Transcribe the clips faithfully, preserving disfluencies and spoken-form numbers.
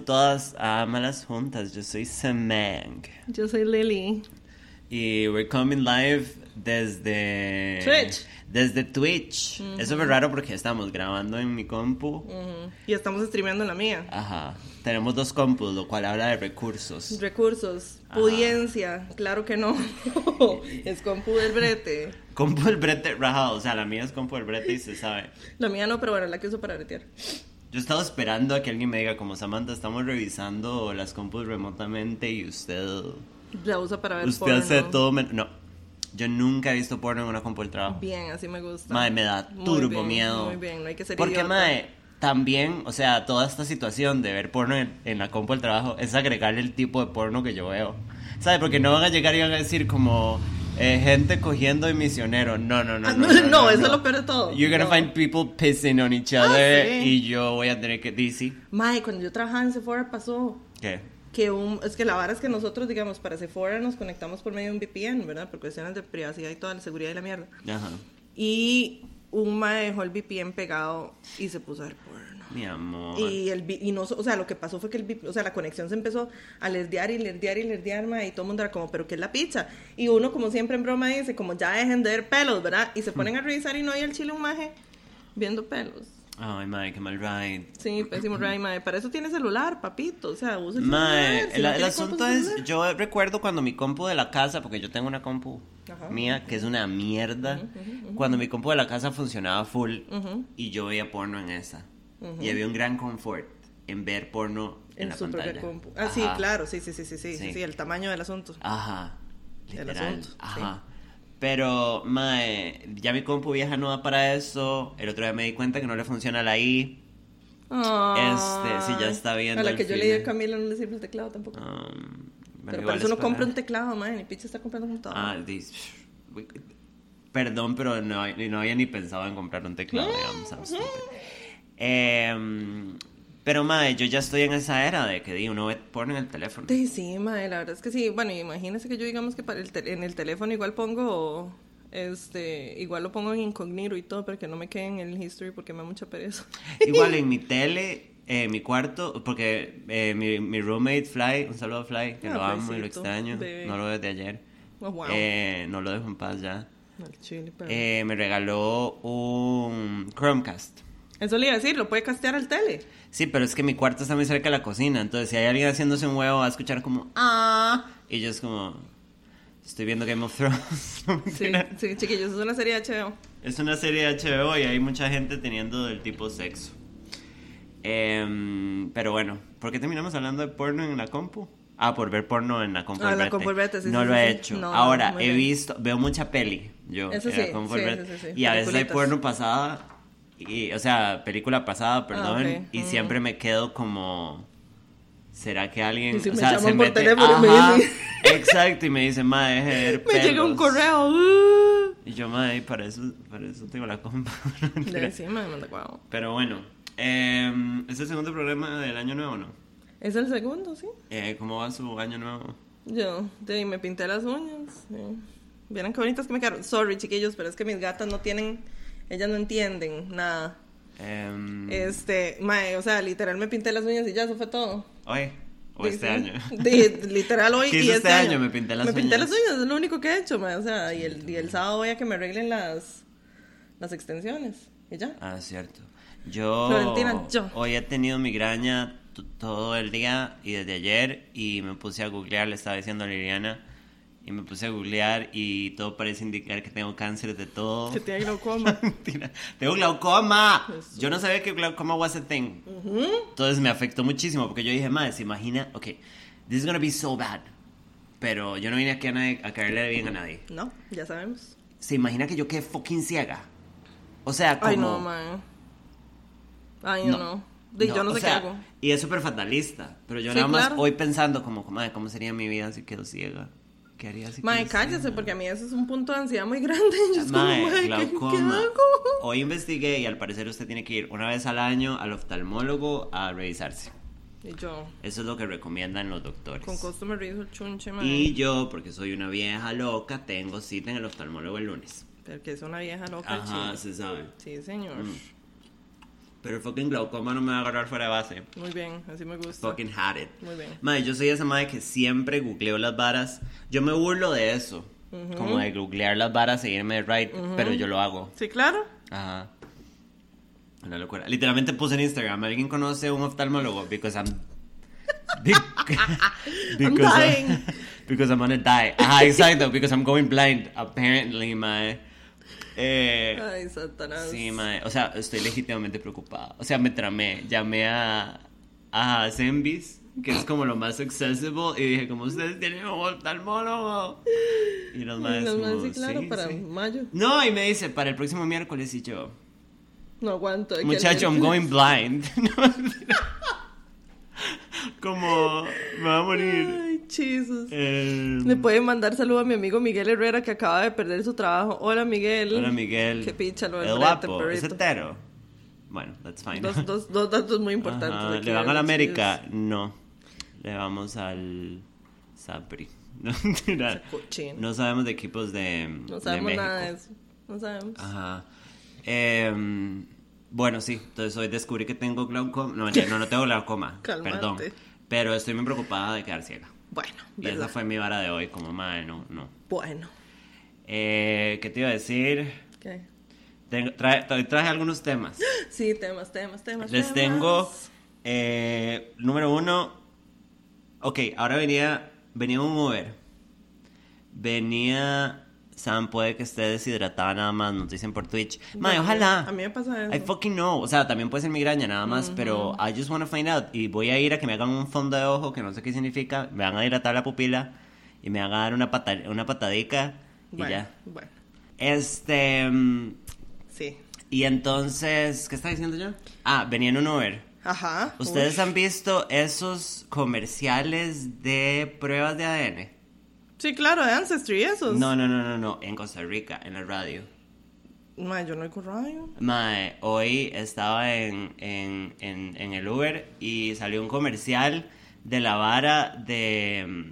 y todas a Malas Juntas. Yo soy Samang. Yo soy Lily. Y we're coming live desde... Twitch. Desde Twitch. Uh-huh. Es súper raro porque estamos grabando en mi compu. Uh-huh. Y estamos streameando en la mía. Ajá. Tenemos dos compus, lo cual habla de recursos. Recursos. Ajá. Pudiencia. Claro que no. Es compu del brete. Compu del brete rajado. O sea, la mía es compu del brete y se sabe. La mía no, pero bueno, la que uso para bretear. Yo he estado esperando a que alguien me diga, como Samantha, estamos revisando las compus remotamente y usted... La usa para ver usted porno. Usted hace todo... Men- no. Yo nunca he visto porno en una compu del trabajo. Bien, así me gusta. Mae, me da turbo muy bien, miedo. Muy bien, no hay que ser Porque, idiota. mae, también, o sea, toda esta situación de ver porno en, en la compu del trabajo es agregarle el tipo de porno que yo veo. ¿Sabes? Porque no van a llegar y van a decir como... Eh, gente cogiendo de misionero. No, no, no. Ah, no, no, no, no, no, eso no. es lo peor de todo. You're gonna no. find people pissing on each other. Ah, sí. Y yo voy a tener que... D C. Mae, cuando yo trabajaba en Sephora pasó... ¿Qué? Que un, es que la vara es que nosotros, digamos, para Sephora nos conectamos por medio de un V P N, ¿verdad? Por cuestiones de privacidad y toda la seguridad y la mierda. Ajá. Y un mae dejó el V P N pegado y se puso a ver porno. Mi amor. Y, el, y no, o sea, lo que pasó fue que el, o sea, la conexión se empezó a lerdear y lerdear y lerdear, mae, y todo el mundo era como, ¿pero qué es la pizza? Y uno, como siempre en broma, dice, como ya dejen de ver pelos, ¿verdad? Y se ponen a revisar y no hay el chile un maje viendo pelos. Ay, mae, qué mal ride. Sí, pésimo ride, mae. Para eso tiene celular, papito. O sea, usa el Mae, celular. Si el, no el tiene asunto compu, es, celular. yo recuerdo cuando mi compu de la casa, porque yo tengo una compu Ajá. mía que es una mierda, Uh-huh, uh-huh, uh-huh. cuando mi compu de la casa funcionaba full Uh-huh. y yo veía porno en esa. Uh-huh. Y había un gran confort en ver porno en, En la su propia pantalla. compu. Ah, sí, Ajá. claro, sí, sí, sí, sí, sí, Sí. sí, sí, el tamaño del asunto. Ajá, El literal, asunto, ajá. Pero, mae, ya mi compu vieja no da para eso. El otro día me di cuenta que no le funciona la I. Este, sí, ya está viendo A la el que yo film. le di a Camila no le sirve el teclado tampoco. Um, bueno, Pero igual para eso uno es compra un teclado, man. Mi picha está comprando un teclado. Ah, dis... Perdón, pero no, no había ni pensado en comprar un teclado, digamos. I'm stupid. Eh, pero, madre, yo ya estoy en esa era de que di, uno ve porno en el teléfono. Sí, sí, madre, la verdad es que sí. Bueno, imagínese que yo digamos que para el te- en el teléfono igual pongo... Este, igual lo pongo en incógnito y todo para que no me quede en el history porque me da mucha pereza. Igual en mi tele, eh, mi cuarto, porque eh, mi, mi roommate Fly, un saludo a Fly, que Ah, lo amo y lo Flycito, extraño, bebé. no lo veo desde ayer. Oh, wow. Eh, no lo dejo en paz ya. Al chile, pero... Eh, me regaló un Chromecast. Eso le iba a decir, lo puede castear al tele. Sí, pero es que mi cuarto está muy cerca de la cocina, entonces si hay alguien haciéndose un huevo va a escuchar como ah, y yo es como estoy viendo Game of Thrones. No, Sí, mentira. sí, chiquillos, es una serie de H B O. Es una serie de H B O y hay mucha gente teniendo del tipo sexo. Em, pero bueno, ¿por qué terminamos hablando de porno en la compu? Ah, por ver porno en la compu. Ah, del la brete. compu del brete, sí, No sí, lo sí, he sí. hecho. No, Ahora, muy he bien. visto, veo mucha peli. Yo, Eso en la sí, compu sí, del brete. sí, sí, sí. Y a veces hay Peliculitas. porno pasada, y, o sea, película pasada, perdón, ok. y Mm. siempre me quedo como... ¿Será que alguien, Y si o me sea, llaman se por mete? teléfono y me Ajá, dicen- exacto, y me dice, ma, deje de ver Me llega un pelos". correo. Uh. Y yo, ma, para eso, para eso tengo la compa. De encima me manda guau. Pero bueno, eh, ¿es el segundo programa del año nuevo o no? Es el segundo, sí. Eh, ¿Cómo va su año nuevo? Yo, de ahí me pinté las uñas. Sí. Vieron qué bonitas que me quedaron. Sorry, chiquillos, pero es que mis gatas no tienen... Ellas no entienden nada. Eh, Este, mae, o sea, literal me pinté las uñas y ya, eso fue todo. ¿Hoy? ¿O Sí, este sí. año? De- literal hoy ¿Qué y hizo este este año. año? Me pinté las Me pinté uñas. las uñas, es lo único que he hecho, mae. O sea, y el, y el sábado voy a que me arreglen las, las extensiones. Y ya. Ah, cierto. Yo... Florentina, yo. Hoy he tenido migraña t- todo el día y desde ayer y me puse a googlear, le estaba diciendo a Liliana, y me puse a googlear y todo parece indicar que tengo cáncer de todo. Que tiene glaucoma. Mentira. Tengo glaucoma. Eso. Yo no sabía que glaucoma was a thing. Ujú. Entonces me afectó muchísimo porque yo dije, madre, se imagina, ok, this is gonna be so bad. Pero yo no vine aquí a, nadie, a caerle bien a nadie. No, ya sabemos. Se imagina que yo quedé fucking ciega. O sea, como... Ay, no, mae. Ay, no. no. De, yo no o sé sea, qué hago. Y es súper fatalista. Pero yo Sí, nada más claro. hoy pensando como, madre, ¿cómo sería mi vida si quedo ciega? ¿Qué haría si Mae, quedo cállese, ciega? porque a mí eso es un punto de ansiedad muy grande. Yo es como, Mae, mae, ¿qué, ¿qué glaucoma. hago? Hoy investigué y al parecer usted tiene que ir una vez al año al oftalmólogo a revisarse. Y yo, Eso es lo que recomiendan los doctores. con costo me reviso el chunche, mae. Y yo, porque soy una vieja loca, tengo cita en el oftalmólogo el lunes. Porque es una vieja loca, Ajá, chido. se sabe. Sí, señor. Mm. Pero el fucking glaucoma no me va a agarrar fuera de base. Muy bien, así me gusta. Fucking had it. Muy bien. Madre, yo soy esa madre que siempre googleo las varas. Yo me burlo de eso. Uh-huh. Como de googlear las varas e irme de right. Uh-huh. Pero yo lo hago. Sí, claro. Ajá. Una locura. Literalmente puse en Instagram, ¿alguien conoce un oftalmólogo? Because I'm... because I'm dying. I'm, because I'm gonna die. Ajá, exacto. Because I'm going blind. Apparently, mae. Eh, Ay, Satanás. Sí, mae. O sea, estoy legítimamente preocupada. O sea, me tramé. Llamé a... A Zembis, que es como lo más accessible. Y dije, como ustedes tienen un oftalmólogo. Y los maes los como... maes, sí, claro, sí, para sí. mayo. No, y me dice, para el próximo miércoles. Y yo... No aguanto. Muchacho, I'm going blind. Como me va a morir. Ay, Jesus. Eh, Le pueden mandar saludo a mi amigo Miguel Herrera, que acaba de perder su trabajo. Hola, Miguel. Hola, Miguel. Qué picha lo del El frente, guapo, perrito. es hetero. Bueno, that's fine. Dos, dos, dos datos muy importantes. Ajá. Aquí, ¿Le van a ¿verdad, la América? chicos? No. Le vamos al Sapri. No, mentira. Cochino. No sabemos de equipos de, No de sabemos México. nada de eso. No sabemos. Ajá. Eh, bueno, sí. Entonces hoy descubrí que tengo glaucoma. No, ya, no, no tengo glaucoma. Calmante. Perdón. Pero estoy muy preocupada de quedar ciega. Bueno, Y ¿verdad? esa fue mi vara de hoy, como madre, no, no. Bueno. Eh, ¿Qué te iba a decir? ¿Qué? Tengo, trae, trae, traje algunos temas. Sí, temas, temas, temas. Les temas. tengo, eh, número uno, ok, ahora venía, venía un Uber. Venía, Sam, puede que esté deshidratada nada más, nos dicen por Twitch. Mae, Bueno, ojalá. A mí me pasa eso. I fucking know. O sea, también puede ser migraña nada más, uh-huh. Pero I just want to find out. Y voy a ir a que me hagan un fondo de ojo, que no sé qué significa. Me van a dilatar la pupila y me van a dar una, pata, una patadica y bueno, ya. Bueno. Este... Sí. Y entonces, ¿qué está diciendo yo? Ah, venía en un Uber. Ajá. ¿Ustedes Uy. han visto esos comerciales de pruebas de A D N? Sí, claro, de Ancestry, esos. No, no, no, no, no. En Costa Rica, en la radio. Mae, yo no oigo radio. Mae, hoy estaba en, en, en, en el Uber y salió un comercial de la vara de...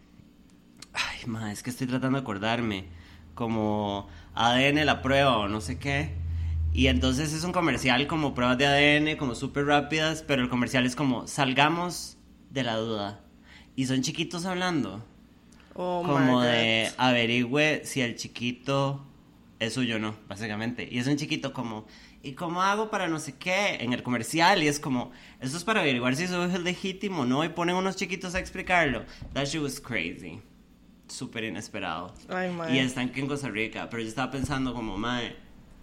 Ay, mae, es que estoy tratando de acordarme. Como A D N la prueba o no sé qué. Y entonces es un comercial como pruebas de A D N, como súper rápidas, pero el comercial es como, salgamos de la duda. Y son chiquitos hablando. Oh, Como my de God. averigüe si el chiquito es suyo o no, básicamente. Y es un chiquito como, ¿y cómo hago para no sé qué? En el comercial, y es como, esto es para averiguar si su hijo es legítimo o no, y ponen unos chiquitos a explicarlo. That shit was crazy. Súper inesperado. Ay, mae. Y están aquí en Costa Rica, pero yo estaba pensando como, mae,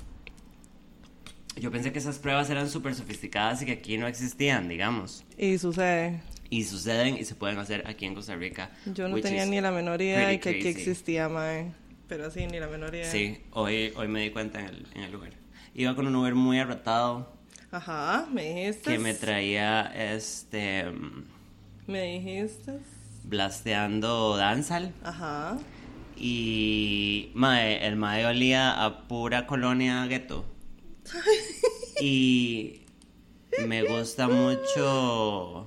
yo pensé que esas pruebas eran súper sofisticadas y que aquí no existían, digamos. Y sucede. Y suceden y se pueden hacer aquí en Costa Rica. Yo no which tenía is ni la menor idea de que aquí pretty crazy. existía, mae. Pero así, ni la menor idea. Sí, hoy, hoy me di cuenta en el, en el Uber. Iba con un Uber muy arrotado Ajá, me dijiste. que me traía este Me dijiste. blasteando dancehall Ajá. y mae, el mae olía a pura colonia gueto. Y me gusta mucho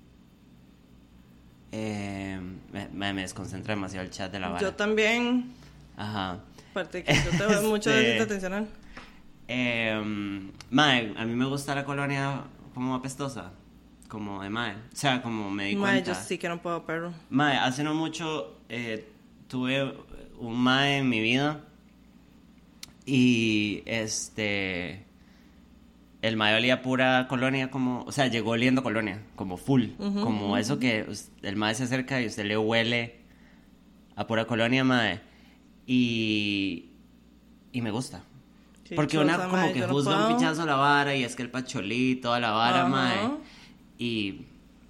eh, me, me desconcentra demasiado el chat de la vara. Yo también. Ajá. Aparte que yo te veo mucho Este- déficit atencional. Eh, mae, a mí me gusta la colonia como apestosa, como de mae. O sea, como me di Mae, cuenta. yo sí que no puedo, perro. Mae, hace no mucho eh, tuve un mae en mi vida y este el mae olía pura colonia como, o sea, llegó oliendo colonia, como full, Ujú, como ujú. eso que us- el mae se acerca y usted le huele a pura colonia, mae, y y me gusta. Sí, Porque chosa, una como mae, que yo no juzga un puedo. pichazo a la vara y es que el pacholí, toda la vara, Ajá. mae. Y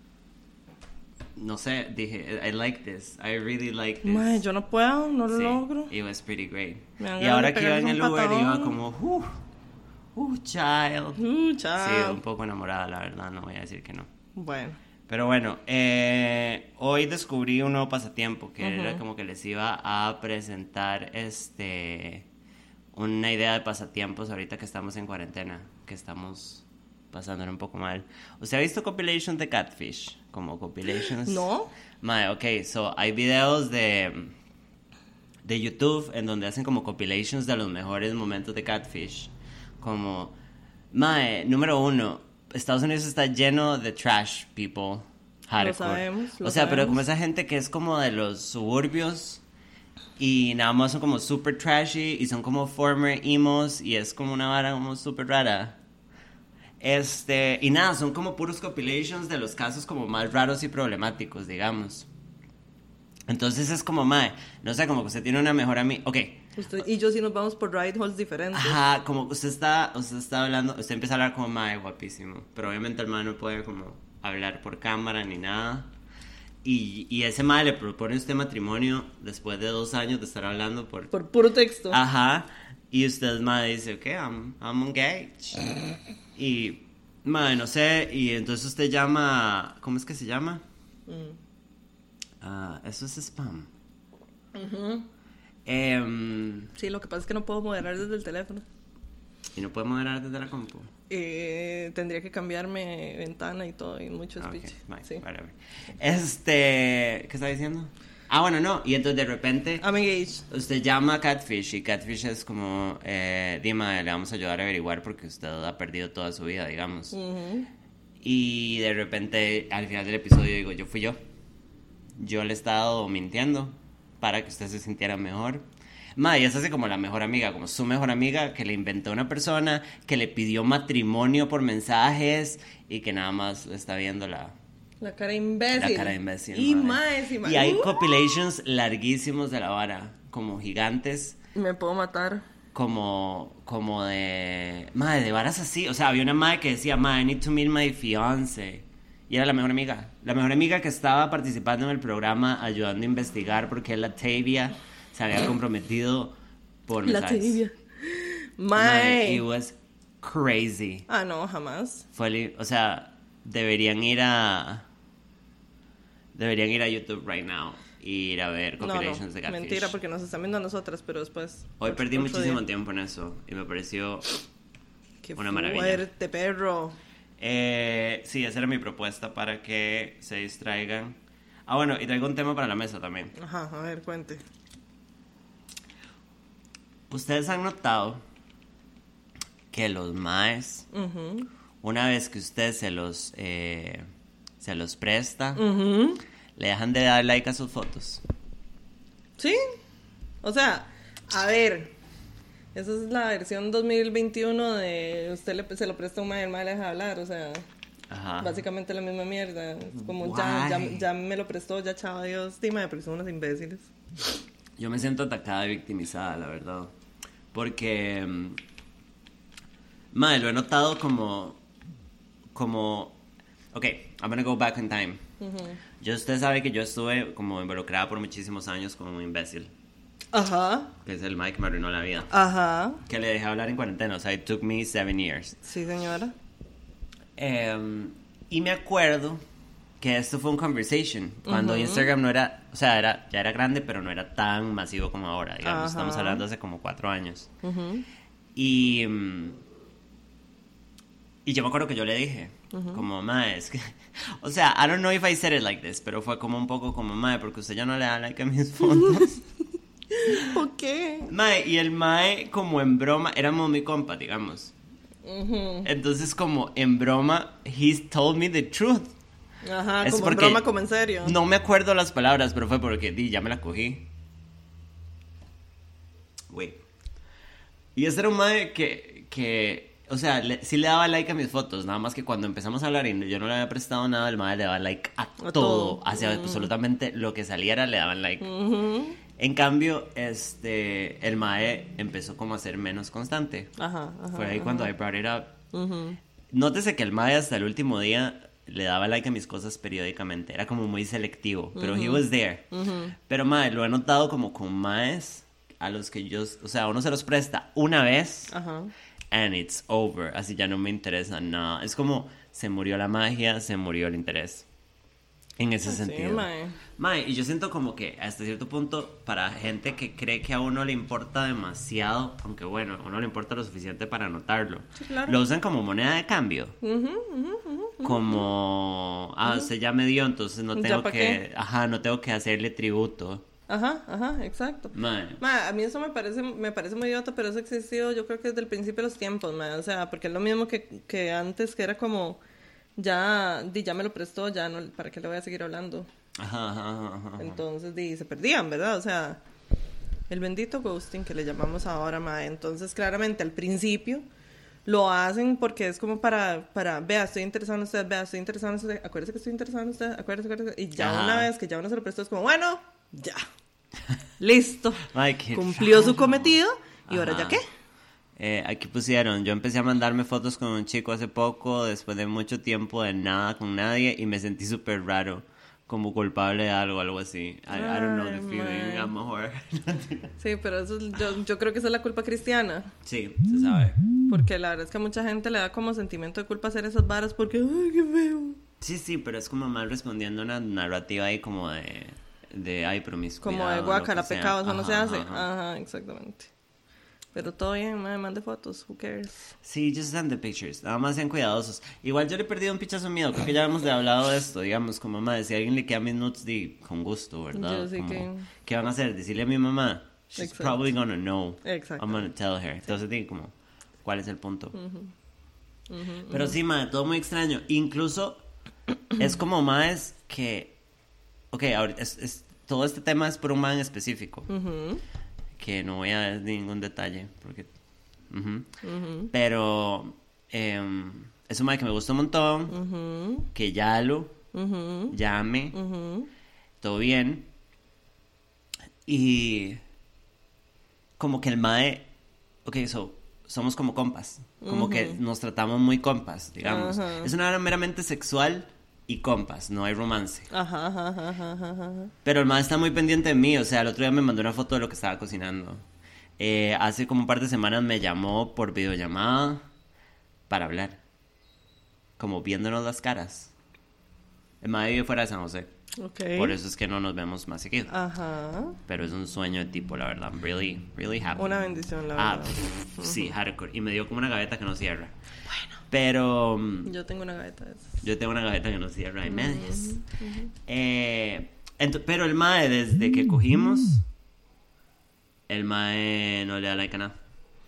no sé, dije, I like this. I really like this. Mae, yo no puedo, no lo Sí, logro. it was pretty great. Me dan Y ganas ahora de que iba en pegarle el un Uber patadón. iba como, uh, uh, child. Uh, Sí, chao. un poco enamorada, la verdad, no voy a decir que no. Bueno. Pero bueno, eh, hoy descubrí un nuevo pasatiempo que Ujú. era como que les iba a presentar este una idea de pasatiempos ahorita que estamos en cuarentena, que estamos pasándolo un poco mal. ¿Usted ha visto compilations de Catfish? Como compilations. No. Mae, ok, so hay videos de de YouTube en donde hacen como compilations de los mejores momentos de Catfish, como Mae, número uno, Estados Unidos está lleno de trash people. Hardcore. Lo sabemos, lo o sea, sabemos. pero como esa gente que es como de los suburbios y nada más son como super trashy y son como former emos y es como una vara como super rara. Este, y nada, son como puros compilations de los casos como más raros y problemáticos, digamos. Entonces es como, mae, no sé, como que usted tiene una mejor amiga. Ok. Usted y yo sí nos vamos por ride holes diferentes. Ajá, como que usted está, usted está hablando, usted empieza a hablar como mae, guapísimo. Pero obviamente el mae no puede como hablar por cámara ni nada. Y, y ese mae le propone a usted matrimonio después de dos años de estar hablando por... Por puro texto. Ajá. Y usted, mae, dice, ok, I'm, I'm engaged. Y, mae, no sé, y entonces usted llama, ¿cómo es que se llama? Mm. Ah, eso es spam. Ujú. Em, Sí, lo que pasa es que no puedo moderar desde el teléfono. y no puede moderar desde la compu. Eh, tendría que cambiarme ventana y todo, y mucho Ah, ok, speech. bye, Sí. whatever. Este, ¿qué está diciendo? Ah, bueno, no, y entonces de repente I'm engaged. usted llama a Catfish y Catfish es como, eh, Dima, le vamos a ayudar a averiguar porque usted ha perdido toda su vida, digamos. Ujú. Y de repente al final del episodio digo, yo fui yo. Yo le he estado mintiendo para que usted se sintiera mejor. Ma, y es así como la mejor amiga, como su mejor amiga que le inventó una persona, que le pidió matrimonio por mensajes y que nada más le está viendo la, La cara imbécil. la cara de imbécil. Y mae. más, y más. Y hay Uh, compilations larguísimos de la vara, como gigantes, Me puedo matar. como, como de, madre, de varas así. O sea, había una madre que decía, madre, I need to meet my fiance. Y era la mejor amiga. La mejor amiga que estaba participando en el programa, ayudando a investigar porque la Tavia se había comprometido por La mensajes. tibia. Mae, Mae. it was crazy. Ah, no, jamás. Fue, li- o sea, deberían ir a... Deberían ir a YouTube right now y ir a ver No, compilations no. de Catfish. Mentira, porque nos están viendo a nosotras, pero después. Hoy otro- perdí otro muchísimo día. tiempo en eso y me pareció... Qué una maravilla. fuerte, perro. Eh, sí, esa era mi propuesta para que se distraigan. Ah, bueno, y traigo un tema para la mesa también. Ajá, a ver, cuente. Ustedes han notado que los maes, Ujú. una vez que usted se los, eh, se los presta, Ujú. le dejan de dar like a sus fotos. Sí. O sea, a ver. Esa es la versión dos mil veintiuno de usted le, se lo presta a un mae y el mae le deja hablar. O sea, Ajá. básicamente la misma mierda. Es como ya, ya, Guay. ya me lo prestó, ya chao, adiós. Dime, pero son unos imbéciles. Yo me siento atacada y victimizada, la verdad. Porque, mm, madre, lo he notado como, como, ok, I'm gonna go back in time. Yo, usted sabe que yo estuve como involucrada por muchísimos años con un imbécil, Ajá, que es el Mike que me arruinó la vida. ajá. Que le dejé hablar en cuarentena, o sea, it took me seven years. Sí, señora. Em, y me acuerdo que esto fue un conversation, cuando Instagram no era, o sea, era, ya era grande, pero no era tan masivo como ahora, digamos, Ajá. estamos hablando hace como cuatro años. Ujú. Y, mm, y yo me acuerdo que yo le dije, como, mae, es que, o sea, I don't know if I said it like this, pero fue como un poco como, mae, porque usted ya no le da like a mis fotos. ¿Por qué? Mae, y el mae, como en broma, éramos mi compa, digamos. Ujú. Entonces, como en broma, he told me the truth. Ajá, Es como en porque broma, como en serio. No me acuerdo las palabras, pero fue porque di, ya me la cogí. Güey. Y ese era un mae que, que o sea, le- sí le daba like a mis fotos, nada más que cuando empezamos a hablar y yo no le había prestado nada, el mae le daba like a, A todo. todo. Hacia absolutamente lo que saliera le daban like. Ujú. En cambio, este, el mae empezó como a ser menos constante. Ajá, ajá. Fue ahí ajá. cuando I brought it up. Ujú. Nótese que el mae hasta el último día le daba like a mis cosas periódicamente. Era como muy selectivo, pero he was there. Pero mae, lo he notado como con maes a los que yo, o sea, uno se los presta una vez Ajá. and it's over. Así ya no me interesa nada. Es como se murió la magia, se murió el interés. En ese Sí, sentido. mae. Mae, y yo siento como que hasta cierto punto, para gente que cree que a uno le importa demasiado, aunque bueno, a uno le importa lo suficiente para notarlo, Sí, claro. lo usan como moneda de cambio. Ujú, ujú, ujú. Como, ah, usted ya me dio, entonces no ¿Ya tengo pa' que, qué? ajá, no tengo que hacerle tributo. Ajá, ajá, exacto. Mae. Ma, a mí eso me parece, me parece muy idiota, pero eso ha existido yo creo que desde el principio de los tiempos, ma. O sea, porque es lo mismo que, que antes, que era como, ya, di, ya me lo prestó, ya no, ¿para qué le voy a seguir hablando? Ajá, ajá, ajá, ajá. Entonces, di, se perdían, ¿verdad? O sea, el bendito ghosting que le llamamos ahora, ma. Entonces, claramente, al principio lo hacen porque es como para, para, vea, estoy interesado en usted, vea, estoy interesado en usted, acuérdese que estoy interesado en usted, acuérdese, acuérdese. Y ya Ajá. una vez que ya uno se lo prestó, es como, bueno, ya. Listo. Ay, qué Cumplió raro. su cometido. ¿Y ahora Ajá. ya qué? Eh, aquí pusieron, yo empecé a mandarme fotos con un chico hace poco, después de mucho tiempo de nada con nadie, y me sentí súper raro, como culpable de algo, algo así. I, I don't know the Ay, feeling, mae. a lo mejor. Sí, pero eso es- yo, yo creo que esa es la culpa cristiana. Sí, se sabe. Porque la verdad es que a mucha gente le da como sentimiento de culpa hacer esas varas porque, ay, qué feo. Sí, sí, pero es como más respondiendo a una narrativa ahí como de, de ay, promiscuidad. Como de o lo guácala, que sea. pecado, eso no se Ajá, hace. ajá. Ajá, exactamente. Pero todo bien, me mande fotos, who cares. Sí, just send the pictures. Nada más sean cuidadosos. Igual yo le he perdido un pichazo miedo. Creo que ya hemos de hablado de esto. Digamos, como mamá, si a alguien le queda mis nudes, di con gusto, ¿verdad? Yo sí Como, que- ¿qué van a hacer? Decirle a mi mamá. She's Exacto. probably gonna know. Exacto. I'm gonna tell her. Entonces, di como, ¿cuál es el punto? Pero sí, madre, todo muy extraño. Incluso es como más que. Ok, ahorita es, es- todo este tema es por un man específico. Ujú, Que no voy a dar ningún detalle. Porque. Ujú. ujú, Pero em, es un mae que me gusta un montón, ujú, que ya lo ujú, llame, ujú. todo bien. Y como que el mae, ok, so, somos como compas, como que nos tratamos muy compas, digamos. Ajá. Es una hora meramente sexual y compas, no hay romance. Ajá, ajá, ajá, ajá, ajá, ajá. Pero el mae está muy pendiente de mí, o sea, el otro día me mandó una foto de lo que estaba cocinando. Eh, hace como un par de semanas me llamó por videollamada para hablar. Como viéndonos las caras. El mae vive fuera de San José. Ok. Por eso es que no nos vemos más seguido. Ajá. Pero es un sueño de tipo, la verdad. I'm really, really happy. Una bendición, la Ah, verdad. pff, sí, hardcore. Y me dio como una gaveta que no cierra. Bueno. Pero mm, Yo tengo una gaveta de esas. yo tengo una gaveta que no cierra y medias. Eh, ento- pero el mae, desde que cogimos, el mae no le da like a nada.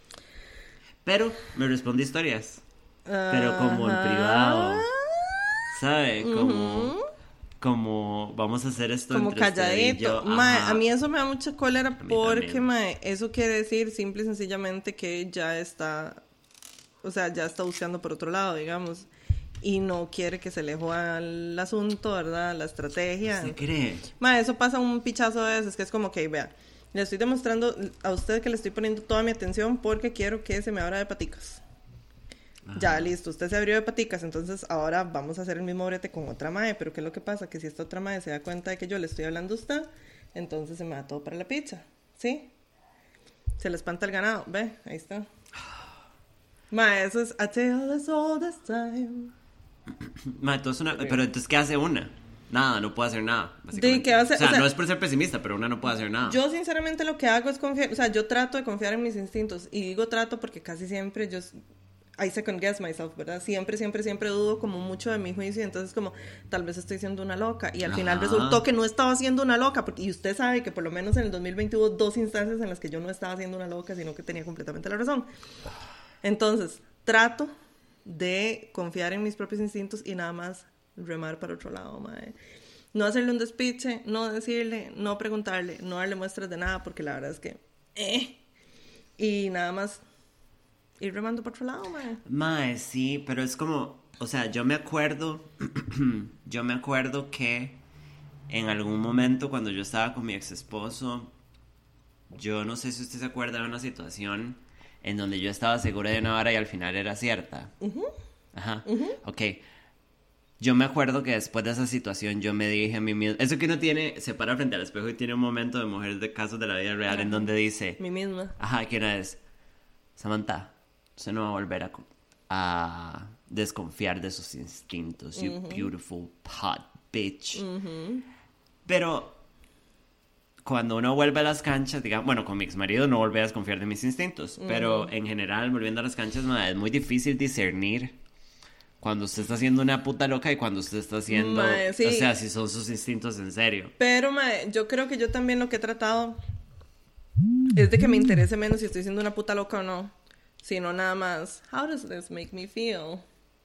Pero me responde historias. Pero como en Ajá. privado. ¿Sabe? Como, como vamos a hacer esto Como entre usted y calladito. yo. Mae, Ajá. a mí eso me da mucha cólera mí porque, también. mae, eso quiere decir simple y sencillamente que ya está, o sea, ya está buscando por otro lado, digamos, y no quiere que se le joda el asunto, ¿verdad? La estrategia. ¿Usted cree? Mae, eso pasa un pichazo de veces, que es como, que vea, le estoy demostrando a usted que le estoy poniendo toda mi atención porque quiero que se me abra de paticas. Ya, listo, usted se abrió de paticas, entonces ahora vamos a hacer el mismo brete con otra mae, pero ¿qué es lo que pasa? Que si esta otra mae se da cuenta de que yo le estoy hablando a usted, entonces se me da todo para la pizza, ¿sí? Se le espanta el ganado, ve, ahí está. Mae, eso es a tale as old as time. Ma, entonces una- pero entonces, ¿qué hace una? Nada, no puede hacer nada. Básicamente. ¿qué hace? O sea, O sea, no es por ser pesimista, pero una no puede hacer nada. Yo sinceramente lo que hago es confiar, o sea, yo trato de confiar en mis instintos, y digo trato porque casi siempre yo, I second guess myself, ¿verdad? Siempre, siempre, siempre dudo como mucho de mi juicio, entonces como, tal vez estoy siendo una loca, y al final Ajá. resultó que no estaba siendo una loca, porque, y usted sabe que por lo menos en el dos mil veinte hubo dos instancias en las que yo no estaba siendo una loca, sino que tenía completamente la razón. Entonces, trato de confiar en mis propios instintos y nada más remar para otro lado, mae. No hacerle un despiche, no decirle, no preguntarle, no darle muestras de nada, porque la verdad es que... Eh, y nada más ir remando para otro lado, mae. Mae, sí, pero es como, o sea, yo me acuerdo, yo me acuerdo que en algún momento cuando yo estaba con mi ex esposo, yo no sé si usted se acuerda de una situación en donde yo estaba segura de una vara y al final era cierta. Ajá, ok. Yo me acuerdo que después de esa situación yo me dije a mí mismo, eso que uno tiene, se para frente al espejo y tiene un momento de mujer de casos de la vida real en donde dice, Mi misma. ajá, que una es, Samantha, usted no va a volver a, co- a desconfiar de sus instintos, you beautiful pot bitch. Pero cuando uno vuelve a las canchas, digamos, bueno, con mi ex marido no volví a desconfiar de mis instintos, pero en general, volviendo a las canchas, ma, es muy difícil discernir cuando usted está haciendo una puta loca y cuando usted está haciendo... Mae, sí. O sea, si son sus instintos en serio. Pero, mae, yo creo que yo también lo que he tratado es de que me interese menos si estoy siendo una puta loca o no. Sino nada más, how does this make me feel?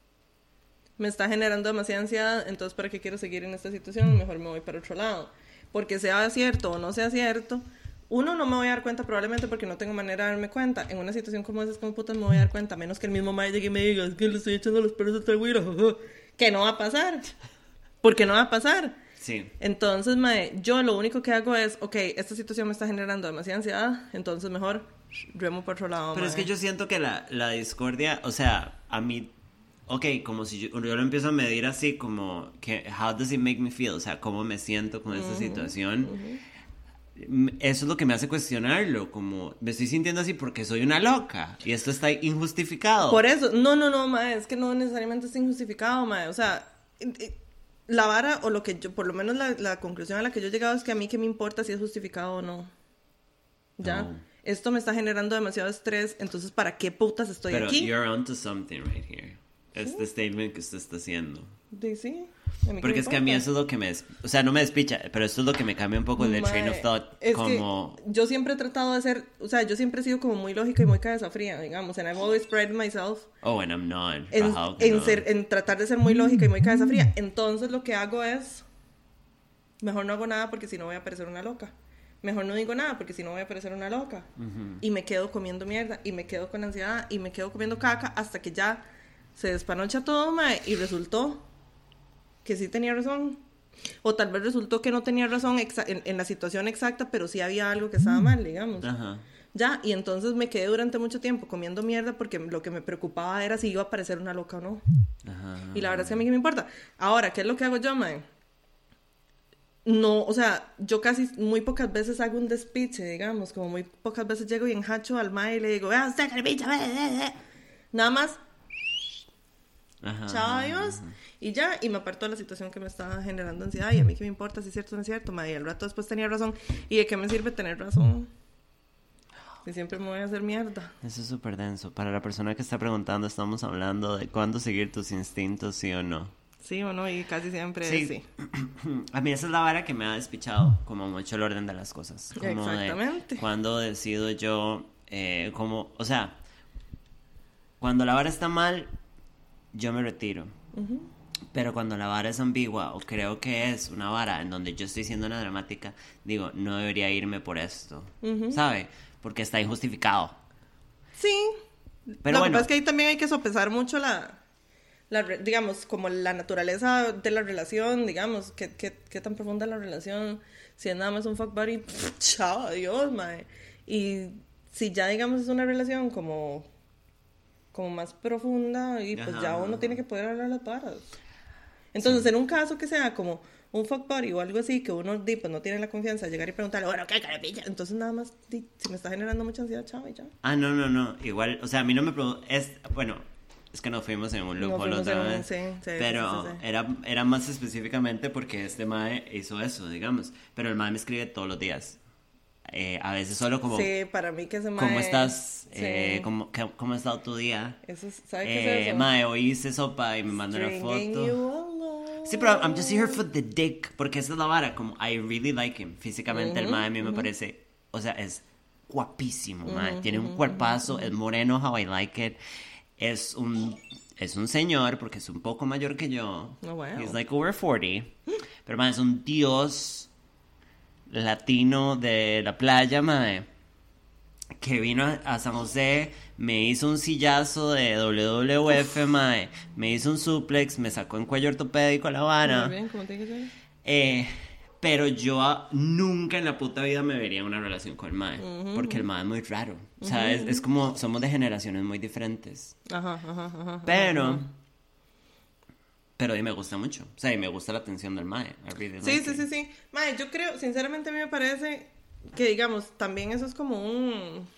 Me está generando demasiada ansiedad, entonces ¿para qué quiero seguir en esta situación? Mejor me voy para otro lado. Porque sea cierto o no sea cierto, uno, no me voy a dar cuenta probablemente porque no tengo manera de darme cuenta. En una situación como esa, es como putas me voy a dar cuenta, menos que el mismo mae llegue y me diga, es que le estoy echando los perros a esta güira, que no va a pasar. Porque no va a pasar. Sí. Entonces, mae, yo lo único que hago es, ok, esta situación me está generando demasiada ansiedad, entonces mejor remo por otro lado. Pero mae. es que yo siento que la, la discordia, o sea, a mí, ok, como si yo, yo lo empiezo a medir así, como, que, how does it make me feel? O sea, cómo me siento con esta uh-huh, situación. Uh-huh. Eso es lo que me hace cuestionarlo, como, me estoy sintiendo así porque soy una loca, y esto está injustificado. Por eso, no, no, no, mae, es que no necesariamente está injustificado, mae, o sea... La vara, o lo que yo, por lo menos la, la conclusión a la que yo he llegado es que a mí que me importa si es justificado o no. ¿Ya? Oh. Esto me está generando demasiado estrés, entonces ¿para qué putas estoy Pero aquí? Pero you're onto something right here. Este ¿sí? Statement que usted está haciendo. Sí, sí. Porque es que a mí eso es lo que me... O sea, no me despicha, pero esto es lo que me cambia un poco el train of thought. Es como... que yo siempre he tratado de ser... O sea, yo siempre he sido como muy lógica y muy cabeza fría, digamos. And I've always prided myself. Oh, and I'm not. En, en, no. ser, en tratar de ser muy lógica y muy cabeza fría. Entonces lo que hago es... Mejor no hago nada porque si no voy a parecer una loca. Mejor no digo nada porque si no voy a parecer una loca. Uh-huh. Y me quedo comiendo mierda. Y me quedo con ansiedad. Y me quedo comiendo caca hasta que ya se despanocha todo, mae. Y resultó... que sí tenía razón, o tal vez resultó que no tenía razón exa- en, en la situación exacta, pero sí había algo que estaba mal, digamos. Ajá. Ya, y entonces me quedé durante mucho tiempo comiendo mierda porque lo que me preocupaba era si iba a parecer una loca o no. Ajá. Y la verdad es que a mí qué me importa. Ahora, ¿qué es lo que hago yo, mae? No, o sea, yo casi muy pocas veces hago un despiche, digamos, como muy pocas veces llego y enjacho al mae y le digo, vea usted, carbicha, nada más. Ajá, chao, adiós. Ajá. Y ya, y me apartó de la situación que me estaba generando ansiedad. Y a mí que me importa si es cierto o no es cierto, madre. Y al rato después tenía razón. ¿Y de qué me sirve tener razón? Si siempre me voy a hacer mierda. Eso es súper denso. Para la persona que está preguntando, estamos hablando de cuándo seguir tus instintos, sí o no. Sí o no, y casi siempre sí. es sí. A mí esa es la vara que me ha despichado, como mucho el orden de las cosas. Como exactamente. De cuando decido yo, eh, como, o sea, cuando la vara está mal, yo me retiro. Uh-huh. Pero cuando la vara es ambigua o creo que es una vara en donde yo estoy siendo una dramática, digo, no debería irme por esto, uh-huh. ¿sabe? Porque está injustificado. Sí. Pero lo bueno. que pasa es que ahí también hay que sopesar mucho la, la digamos, como la naturaleza de la relación, digamos, qué, qué, qué tan profunda es la relación. Si es nada más un fuck buddy, pff, chao, adiós, mae. Y si ya, digamos, es una relación como... como más profunda y pues ajá, ya uno tiene que poder hablar las varas. Entonces, sí. En un caso que sea como un fuck buddy o algo así, que uno di, pues no tiene la confianza de llegar y preguntarle, bueno, ¿qué carapilla? Entonces nada más, di, si me está generando mucha ansiedad, chao y ya. Ah, no, no, no, igual, o sea, a mí no me produ- es, bueno, es que nos fuimos en un lujo la otra vez, sí, sí, pero sí, sí, sí. Era, era más específicamente porque este mae hizo eso, digamos, pero el mae me escribe todos los días. Eh, a veces solo como... Sí, para mí que se mae... ¿Cómo estás? Sí. Eh, ¿cómo, qué, ¿Cómo ha estado tu día? Eso es, ¿sabes eh, qué es eso? Mae, hoy hice sopa y me mandó una foto. Sí, pero I'm just here for the dick. Porque esa es la vara, como I really like him. Físicamente uh-huh, el mae a mí uh-huh. me parece... O sea, es guapísimo, uh-huh, mae. Tiene un cuerpazo, uh-huh. es moreno, how I like it. Es un... Es un señor, porque es un poco mayor que yo. Oh, wow. He's like over forty. Pero mae, es un dios... latino de la playa, mae, que vino a, a San José, me hizo un sillazo de doble u doble u efe, mae, me hizo un suplex, me sacó en cuello ortopédico a la vara. Muy bien, ¿cómo tiene que ser? Eh, pero yo a, nunca en la puta vida me vería en una relación con el mae, uh-huh, porque el mae es muy raro, o sea, uh-huh. es, es como, somos de generaciones muy diferentes. Ajá, ajá, ajá. Pero... Ajá. Pero y me gusta mucho. O sea, y me gusta la atención del mae. Really sí, like sí, it. sí, sí. Mae, yo creo, sinceramente a mí me parece que, digamos, también eso es como un...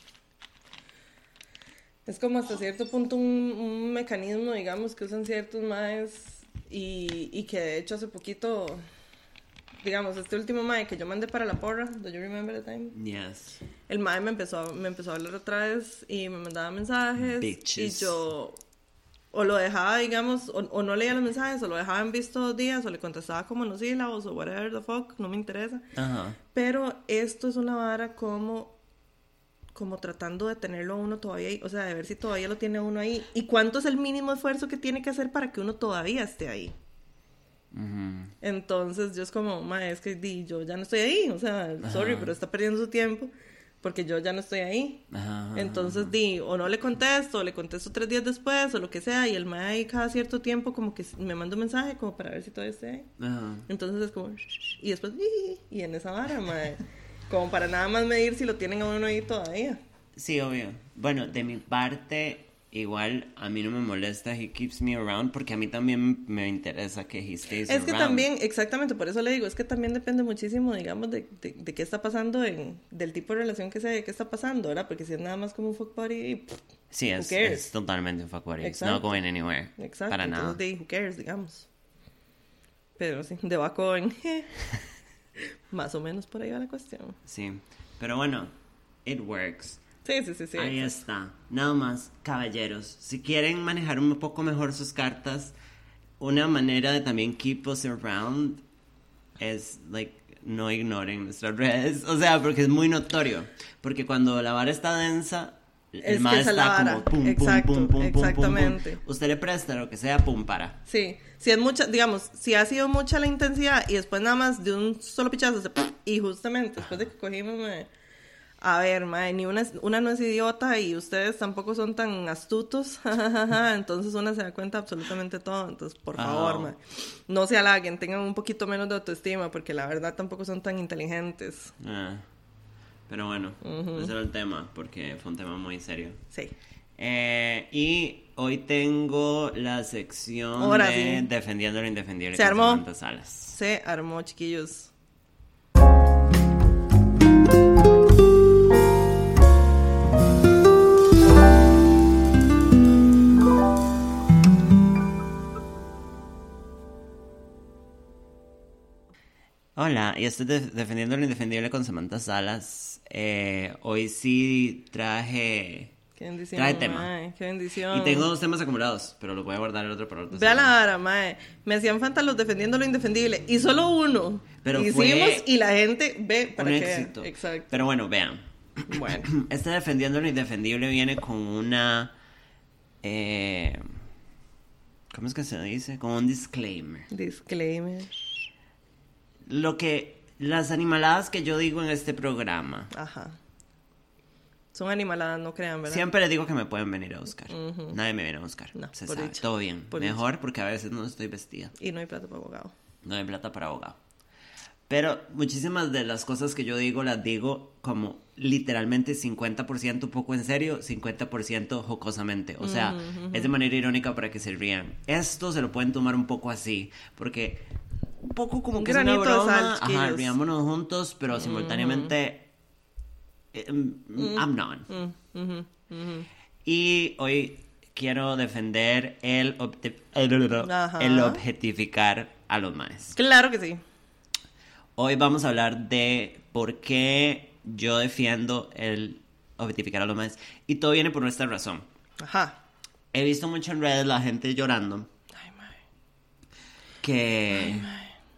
Es como hasta cierto punto un, un mecanismo, digamos, que usan ciertos maes y, y que de hecho hace poquito, digamos, este último mae que yo mandé para la porra, ¿do you remember the time? Yes. El mae me empezó, me empezó a hablar otra vez y me mandaba mensajes. Bitches. Y yo... O lo dejaba, digamos, o, o no leía los mensajes, o lo dejaba en visto dos días, o le contestaba como en los sílabos, o whatever the fuck, no me interesa. Ajá. Pero esto es una vara como, como tratando de tenerlo a uno todavía ahí, o sea, de ver si todavía lo tiene uno ahí. ¿Y cuánto es el mínimo esfuerzo que tiene que hacer para que uno todavía esté ahí? Uh-huh. Entonces yo es como, ma, es que di, yo ya no estoy ahí, o sea, sorry, Ajá. pero está perdiendo su tiempo. Porque yo ya no estoy ahí. Ajá. Entonces, di, o no le contesto, o le contesto tres días después, o lo que sea, y el mae ahí cada cierto tiempo como que me manda un mensaje como para ver si todavía estoy ahí. Ajá. Entonces es como, y después, y en esa vara, mae, como para nada más medir si lo tienen a uno ahí todavía. Sí, obvio. Bueno, de mi parte, igual a mí no me molesta he keeps me around, porque a mí también me interesa que he stays Es que around. también, exactamente, por eso le digo, es que también depende muchísimo, digamos, de, de, de qué está pasando, en, del tipo de relación que sea, de qué está pasando, ¿verdad? Porque si es nada más como un fuck buddy, pff, Sí, who es, cares? es totalmente un fuck buddy. It's Exacto. not going anywhere. Exacto, Para nada. entonces, de, who cares, digamos. Pero sí, de Baco en más o menos por ahí va la cuestión. Sí, pero bueno, it works. Sí, sí, sí, sí. Ahí exacto. está. Nada más, caballeros. Si quieren manejar un poco mejor sus cartas, una manera de también keep us around es, like, no ignoren nuestras redes. O sea, porque es muy notorio. Porque cuando la vara está densa, el Es mar que esa es la está vara. como pum, pum, Exacto, pum, pum, pum, pum, pum, exactamente. pum. Usted le presta lo que sea, pum, para. Sí, si es mucha, digamos, si ha sido mucha la intensidad y después nada más de un solo pichazo se... Y justamente después de que cogimos, me... A ver, mae, ni una, es- una no es idiota y ustedes tampoco son tan astutos, entonces una se da cuenta absolutamente de todo, entonces por favor, Oh. mae, no se halaguen, tengan un poquito menos de autoestima, porque la verdad tampoco son tan inteligentes. Ah. Pero bueno, ese era el tema, porque fue un tema muy serio. Sí. Eh, y hoy tengo la sección Ahora de sí. Defendiendo lo Indefendible Se con armó. Samantha Salas. Se armó, chiquillos. Hola, y estoy de- Defendiendo lo Indefendible con Samantha Salas. Eh, hoy sí traje... Qué bendición, Trae tema. mae, qué bendición. Y tengo dos temas acumulados, pero los voy a guardar el otro para otro. Vea la vara, mae. Me hacían falta los defendiendo lo indefendible. Y solo uno. Pero Hicimos fue y la gente ve para un que vea. éxito. Exacto. Pero bueno, vean. Bueno. Este Defendiendo lo Indefendible viene con una... Eh, ¿cómo es que se dice? Con un disclaimer. Disclaimer. Lo que... Las animaladas que yo digo en este programa... Ajá. Son animaladas, no crean, ¿verdad? Siempre les digo que me pueden venir a buscar. Ujú. Nadie me viene a buscar. No, Se por sabe. dicha. Todo bien. Por Mejor porque a veces no estoy vestida. Y no hay plata para abogado. No hay plata para abogado. Pero muchísimas de las cosas que yo digo las digo como literalmente cincuenta por ciento un poco en serio, cincuenta por ciento jocosamente. O sea, es de manera irónica para que se rían. Esto se lo pueden tomar un poco así, porque un poco como Un que es una granito de broma. sal, Ajá, chiquillos. riámonos juntos, pero simultáneamente... eh, I'm not. Mm, ujú, ujú. Y hoy quiero defender el, obte- Ajá. el objetificar a los maes. Claro que sí. Hoy vamos a hablar de por qué yo defiendo el objetificar a los maes. Y todo viene por nuestra razón. Ajá. He visto mucho en redes la gente llorando Ay, mae. que...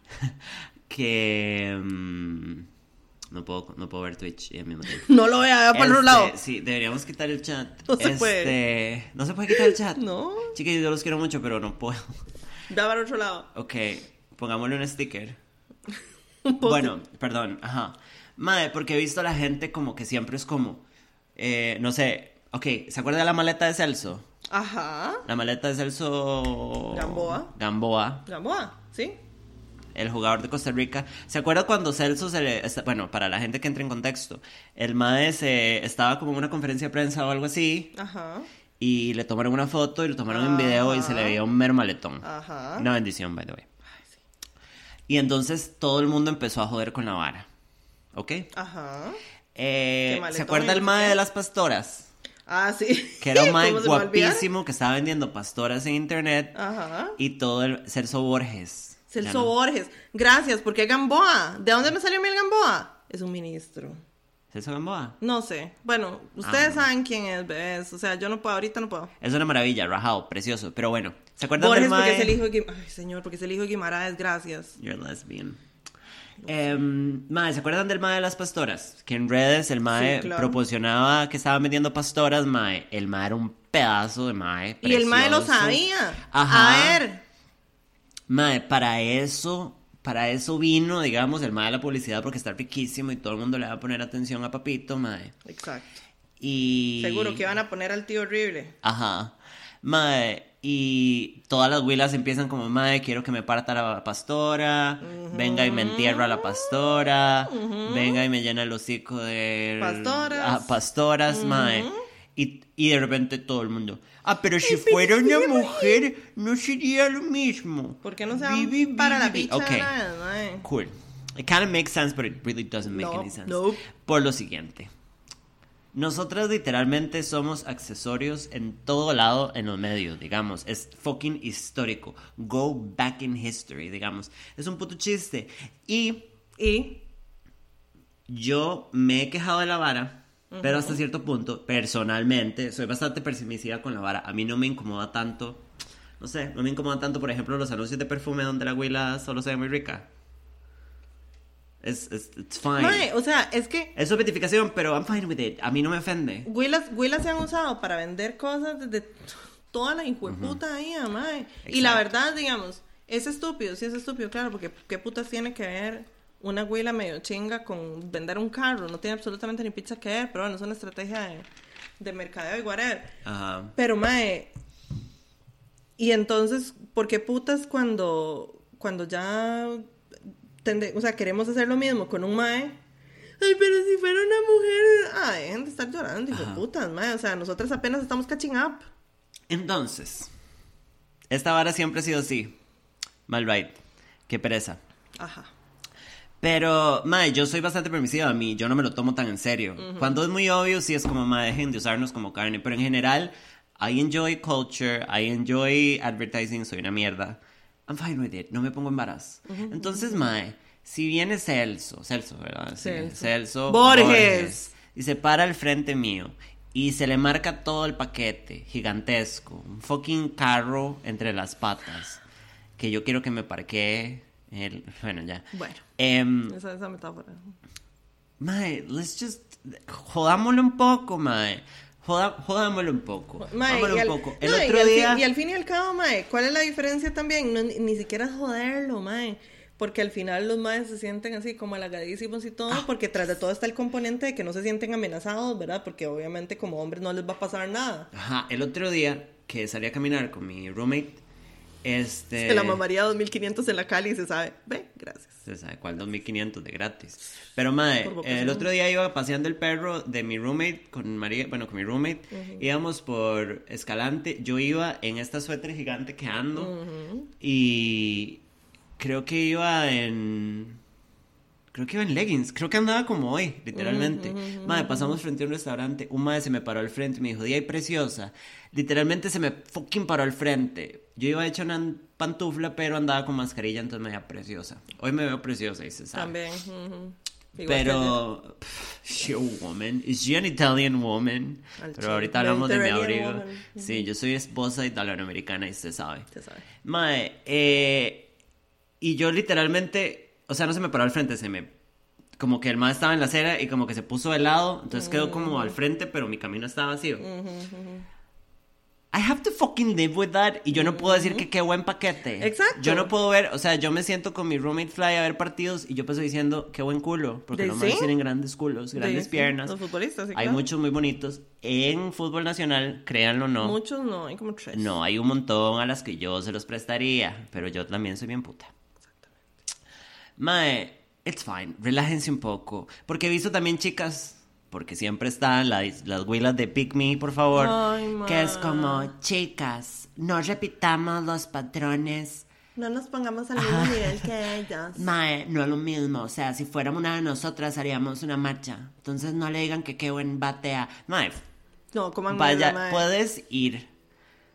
que... mm, no puedo, no puedo ver Twitch y al mismo tiempo. No lo vea, vea por el otro Este, lado. Sí, deberíamos quitar el chat. No se Este, puede. No se puede quitar el chat. No. Chicas, yo los quiero mucho, pero no puedo. Vea para el otro lado. Ok, pongámosle un sticker. Un post-it. Bueno, perdón, ajá. Madre, porque he visto a la gente como que siempre es como, eh, no sé, ok, ¿se acuerda de la maleta de Celso? Ajá. La maleta de Celso... Gamboa. Gamboa, Gamboa, ¿sí? el jugador de Costa Rica. ¿Se acuerda cuando Celso se le... está- Bueno, para la gente que entre en contexto, el mae se estaba como en una conferencia de prensa o algo así, Ajá. y le tomaron una foto y lo tomaron en video y se le Ajá. veía un mero maletón. Ajá. Una bendición, by the way. Ay, sí. Y entonces todo el mundo empezó a joder con la vara. ¿Ok? Ajá. Eh, Qué maletón, ¿se acuerda y el no sé mae qué. de las pastoras? Ah, sí. Que era un mae ¿Cómo se me olvida? guapísimo que estaba vendiendo pastoras en internet. Ajá. Y todo el... Celso Borges. Celso Ya no- Borges. Gracias, porque Gamboa. ¿De dónde me salió a mí el Gamboa? Es un ministro. ¿Celso Gamboa? No sé. Bueno, ustedes Ah. saben quién es, bebés. O sea, yo no puedo, ahorita no puedo. Es una maravilla, rajado, precioso. Pero bueno, ¿se acuerdan Borges, del mae? porque es el hijo de Guim- Ay, señor, porque es el hijo de Guimaraes, gracias. You're lesbian. Em, mae, ¿se acuerdan del mae de las pastoras? Que en redes el mae Sí, claro. proporcionaba que estaban vendiendo pastoras, mae. El mae era un pedazo de mae. Y el mae lo precioso. sabía. Ajá. A ver. Mae, para eso, para eso vino, digamos, el mae de la publicidad, porque está riquísimo y todo el mundo le va a poner atención a Papito, mae. Exacto. Y... Seguro que van a poner al tío horrible. Ajá. Mae, y todas las huilas empiezan como, mae, quiero que me parta la pastora, venga y me entierra a la pastora, venga y me llena el hocico de... Pastoras. Ah, pastoras, mae. Y, y de repente todo el mundo, ah, pero si fuera una mujer, no sería lo mismo. ¿Por qué no se Bi, bi, van para bi, la bi. picha Ok, de una vez, mae? cool. It kind of makes sense, but it really doesn't make No, any sense. nope. Por lo siguiente. Nosotras literalmente somos accesorios en todo lado en los medios, digamos. Es fucking histórico. Go back in history, digamos. Es un puto chiste. Y Y yo me he quejado de la vara, pero hasta cierto punto, personalmente, soy bastante permisiva con la vara. A mí no me incomoda tanto, no sé, no me incomoda tanto, por ejemplo, los anuncios de perfume donde la abuela solo se ve muy rica. Es, es it's fine. mae, o sea, es que Es objetificación, pero I'm fine with it. A mí no me ofende. Huilas, Huilas se han usado para vender cosas desde toda la hijueputa ahí, mae. Y la Exacto. verdad, digamos, es estúpido, sí es estúpido, claro, porque qué putas tiene que ver una huila medio chinga con vender un carro. No tiene absolutamente ni pizza que ver, pero bueno, es una estrategia de, de mercadeo y whatever. Ajá. Pero, mae, y entonces, ¿por qué putas cuando, cuando ya, tende- o sea, queremos hacer lo mismo con un mae? Ay, pero si fuera una mujer, ay, dejen de estar llorando, hijo de Ajá. putas, mae. O sea, nosotras apenas estamos catching up. Entonces, esta vara siempre ha sido así. Mal right. Qué pereza. Ajá. Pero, mae, yo soy bastante permisiva a mí, yo no me lo tomo tan en serio. Cuando es muy obvio, sí es como, mae, dejen de usarnos como carne. Pero en general, I enjoy culture, I enjoy advertising, soy una mierda. I'm fine with it, no me pongo en varas. Entonces, mae, si viene Celso, Celso, ¿verdad? Sí, Celso. Celso Borges. y se para al frente mío y se le marca todo el paquete gigantesco, un fucking carro entre las patas, que yo quiero que me parquee. El, bueno, ya. Bueno, Em, esa, esa metáfora. mae, let's just. Jodámoslo un poco, mae. Joda, jodámoslo un poco. Mae, Jodámoslo y al, un poco. El no, y otro al día. fin, y al fin y al cabo, mae, ¿cuál es la diferencia también? No, ni, ni siquiera es joderlo, mae. Porque al final los maes se sienten así como halagadísimos y todo, porque tras de todo está el componente de que no se sienten amenazados, ¿verdad? Porque obviamente como hombres no les va a pasar nada. Ajá, el otro día que salí a caminar con mi roommate. Este. Se la mamaría dos mil quinientos en la Cali y se sabe. Ve, gracias. Se sabe cuál dos mil quinientos de gratis. Pero, mae, Por vocación. el otro día iba paseando el perro de mi roommate con María, bueno, con mi roommate. Íbamos por Escalante. Yo iba en esta suéter gigante que ando. Y creo que iba en. Creo que iba en leggings. Creo que andaba como hoy, literalmente. Mae, pasamos frente a un restaurante. Un mae se me paró al frente y me dijo, "Día preciosa." Literalmente se me fucking paró al frente. Yo iba hecha una pantufla, pero andaba con mascarilla, entonces me veía preciosa. Hoy me veo preciosa y se sabe. También. ujú. Igual que ayer. Pero, pff, she a woman. Is she an Italian woman? Al Pero chile. ahorita hablamos de mi Mediterranean abrigo. woman. Sí, yo soy esposa italoamericana y se sabe. Se sabe. Mae, eh, y yo literalmente, o sea, no se me paró al frente, se me, como que el mae estaba en la acera y como que se puso de lado, entonces quedó como al frente, pero mi camino estaba vacío. I have to fucking live with that. Y yo no puedo decir que qué buen paquete. Exacto. Yo no puedo ver, o sea, yo me siento con mi roommate Fly a ver partidos y yo paso diciendo qué buen culo. Porque ¿De los sí? más tienen grandes culos, grandes Sí, sí, piernas. Los futbolistas, sí, Hay claro. muchos muy bonitos. En fútbol nacional, créanlo o no. Muchos no, hay como tres. No, hay un montón a las que yo se los prestaría. Pero yo también soy bien puta. Mae, it's fine. Relájense un poco. Porque he visto también chicas. Porque siempre están las, las huilas de Pick Me, por favor. Ay, ma. Que es como, chicas, no repitamos los patrones. No nos pongamos al mismo nivel que ellas. Mae, no es lo mismo. O sea, si fuéramos una de nosotras, haríamos una marcha. Entonces no le digan que qué buen batea. Mae, No, coman vaya, mierda, mae. puedes ir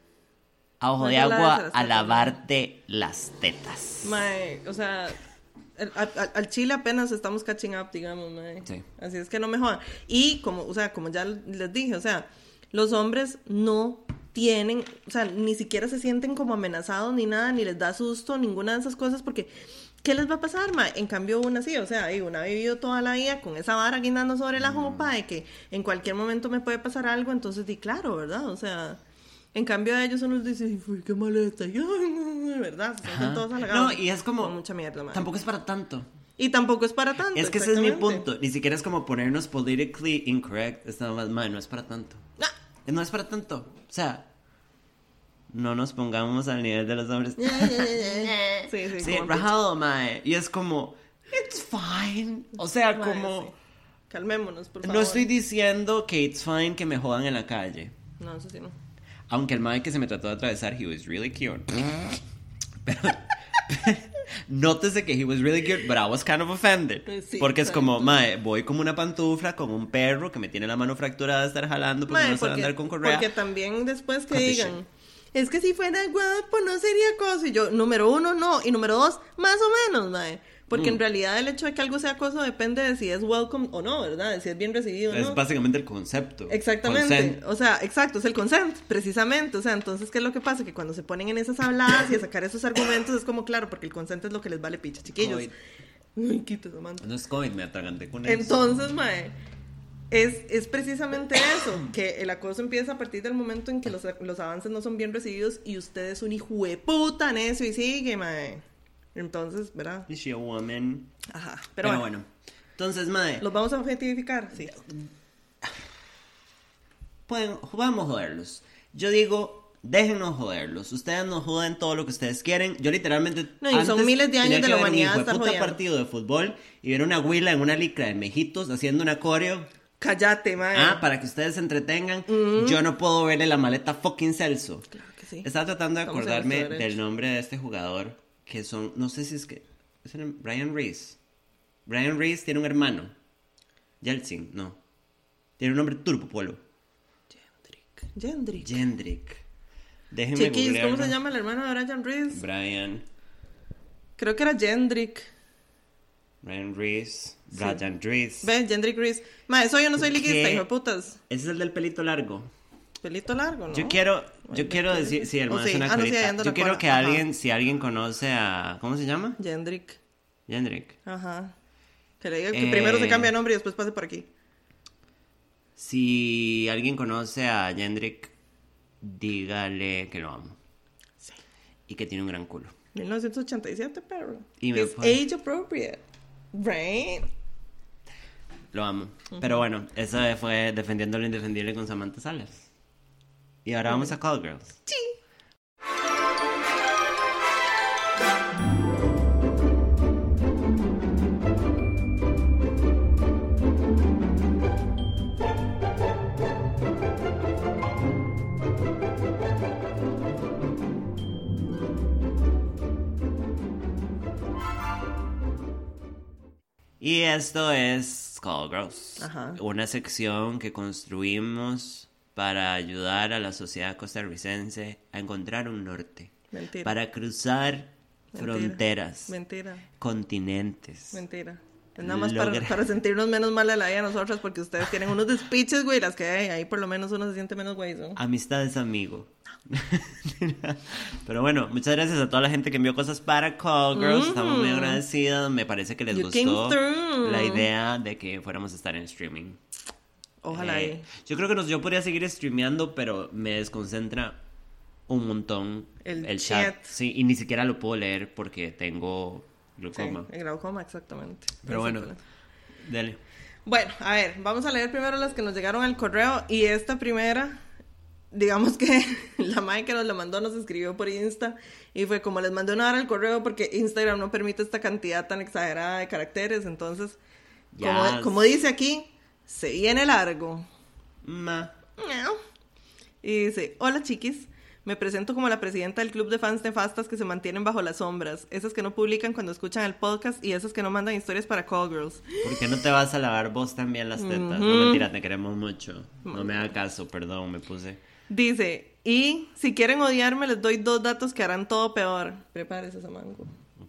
a Ojo No de hay que lavarse Agua las a tetas, lavarte las tetas. Mae, o sea, al, al, al chile apenas estamos catching up, digamos, mae. Sí. Así es que no me jodan. Y como, o sea, como ya les dije, o sea, los hombres no tienen, o sea, ni siquiera se sienten como amenazados ni nada, ni les da susto, ninguna de esas cosas, porque ¿qué les va a pasar, ma? En cambio, una sí, o sea, una ha vivido toda la vida con esa vara guindando sobre la jupa de que en cualquier momento me puede pasar algo, entonces di claro, ¿verdad? O sea, en cambio de ellos uno les dice, uy, qué maleta, y ay, ¿verdad? Se sienten todos halagados. No, y es como, con mucha mierda, ma. Tampoco es para tanto. Y tampoco es para tanto. Es que ese es mi punto, ni siquiera es como ponernos politically incorrect, es nada más, ma, no es para tanto. Ah. No es para tanto, o sea... No nos pongamos al nivel de los hombres. Sí, sí, sí, rajado, mae. Y es como, it's fine. O sea, mae, como... Sí. Calmémonos, por favor. No estoy diciendo que it's fine que me jodan en la calle. No, eso sí no. Aunque el mae que se me trató de atravesar, he was really cute. Pero... Nótese que he was really cute, but I was kind of offended. Sí, porque es como, mae, voy como una pantufla con un perro que me tiene la mano fracturada de estar jalando porque mae, no sabe andar con correa. Porque también después que digan... Es que si fuera guapo no sería acoso. Y yo, número uno, no. Y número dos, más o menos, mae. Porque mm. en realidad el hecho de que algo sea acoso depende de si es welcome o no, ¿verdad? De si es bien recibido o no. Es básicamente el concepto. Exactamente. Consent. O sea, exacto, es el consent, precisamente. O sea, entonces, ¿qué es lo que pasa? Que cuando se ponen en esas habladas y a sacar esos argumentos, es como, claro, porque el consent es lo que les vale picha, chiquillos. COVID. Uy, quita esa manta. No es COVID, me atraganté con eso. Entonces, mae... Es, es precisamente eso, que el acoso empieza a partir del momento en que los, los avances no son bien recibidos y usted es un hijo de puta necio y sigue, mae. Entonces, ¿verdad? Is she a woman? Ajá, pero, pero bueno. bueno. Entonces, mae. ¿Los vamos a objetificar? Sí. Pueden, vamos a joderlos. Yo digo, déjenos joderlos. Ustedes nos joden todo lo que ustedes quieren. Yo literalmente... No, y son miles de años de la humanidad estar jodiendo. Puta partido de fútbol y ver una huila en una licra de mejitos haciendo un coreo. Cállate, mae. Ah, para que ustedes se entretengan. Mm-hmm. Yo no puedo verle la maleta fucking Celso. Claro que sí. Estaba tratando de Estamos acordarme del nombre de este jugador. Que son, no sé si es que... ¿Es el, Brian Reese? Brian Reese tiene un hermano. Yeltsin, no. Tiene un nombre turbo, polo. Jendrik. Jendrik. Jendrik. Déjenme Chiquis, googlearlo. ¿cómo se llama el hermano de Brian Reese? Brian. Creo que era Jendrik. Brian Reese. Brian sí. Reese. Ve, Jendrik Reese. Ma, eso yo no soy liguista, hijo de putas. Ese es el del pelito largo. Pelito largo, ¿no? Yo quiero, yo Ay, quiero decir, sí, hermano, oh, sí. es una ah, no, sí, yo quiero cual. que Ajá. alguien, si alguien conoce a, ¿cómo se llama? Jendrik. Jendrik. Ajá. Que le diga que eh, primero se cambia de nombre y después pase por aquí. Si alguien conoce a Jendrik, dígale que lo amo. Sí. Y que tiene un gran culo. mil novecientos ochenta y siete, perro. Y me Es fue. age appropriate. Right. Lo amo. Uh-huh. Pero bueno, eso fue Defendiendo lo Indefendible con Samantha Salas. Y ahora uh-huh. vamos a Call Girls. Sí. Y esto es Call Girls, Ajá. una sección que construimos para ayudar a la sociedad costarricense a encontrar un norte. Mentira. Para cruzar Mentira. fronteras. Mentira. Continentes. Mentira. Es nada más para, para sentirnos menos mal a la vida nosotros porque ustedes tienen unos despiches, güey, las que hay. Ahí por lo menos uno se siente menos güey, ¿no? Amistad es amigo. Pero bueno, muchas gracias a toda la gente que envió cosas para Call Girls. Mm-hmm. Estamos muy agradecidos. Me parece que les you gustó la idea de que fuéramos a estar en streaming. Ojalá. Eh, yo creo que nos, yo podría seguir streameando, pero me desconcentra un montón el, el chat. chat. Sí, y ni siquiera lo puedo leer porque tengo glaucoma. Sí, el glaucoma, exactamente. Pero bueno, dale. Bueno, a ver, vamos a leer primero las que nos llegaron al correo. Y esta primera, digamos que la mae que nos la mandó nos escribió por Insta. Y fue como les mandé una hora al correo porque Instagram no permite esta cantidad tan exagerada de caracteres. Entonces, yes. como, como dice aquí, se viene largo. Ma. Y dice, hola chiquis. Me presento como la presidenta del club de fans nefastas que se mantienen bajo las sombras. Esas que no publican cuando escuchan el podcast y esas que no mandan historias para Call Girls. ¿Por qué no te vas a lavar vos también las tetas? Uh-huh. No, mentira, te queremos mucho. No me haga caso, perdón, me puse. Dice, y si quieren odiarme les doy dos datos que harán todo peor. Prepárese, Samango. Ok.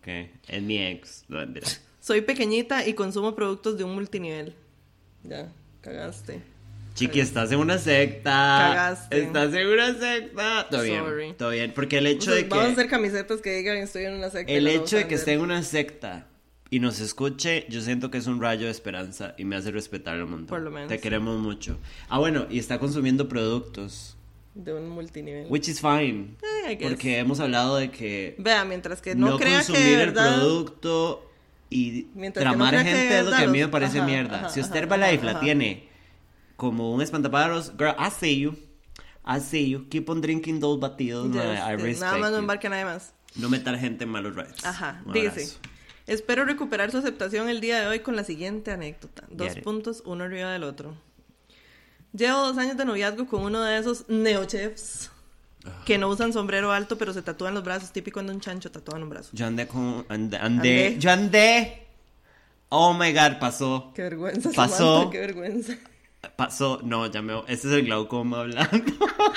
Ok, es mi ex. No, mentira. Soy pequeñita y consumo productos de un multinivel. Ya, cagaste. Chiqui, estás en una secta. Cagaste. Estás en una secta. Todo bien, Sorry. todo bien. Porque el hecho O sea, de que... vamos a hacer camisetas que digan estoy en una secta. El y las hecho de vamos que a esté en vender. una secta y nos escuche, yo siento que es un rayo de esperanza y me hace respetar un montón. Por lo menos. Te queremos mucho. Ah, bueno, y está consumiendo productos. De un multinivel. Which is fine. Eh, I guess. Porque hemos hablado de que Vea, mientras que no, no crea consumir que de el verdad... producto y Mientras que tramar no crea que gente de es lo que a verdad mí me los- parece ajá, mierda. ajá, Si ajá, usted Herbalife la ajá. tiene como un espantapájaros, girl, I see you. I see you. Keep on drinking those batidos. Yes, man. I yes, respect nada más no you. embarque a nadie más. No meter gente en malos rides. Ajá, Un dice. abrazo. Espero recuperar su aceptación el día de hoy con la siguiente anécdota. Dos Get it. puntos, uno arriba del otro. Llevo dos años de noviazgo con uno de esos neochefs que no usan sombrero alto, pero se tatúan los brazos, típico de un chancho tatuado en un brazo. Yo andé con. Andé, andé, Andé. Yo andé. Oh my god, pasó. Qué vergüenza, Pasó. Samantha, qué vergüenza. Pasó. No, ya me. Este es el glaucoma hablando.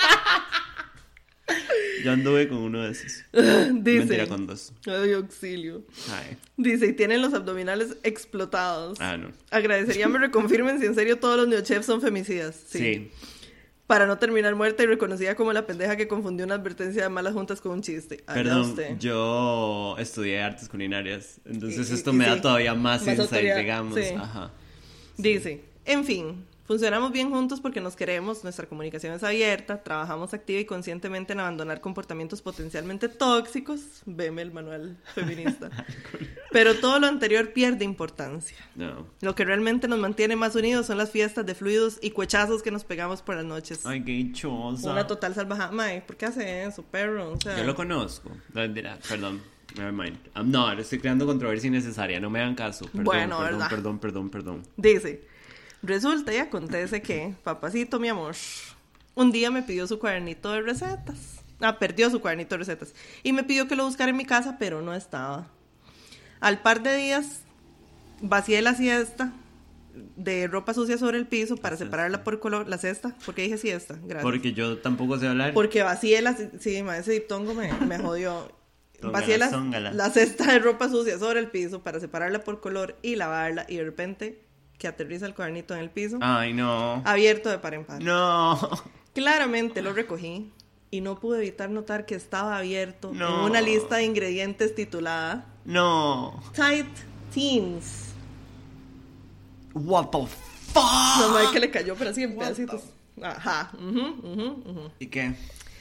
Yo anduve con uno de esos. Dice. Mentira, con dos. Ay, auxilio. Ay. Dice, y tienen los abdominales explotados. Ah, no. Agradecería me reconfirmen si en serio todos los neochefs son femicidas. Sí. Sí. Para no terminar muerta y reconocida como la pendeja que confundió una advertencia de malas juntas con un chiste. Allá Perdón, usted. yo estudié artes culinarias. Entonces Y- y- esto y me sí, da todavía más, más insight, autoridad, digamos. sí. Ajá. Dice, en fin, funcionamos bien juntos porque nos queremos, nuestra comunicación es abierta, trabajamos activa y conscientemente en abandonar comportamientos potencialmente tóxicos, veme el manual feminista, pero todo lo anterior pierde importancia. No. Lo que realmente nos mantiene más unidos son las fiestas de fluidos y cuechazos que nos pegamos por las noches. Ay, qué dichosa. Una total salvajada. Mae, ¿por qué hace eso, perro? O sea, Yo lo conozco. No, mentira, perdón. Never mind. I'm not. Estoy creando controversia innecesaria. No me hagan caso. Perdón, Bueno, perdón, ¿verdad? perdón, perdón, perdón. Dice, resulta y acontece que, papacito, mi amor, un día me pidió su cuadernito de recetas. Ah, perdió su cuadernito de recetas. Y me pidió que lo buscara en mi casa, pero no estaba. Al par de días, vacié la siesta de ropa sucia sobre el piso para Cesta. separarla por color. La cesta, ¿por qué dije siesta? Gracias. Porque yo tampoco sé hablar. Porque vacié la... Sí, ma, ese diptongo me, me jodió. Tóngala, Vacié la, tóngala. la cesta de ropa sucia sobre el piso para separarla por color y lavarla. Y de repente, que aterriza el cuadernito en el piso, Ay, no. abierto de par en par. No. Claramente lo recogí y no pude evitar notar que estaba abierto No. en una lista de ingredientes titulada No. Tight Teens. What the fuck? No, no, que le cayó, pero así en pedacitos. Ajá. ujú, ujú, ujú. ¿Y qué?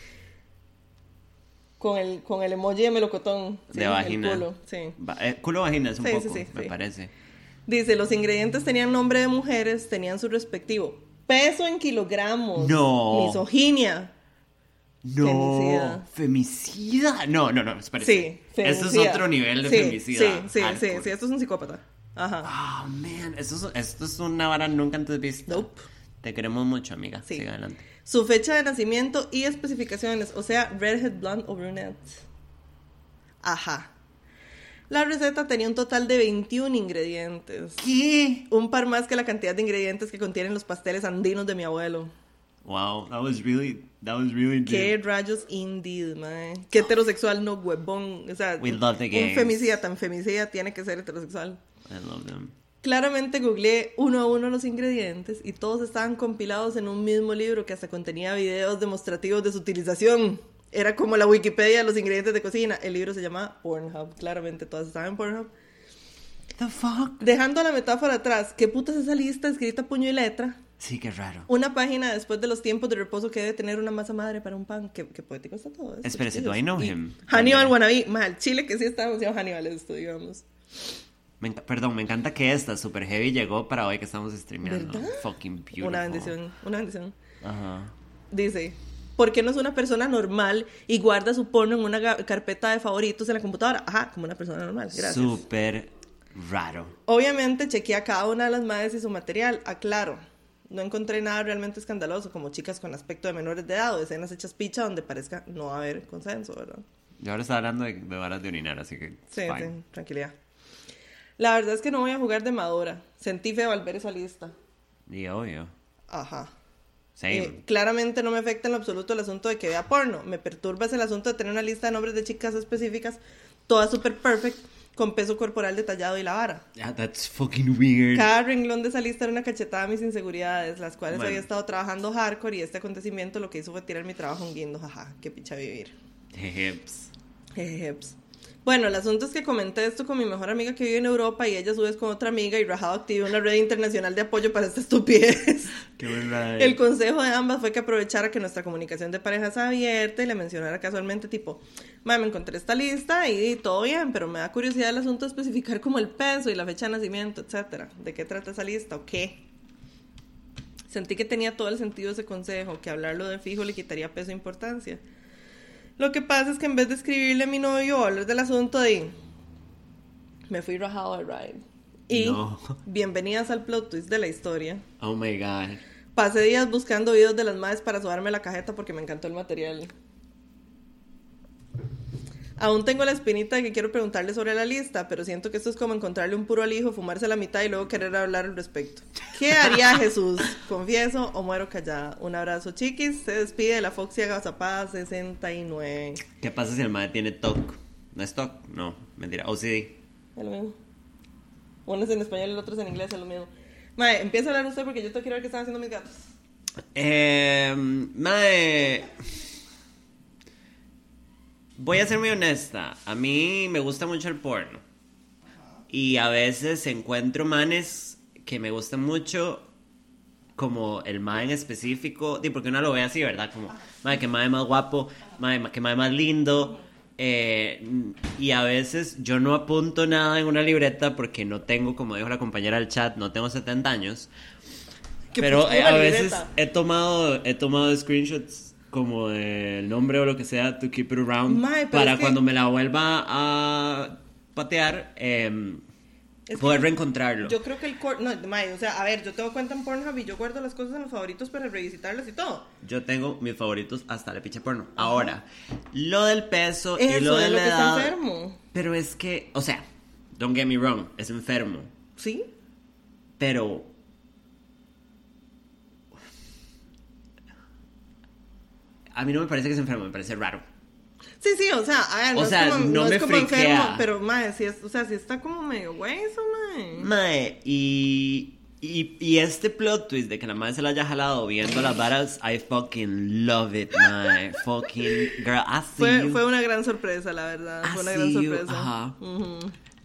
Con el, con el emoji de melocotón. De el vagina. culo, sí. Va- eh, culo vagina es un Sí, poco, sí, sí, me sí. parece. Dice, los ingredientes tenían nombre de mujeres, tenían su respectivo peso en kilogramos. No. Misoginia. No. Femicida. Femicida. No, no, no, espérate. Sí, Esto es femicida. otro nivel de Sí, femicida. Sí, sí, sí, Hardcore. sí, esto es un psicópata. Ajá. Oh, man. Esto es, esto es una vara nunca antes vista. Nope. Te queremos mucho, amiga. Sí. Siga adelante. Su fecha de nacimiento y especificaciones, o sea, redhead, blonde o brunette. Ajá. La receta tenía un total de veintiún ingredientes. ¿Qué? Un par más que la cantidad de ingredientes que contienen los pasteles andinos de mi abuelo. Wow, that was really, that was really Qué deep. rayos indeed, man. Qué heterosexual, no huevón. O sea, We love the un gays. femicida tan femicida tiene que ser heterosexual. I love them. Claramente googleé uno a uno los ingredientes y todos estaban compilados en un mismo libro que hasta contenía videos demostrativos de su utilización. Era como la Wikipedia de los ingredientes de cocina. El libro se llama Pornhub. Claramente todas estaban en Pornhub. The fuck? Dejando la metáfora atrás, ¿qué puta es esa lista escrita a puño y letra? Sí, qué raro. Una página después de los tiempos de reposo que debe tener una masa madre para un pan. Qué, qué poético está todo esto. Espérese, chiquillos. do I know Y him? Hannibal Wannabe. Mal, Chile que sí está demasiado Hannibal esto, digamos. Me enca- perdón, me encanta que esta super heavy llegó para hoy que estamos streameando. ¿Verdad? Fucking beautiful. Una bendición, una bendición. Ajá. Dice, ¿por qué no es una persona normal y guarda su porno en una ga- carpeta de favoritos en la computadora? Ajá, como una persona normal, gracias. Súper raro. Obviamente chequeé a cada una de las madres y su material, aclaro. No encontré nada realmente escandaloso, como chicas con aspecto de menores de edad o escenas hechas picha donde parezca no haber consenso, ¿verdad? Yo ahora estaba hablando de, de varas de orinar, así que it's Sí, fine. sí, tranquilidad. La verdad es que no voy a jugar de madura. Sentí feo al ver esa lista. Y obvio. Ajá. Same. Eh, claramente no me afecta en lo absoluto el asunto de que vea porno. Me perturba es el asunto de tener una lista de nombres de chicas específicas, todas super perfect, con peso corporal detallado y la vara. Yeah, that's fucking weird. Cada renglón de esa lista era una cachetada a mis inseguridades, las cuales Bueno. había estado trabajando hardcore, y este acontecimiento lo que hizo fue tirar mi trabajo un guindo, jaja, qué picha vivir. Jejeps. Jejeps. Bueno, el asunto es que comenté esto con mi mejor amiga que vive en Europa, y ella a su vez con otra amiga, y rajado activé una red internacional de apoyo para esta estupidez. Qué buena. El consejo de ambas fue que aprovechara que nuestra comunicación de pareja es abierta y le mencionara casualmente tipo, "Mae, me encontré esta lista y todo bien, pero me da curiosidad el asunto de especificar como el peso y la fecha de nacimiento, etcétera. ¿De qué trata esa lista o qué?" Sentí que tenía todo el sentido ese consejo, que hablarlo de fijo le quitaría peso e importancia. Lo que pasa es que en vez de escribirle a mi novio o hablar del asunto de... me fui rajado al ride. Y No. bienvenidas al plot twist de la historia. Oh my god. Pasé días buscando videos de las madres para sudarme la cajeta porque me encantó el material. Aún tengo la espinita de que quiero preguntarle sobre la lista, pero siento que esto es como encontrarle un puro al hijo, fumarse la mitad y luego querer hablar al respecto. ¿Qué haría Jesús? ¿Confieso o muero callada? Un abrazo, chiquis. Se despide de la Foxy Agazapada sesenta y nueve. ¿Qué pasa si el mae tiene T O C? ¿No es T O C? No, mentira. O C D. Es lo mismo. Uno es en español y el otro es en inglés, es lo mismo. Mae, empieza a hablar usted porque yo tengo que ver qué están haciendo mis gatos. Eh, mae... Voy a ser muy honesta. A mí me gusta mucho el porno. Y a veces encuentro manes que me gustan mucho, como el mae en específico. Y porque uno lo ve así, ¿verdad? Como, mae, que mae más guapo, mae, que mae más lindo. Eh, y a veces yo no apunto nada en una libreta porque no tengo, como dijo la compañera del chat, no tengo setenta años. ¿Qué Pero puta eh, a veces libreta? he tomado, he tomado screenshots como el nombre o lo que sea, to keep it around, Mae, pero para es que- cuando me la vuelva a patear, eh, Es poder que reencontrarlo. Yo creo que el... cor- No, mae, o sea, a ver, yo tengo cuenta en Pornhub y yo guardo las cosas en los favoritos para revisitarlas y todo. Yo tengo mis favoritos hasta la picha porno. Ahora, lo del peso y Eso lo de es lo la que está edad, enfermo. pero es que, o sea, don't get me wrong, es enfermo, ¿Sí? pero a mí no me parece que es enfermo, me parece raro. Sí, sí, o sea, a ver, no O es sea, como, no no me es como friquea. enfermo, pero, mae, sí es, o sea, sí está como medio hueso, mae. Mae, y, y, y este plot twist de que la madre se la haya jalado viendo las varas, I fucking love it, mae. Fucking girl, I see Fue, you. fue una gran sorpresa, la verdad. I Fue una see gran you, sorpresa. ajá. Ujú.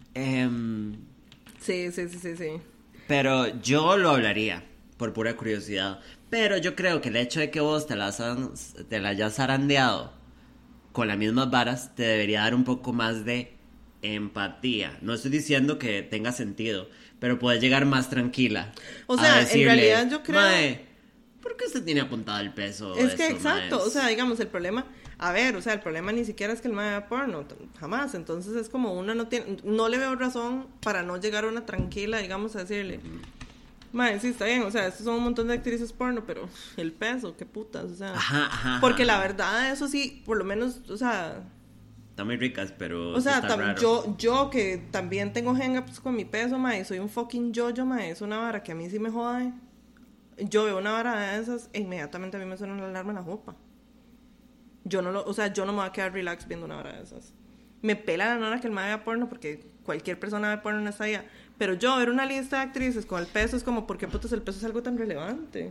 Em, Sí, sí, sí, sí, sí. pero yo lo hablaría, por pura curiosidad. Pero yo creo que el hecho de que vos te las han- te la hayas zarandeado con las mismas varas te debería dar un poco más de empatía. No estoy diciendo que tenga sentido, pero puedes llegar más tranquila. O a sea, en decirle, realidad yo creo- "Mae, ¿por qué usted tiene apuntado el peso?" Es de que estos exacto, maes?" o sea, digamos, el problema, a ver, o sea, el problema ni siquiera es que el mae vea porno, t- jamás, entonces es como uno no tiene, no le veo razón para no llegar a una tranquila, digamos, a decirle, mae, sí, está bien, o sea, estos son un montón de actrices porno, pero el peso, qué putas, o sea, Ajá, ajá, porque ajá. la verdad, eso sí, por lo menos, o sea, Están muy ricas, pero o sí sea, está tam- raro. yo, yo que también tengo hangups con mi peso, mae, soy un fucking yo-yo, mae, es una vara que a mí sí me jode. Yo veo una vara de esas e inmediatamente a mí me suena una alarma en la jupa. Yo no lo, o sea, yo no me voy a quedar relax viendo una vara de esas. Me pela la nora que el mae vea porno porque cualquier persona ve porno en esta vida. Pero yo ver una lista de actrices con el peso es como, ¿por qué putas el peso es algo tan relevante?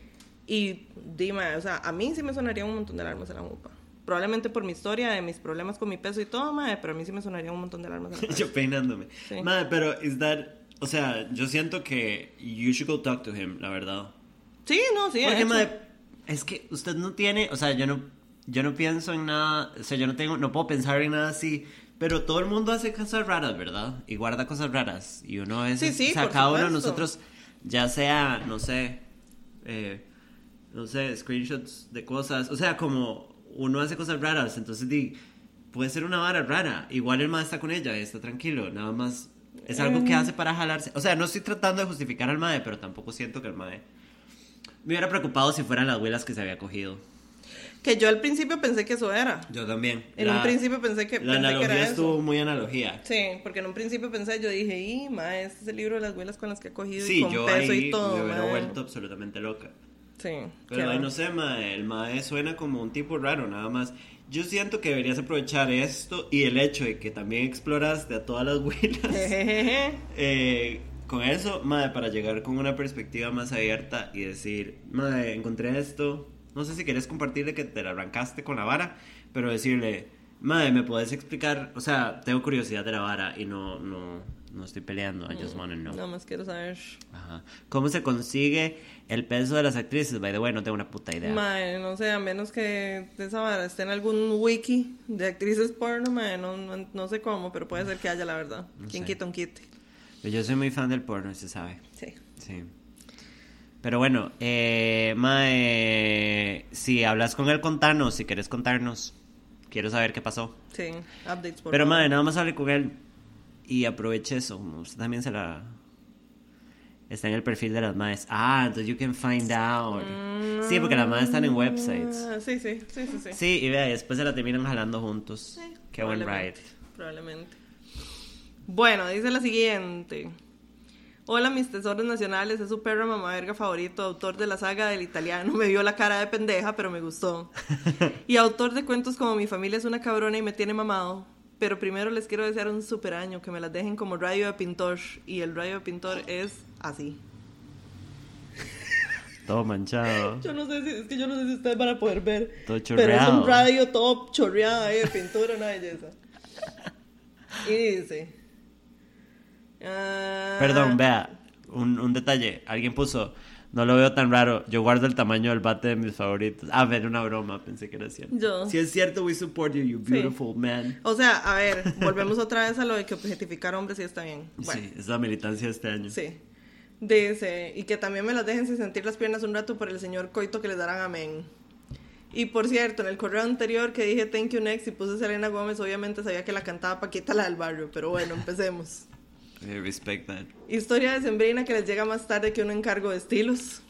Y dime, o sea, a mí sí me sonaría un montón de alarmas en la jupa. Probablemente por mi historia, de mis problemas con mi peso y todo, mae, pero a mí sí me sonaría un montón de alarmas en la jupa. Yo peinándome. Sí. Madre, pero is that, o sea, yo siento que you should go talk to him, la verdad. Sí, no, sí, de Porque, hecho. madre, es que usted no tiene, o sea, yo no, yo no pienso en nada, o sea, yo no tengo, no puedo pensar en nada así, pero todo el mundo hace cosas raras, ¿verdad? Y guarda cosas raras, y uno a veces, Sí, sí, o sea, por cada uno de supuesto. nosotros, ya sea, no sé, eh, no sé, screenshots de cosas, o sea, como uno hace cosas raras, entonces di, puede ser una vara rara, igual el mae está con ella y está tranquilo, nada más, es algo que hace para jalarse, o sea, no estoy tratando de justificar al mae, pero tampoco siento que el mae me hubiera preocupado si fueran las huelas que se había cogido. Que yo al principio pensé que eso era. Yo también. En un principio pensé que, La pensé que analogía era estuvo eso. muy analogía. Sí, porque en un principio pensé, yo dije, y, ma, este es el libro de las huelas con las que he cogido y Sí, con yo peso ahí y todo, me hubiera ma". vuelto absolutamente loca. Sí. Pero qué ay, va. no sé, mae, el mae suena como un tipo raro, nada más. Yo siento que deberías aprovechar esto y el hecho de que también exploraste a todas las huilas. Jejeje. eh, con eso, mae, para llegar con una perspectiva más abierta y decir, mae, encontré esto. No sé si quieres compartirle que te la arrancaste con la vara, pero decirle, mae, ¿me puedes explicar? O sea, tengo curiosidad de la vara y no, no, no estoy peleando. I just wanna know. Nada más quiero saber. Ajá. ¿Cómo se consigue el peso de las actrices? By the way, no tengo una puta idea. Mae, no sé, a menos que esa vara esté en algún wiki de actrices porno, mae, no, no, no sé cómo, pero puede ser que haya, la verdad. No ¿Quién sé. quita un kit? Yo soy muy fan del porno, se sabe. Sí. Sí. Pero bueno, eh, mae, si hablas con él, contanos, si quieres contarnos. Quiero saber qué pasó. Sí, updates por Pero favor. mae, nada más hable con él y aproveche eso. Usted también se la... Está en el perfil de las maes. Ah, entonces you can find out. Sí, porque las maes están en websites. Ah, sí, sí, sí, sí, sí. Sí, y vea, y después se la terminan jalando juntos. Sí, Qué buen ride. probablemente, Probablemente. Bueno, dice la siguiente. Hola, mis tesoros nacionales, es su perro mamá verga favorito, autor de la saga del italiano. Me vio la cara de pendeja, pero me gustó. Y autor de cuentos como Mi familia es una cabrona y me tiene mamado. Pero primero les quiero desear un super año, que me las dejen como radio de pintor. Y el radio de pintor es así. Todo manchado. Yo no sé si, es que yo no sé si ustedes van a poder ver. Todo Pero es chorreado. un radio todo chorreado ahí de pintura, una belleza. Y dice. ah, Perdón, vea, un, un detalle. Alguien puso, no lo veo tan raro. Yo guardo el tamaño del bate de mis favoritos. Ah, ver, una broma, pensé que era cierto. Yo. Si es cierto, we support you, you Sí. beautiful man. O sea, a ver, volvemos otra vez a lo de que objetificar hombres y está bien. Bueno, Sí, es la militancia de este año. sí. Dice, y que también me las dejen sin sentir las piernas un rato por el señor coito que les darán amén. Y por cierto, en el correo anterior que dije thank you next y puse Selena Gómez, obviamente sabía que la cantaba Paquita, la del barrio, pero bueno, empecemos. I respect that. Historia decembrina que les llega más tarde que un encargo de estilos.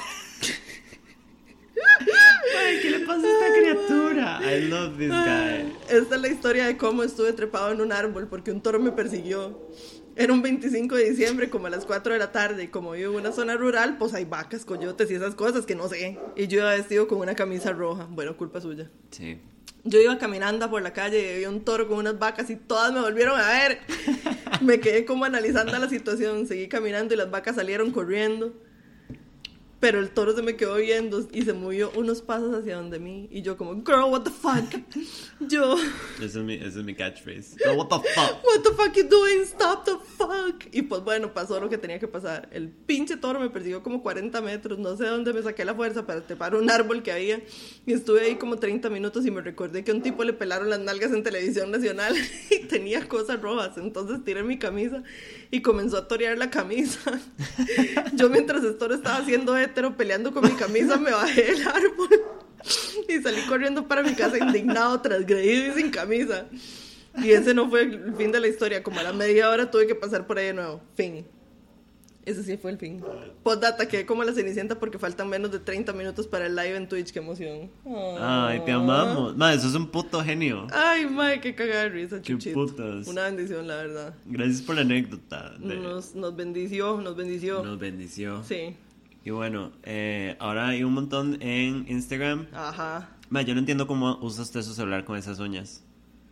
Ay, ¿qué le pasa a esta criatura? I love this guy. Esta es la historia de cómo estuve trepado en un árbol porque un toro me persiguió. Era un veinticinco de diciembre, como a las cuatro de la tarde, y como vivo en una zona rural, pues hay vacas, coyotes y esas cosas que no sé. Y yo iba vestido con una camisa roja. Bueno, culpa suya. Sí. Yo iba caminando por la calle y vi un toro con unas vacas y todas me volvieron a ver. Me quedé como analizando la situación, seguí caminando y las vacas salieron corriendo. Pero el toro se me quedó viendo y se movió unos pasos hacia donde mí. Y yo como, girl, what the fuck? Yo, Ese es mi, ese es mi catchphrase. Oh, what the fuck? what the fuck you doing? Stop the fuck. Y pues bueno, pasó lo que tenía que pasar. El pinche toro me persiguió como cuarenta metros. No sé dónde me saqué la fuerza para trepar un árbol que había. Y estuve ahí como treinta minutos y me recordé que a un tipo le pelaron las nalgas en televisión nacional y tenía cosas rojas. Entonces tiré mi camisa y comenzó a torear la camisa. Yo mientras el toro estaba haciendo hétero peleando con mi camisa me bajé del árbol y salí corriendo para mi casa indignado, transgredido y sin camisa. Y ese no fue el fin de la historia. Como a la media hora tuve que pasar por ahí de nuevo. Fin. Ese sí fue el fin. Postdata, quedé como la Cenicienta porque faltan menos de treinta minutos para el live en Twitch. Qué emoción. Ay, te amamos. Ma, eso es un puto genio. Ay, mae, qué cagada de risa, Qué Chuchito. putas. Una bendición, la verdad. Gracias por la anécdota. de- Nos, nos bendició, nos bendició. Nos bendició. Sí. Y bueno, eh, ahora hay un montón en Instagram. Ajá. Ma, yo no entiendo cómo usa usted su celular con esas uñas.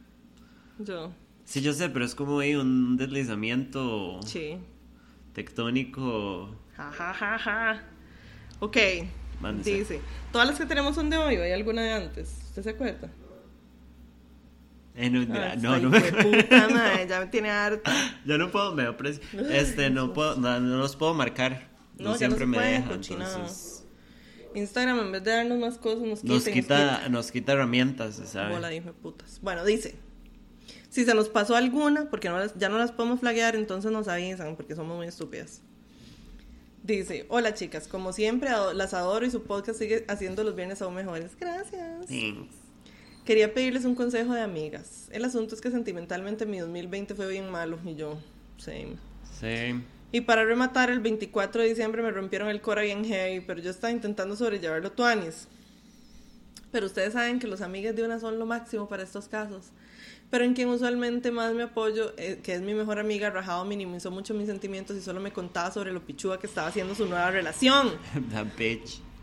Yo. Sí, yo sé, pero es como ahí un deslizamiento Sí. tectónico. Ja, ja, ja, ja. Ok. Mándese. Dice, todas las que tenemos son de hoy, ¿o hay alguna de antes? ¿Usted se acuerda? Eh, no, Ah, no, ay, no me... puta madre, ya me tiene harta. Ya no puedo, me da presión. Este, no puedo, no, no los puedo marcar. No, No, ya siempre no se me puede, deja, cochinada. entonces... Instagram, en vez de darnos más cosas, nos quita. Nos y quita, nos quita herramientas, se sabe. Bola de hijo de putas. Bueno, dice, si se nos pasó alguna, porque no las- ya no las podemos flaguear, entonces nos avisan, porque somos muy estúpidas. Dice, hola chicas, como siempre ado- las adoro y su podcast sigue haciendo los viernes aún mejores. Gracias. Thanks. Quería pedirles un consejo de amigas. El asunto es que sentimentalmente mi dos mil veinte fue bien malo y yo, same. Sí. Y para rematar, el veinticuatro de diciembre me rompieron el cora bien heavy, pero yo estaba intentando sobrellevarlo tuanis. Pero ustedes saben que los amigos de una son lo máximo para estos casos. Pero en quien usualmente más me apoyo, eh, que es mi mejor amiga, rajado minimizó mucho mis sentimientos y solo me contaba sobre lo pichuda que estaba haciendo su nueva relación. That bitch.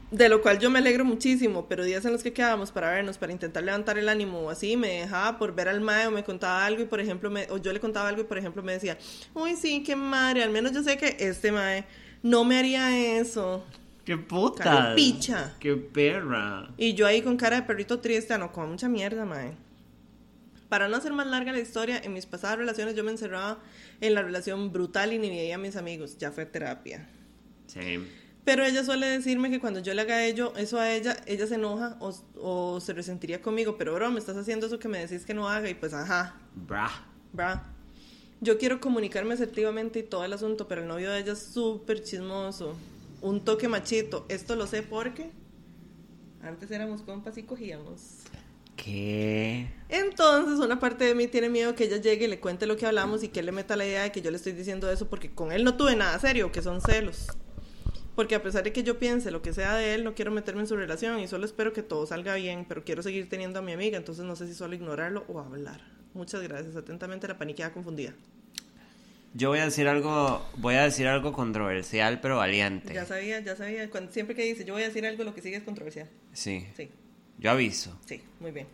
De lo cual yo me alegro muchísimo, pero días en los que quedábamos para vernos, para intentar levantar el ánimo o así, me dejaba por ver al mae o me contaba algo y por ejemplo, me, o yo le contaba algo y por ejemplo me decía, uy sí, qué madre, al menos yo sé que este mae no me haría eso. ¡Qué puta! Cara, picha. ¡Qué perra! Y yo ahí con cara de perrito triste, no, con mucha mierda, mae. Para no hacer más larga la historia, en mis pasadas relaciones yo me encerraba en la relación brutal y ni veía a mis amigos, ya fue terapia. Sí. Pero ella suele decirme que cuando yo le haga ello, eso a ella, ella se enoja o, o se resentiría conmigo. Pero, bro, me estás haciendo eso que me decís que no haga y pues, ajá. Bra. Bra. Yo quiero comunicarme asertivamente y todo el asunto, pero el novio de ella es súper chismoso. Un toque machito. Esto lo sé porque antes éramos compas y cogíamos. ¿Qué? Entonces, una parte de mí tiene miedo que ella llegue y le cuente lo que hablamos y que él le meta la idea de que yo le estoy diciendo eso porque con él no tuve nada serio, que son celos. Porque a pesar de que yo piense lo que sea de él, no quiero meterme en su relación y solo espero que todo salga bien, pero quiero seguir teniendo a mi amiga, entonces no sé si solo ignorarlo o hablar. Muchas gracias. Atentamente, la paniqueada confundida. Yo voy a decir algo, voy a decir algo controversial, pero valiente. Ya sabía, ya sabía. Cuando, siempre que dice yo voy a decir algo, lo que sigue es controversial. Sí. Sí. Yo aviso. Sí, muy bien.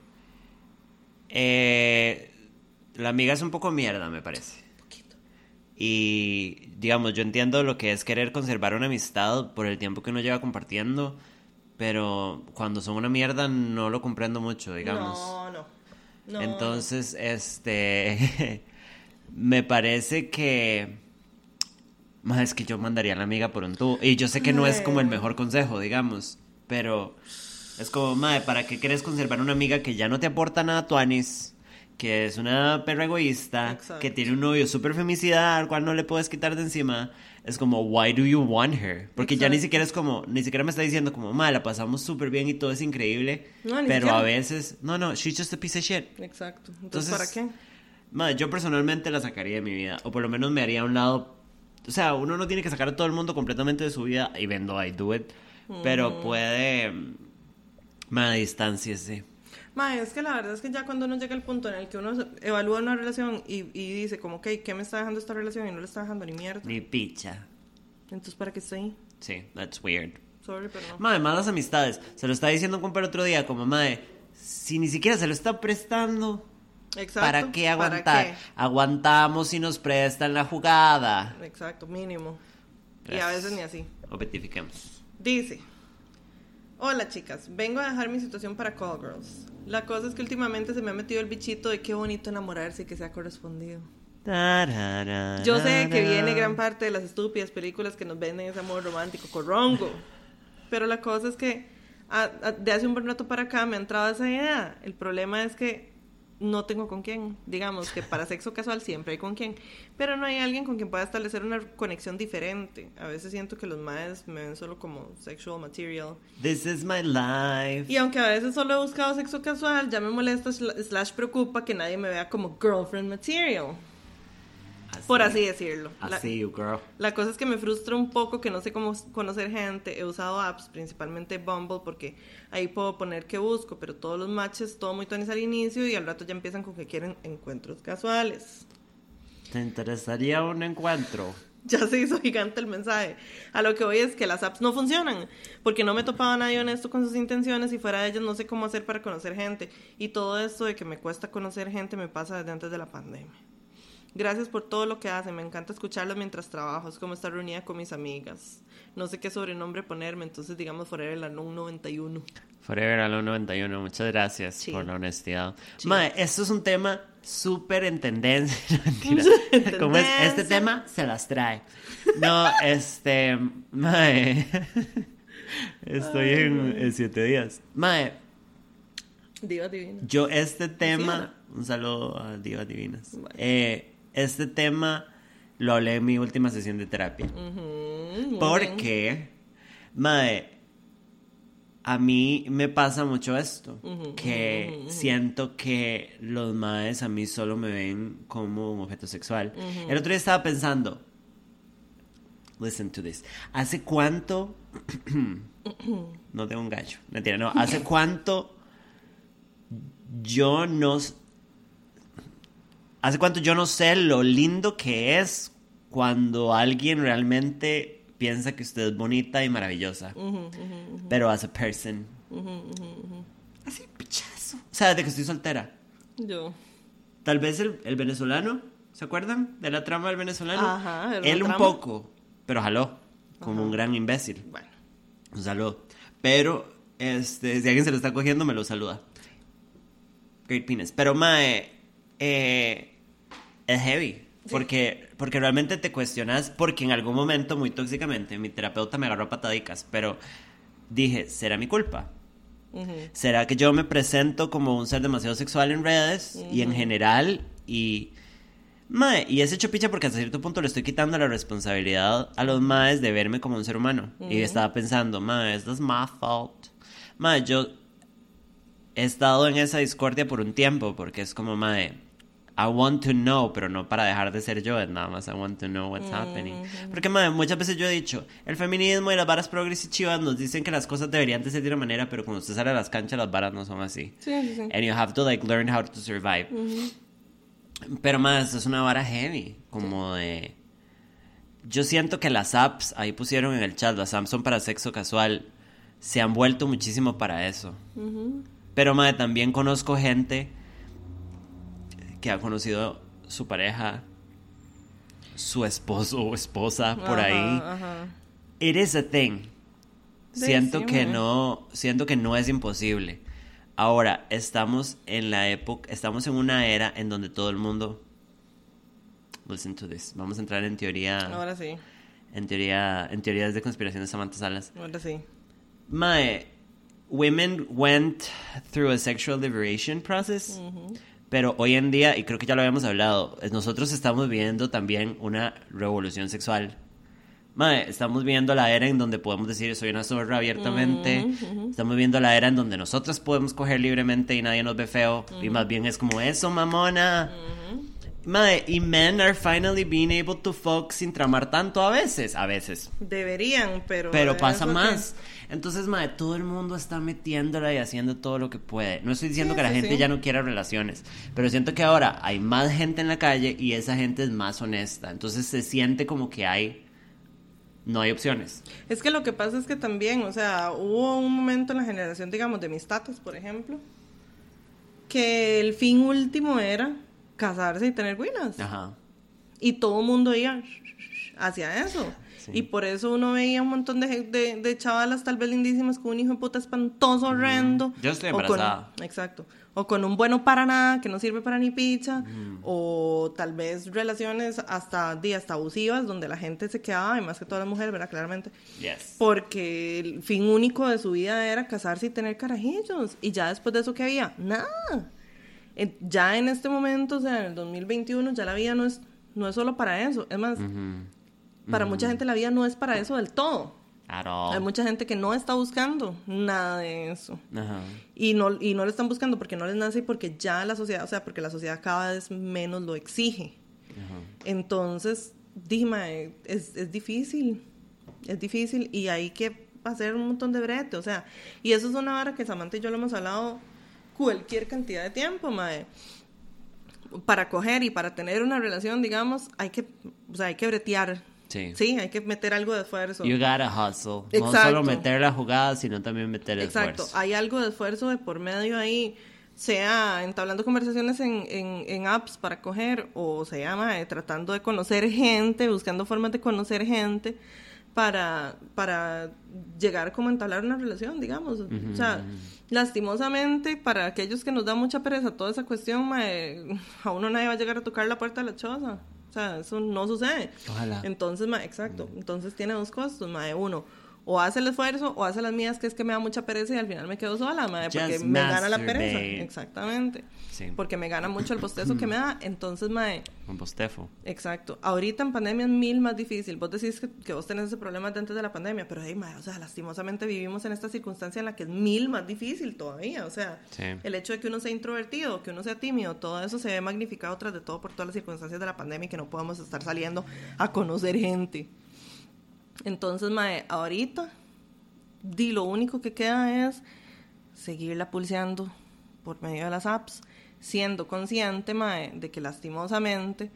Eh, la amiga es un poco mierda, me parece. Y, digamos, yo entiendo lo que es querer conservar una amistad por el tiempo que uno lleva compartiendo, pero cuando son una mierda no lo comprendo mucho, digamos. No, no. no Entonces, este... me parece que... Más es que yo mandaría a la amiga por un tubo. Y yo sé que no es como el mejor consejo, digamos, pero... es como, madre, ¿para qué quieres conservar una amiga que ya no te aporta nada, tuanis? Que es una perra egoísta, exacto, que tiene un novio súper femicida al cual no le puedes quitar de encima. Es como, why do you want her? Porque exacto, ya ni siquiera es como, ni siquiera me está diciendo como, ma, la pasamos súper bien y todo es increíble. No, pero siquiera. A veces, no, no, she's just a piece of shit. Exacto. Entonces, Entonces ¿para qué? Ma, yo personalmente la sacaría de mi vida, o por lo menos me haría a un lado. O sea, uno no tiene que sacar a todo el mundo completamente de su vida, even though I do it, mm. pero puede, ma, distánciese. Ma, es que la verdad es que ya cuando uno llega al punto en el que uno evalúa una relación y, y dice como, ok, ¿qué me está dejando esta relación? Y no le está dejando ni mierda. Ni picha. Entonces, ¿para qué estoy ahí? Sí, that's weird. Sorry, pero no. Madre, malas amistades. Se lo está diciendo un compa el otro día, como, madre, si ni siquiera se lo está prestando, exacto, ¿para qué aguantar? ¿Para qué? Aguantamos si nos prestan la jugada. Exacto, mínimo. Gracias. Y a veces ni así. Objetifiquemos. Dice... Hola chicas, vengo a dejar mi situación para Call Girls. La cosa es que últimamente se me ha metido el bichito de qué bonito enamorarse y que sea correspondido. Yo sé que viene gran parte de las estúpidas películas que nos venden ese amor romántico corrongo, pero la cosa es que a, a, de hace un buen rato para acá me ha entrado esa idea. El problema es que no tengo con quién. Digamos que para sexo casual siempre hay con quién, pero no hay alguien con quien pueda establecer una conexión diferente. A veces siento que los maes me ven solo como sexual material. This is my life. Y aunque a veces solo he buscado sexo casual, ya me molesta slash preocupa que nadie me vea como girlfriend material. Así, por así decirlo. Así, you girl. La cosa es que me frustra un poco que no sé cómo conocer gente. He usado apps, principalmente Bumble, porque ahí puedo poner que busco, pero todos los matches, todo muy tonis al inicio y al rato ya empiezan con que quieren encuentros casuales. ¿Te interesaría un encuentro? Ya se hizo gigante el mensaje. A lo que voy es que las apps no funcionan, porque no me topaba nadie honesto con sus intenciones y fuera de ellos no sé cómo hacer para conocer gente. Y todo esto de que me cuesta conocer gente me pasa desde antes de la pandemia. Gracias por todo lo que hacen, me encanta escucharlos mientras trabajo, es como estar reunida con mis amigas. No sé qué sobrenombre ponerme, entonces digamos Forever Alone noventa y uno. Forever Alone noventa y uno, muchas gracias sí. por la honestidad. Sí. Mae, esto es un tema súper en tendencia. Mentira. Como es, este tema se las trae. No, este, mae, estoy Ay, en, en siete días. Mae, Divas Divinas. Yo este tema, un saludo a Divas Divinas. Bueno. Eh, este tema lo hablé en mi última sesión de terapia. Uh-huh, porque, mae, a mí me pasa mucho esto. Uh-huh, que uh-huh, uh-huh. siento que los maes a mí solo me ven como un objeto sexual. Uh-huh. El otro día estaba pensando, listen to this. ¿Hace cuánto? No tengo un gallo. Mentira, no. ¿Hace cuánto yo no... ¿Hace cuánto yo no sé lo lindo que es cuando alguien realmente piensa que usted es bonita y maravillosa. Uh-huh, uh-huh, uh-huh. Pero as a person. Uh-huh, uh-huh, uh-huh. Así, pichazo. O sea, desde que estoy soltera. Yo. Tal vez el, el venezolano, ¿se acuerdan? De la trama del venezolano. Ajá, ¿era él una un trama? poco, pero jaló. Como Ajá. un gran imbécil. Bueno. Un saludo. Pero, este, si alguien se lo está cogiendo, me lo saluda. Great penis. Pero, mae, eh, es heavy. Sí. Porque, porque realmente te cuestionas, porque en algún momento, muy tóxicamente, mi terapeuta me agarró a patadicas, pero dije, ¿será mi culpa? Uh-huh. ¿Será que yo me presento como un ser demasiado sexual en redes uh-huh. y en general? Y, mae, y es hecho picha porque hasta cierto punto le estoy quitando la responsabilidad a los maes de verme como un ser humano. Uh-huh. Y estaba pensando, mae, is this my fault? Mae, yo he estado en esa discordia por un tiempo porque es como, mae, I want to know, pero no para dejar de ser yo, es nada más I want to know what's uh-huh. happening. Porque, mae, muchas veces yo he dicho, el feminismo y las varas progres y chivas nos dicen que las cosas deberían de ser de una manera, pero cuando usted sale a las canchas las varas no son así. Sí, sí, sí. And you have to, like, learn how to survive. Uh-huh. Pero, mae, esto es una vara heavy, como sí. de... Yo siento que las apps, ahí pusieron en el chat, las apps son para sexo casual, se han vuelto muchísimo para eso. Uh-huh. Pero, mae, también conozco gente que ha conocido su pareja, su esposo o esposa por ajá, ahí. Ajá. It is a thing. Sí, siento sí, que man. no, siento que no es imposible. Ahora, estamos en la época, estamos en una era en donde todo el mundo... Listen to this. Vamos a entrar en teoría... Ahora sí. En teoría, en teorías de conspiración de Samantha Salas. Ahora sí. Mae, women went through a sexual liberation process... Uh-huh. Pero hoy en día, y creo que ya lo habíamos hablado, nosotros estamos viviendo también una revolución sexual. Mae, estamos viendo la era en donde podemos decir soy una zorra abiertamente. Uh-huh. Estamos viendo la era en donde nosotras podemos coger libremente y nadie nos ve feo. Uh-huh. Y más bien es como eso, mamona. Uh-huh. Mae, y men are finally being able to fuck sin tramar tanto a veces. A veces. Deberían, pero... Pero pasa más. Que... Entonces, mae, todo el mundo está metiéndola y haciendo todo lo que puede. No estoy diciendo sí, que la sí, gente sí. ya no quiera relaciones, pero siento que ahora hay más gente en la calle y esa gente es más honesta. Entonces se siente como que hay... No hay opciones. Es que lo que pasa es que también, o sea, hubo un momento en la generación, digamos, de mis tatas, por ejemplo, que el fin último era casarse y tener güilas. Ajá. Y todo el mundo iba hacia eso. Sí. Y por eso uno veía un montón de, de, de chavalas tal vez lindísimas con un hijo de puta espantoso, horrendo. Mm. Yo estoy embarazada. Con, exacto. O con un bueno para nada, que no sirve para ni picha. Mm. O tal vez relaciones hasta, hasta abusivas, donde la gente se quedaba, y más que todas las mujeres, ¿verdad? Claramente. Yes. Porque el fin único de su vida era casarse y tener carajillos. Y ya después de eso, ¿qué había? Nada. Ya en este momento, o sea, en el dos mil veintiuno, ya la vida no es, no es solo para eso. Es más... Mm-hmm. Para mucha gente la vida no es para eso del todo. At all. Hay mucha gente que no está buscando nada de eso. Uh-huh. Y no, y no lo están buscando porque no les nace y porque ya la sociedad, o sea, porque la sociedad cada vez menos lo exige. Uh-huh. Entonces, dime, es, es difícil. Es difícil y hay que hacer un montón de brete, o sea. Y eso es una vara que Samantha y yo lo hemos hablado cualquier cantidad de tiempo, mae. Para coger y para tener una relación, digamos, hay que, o sea, hay que bretear. Sí. Sí, hay que meter algo de esfuerzo. You gotta hustle. Exacto. No solo meter la jugada, sino también meter el Exacto. esfuerzo. Hay algo de esfuerzo de por medio ahí, sea entablando conversaciones en, en, en apps para coger, o se llama eh, tratando de conocer gente, buscando formas de conocer gente para, para llegar como a entablar una relación, digamos. Uh-huh. O sea, lastimosamente, para aquellos que nos da mucha pereza toda esa cuestión, mae, a uno nadie va a llegar a tocar la puerta de la choza. O sea, eso no sucede. Ojalá. Entonces, ma, exacto. Entonces tiene dos costos, ma. Uno, o hace el esfuerzo o hace las mías, que es que me da mucha pereza y al final me quedo sola, ma, porque Just me gana la masturbate. pereza. Exactamente. Sí. Porque me gana mucho el postezo que me da. Entonces, ma. Un postefo. Exacto. Ahorita en pandemia es mil más difícil. Vos decís que, que vos tenés ese problema de antes de la pandemia, pero, hey, ma, o sea, lastimosamente vivimos en esta circunstancia en la que es mil más difícil todavía. O sea, sí. El hecho de que uno sea introvertido, que uno sea tímido, todo eso se ve magnificado tras de todo por todas las circunstancias de la pandemia y que no podemos estar saliendo a conocer gente. Entonces, mae, ahorita, di, lo único que queda es seguirla pulseando por medio de las apps, siendo consciente, mae, de que lastimosamente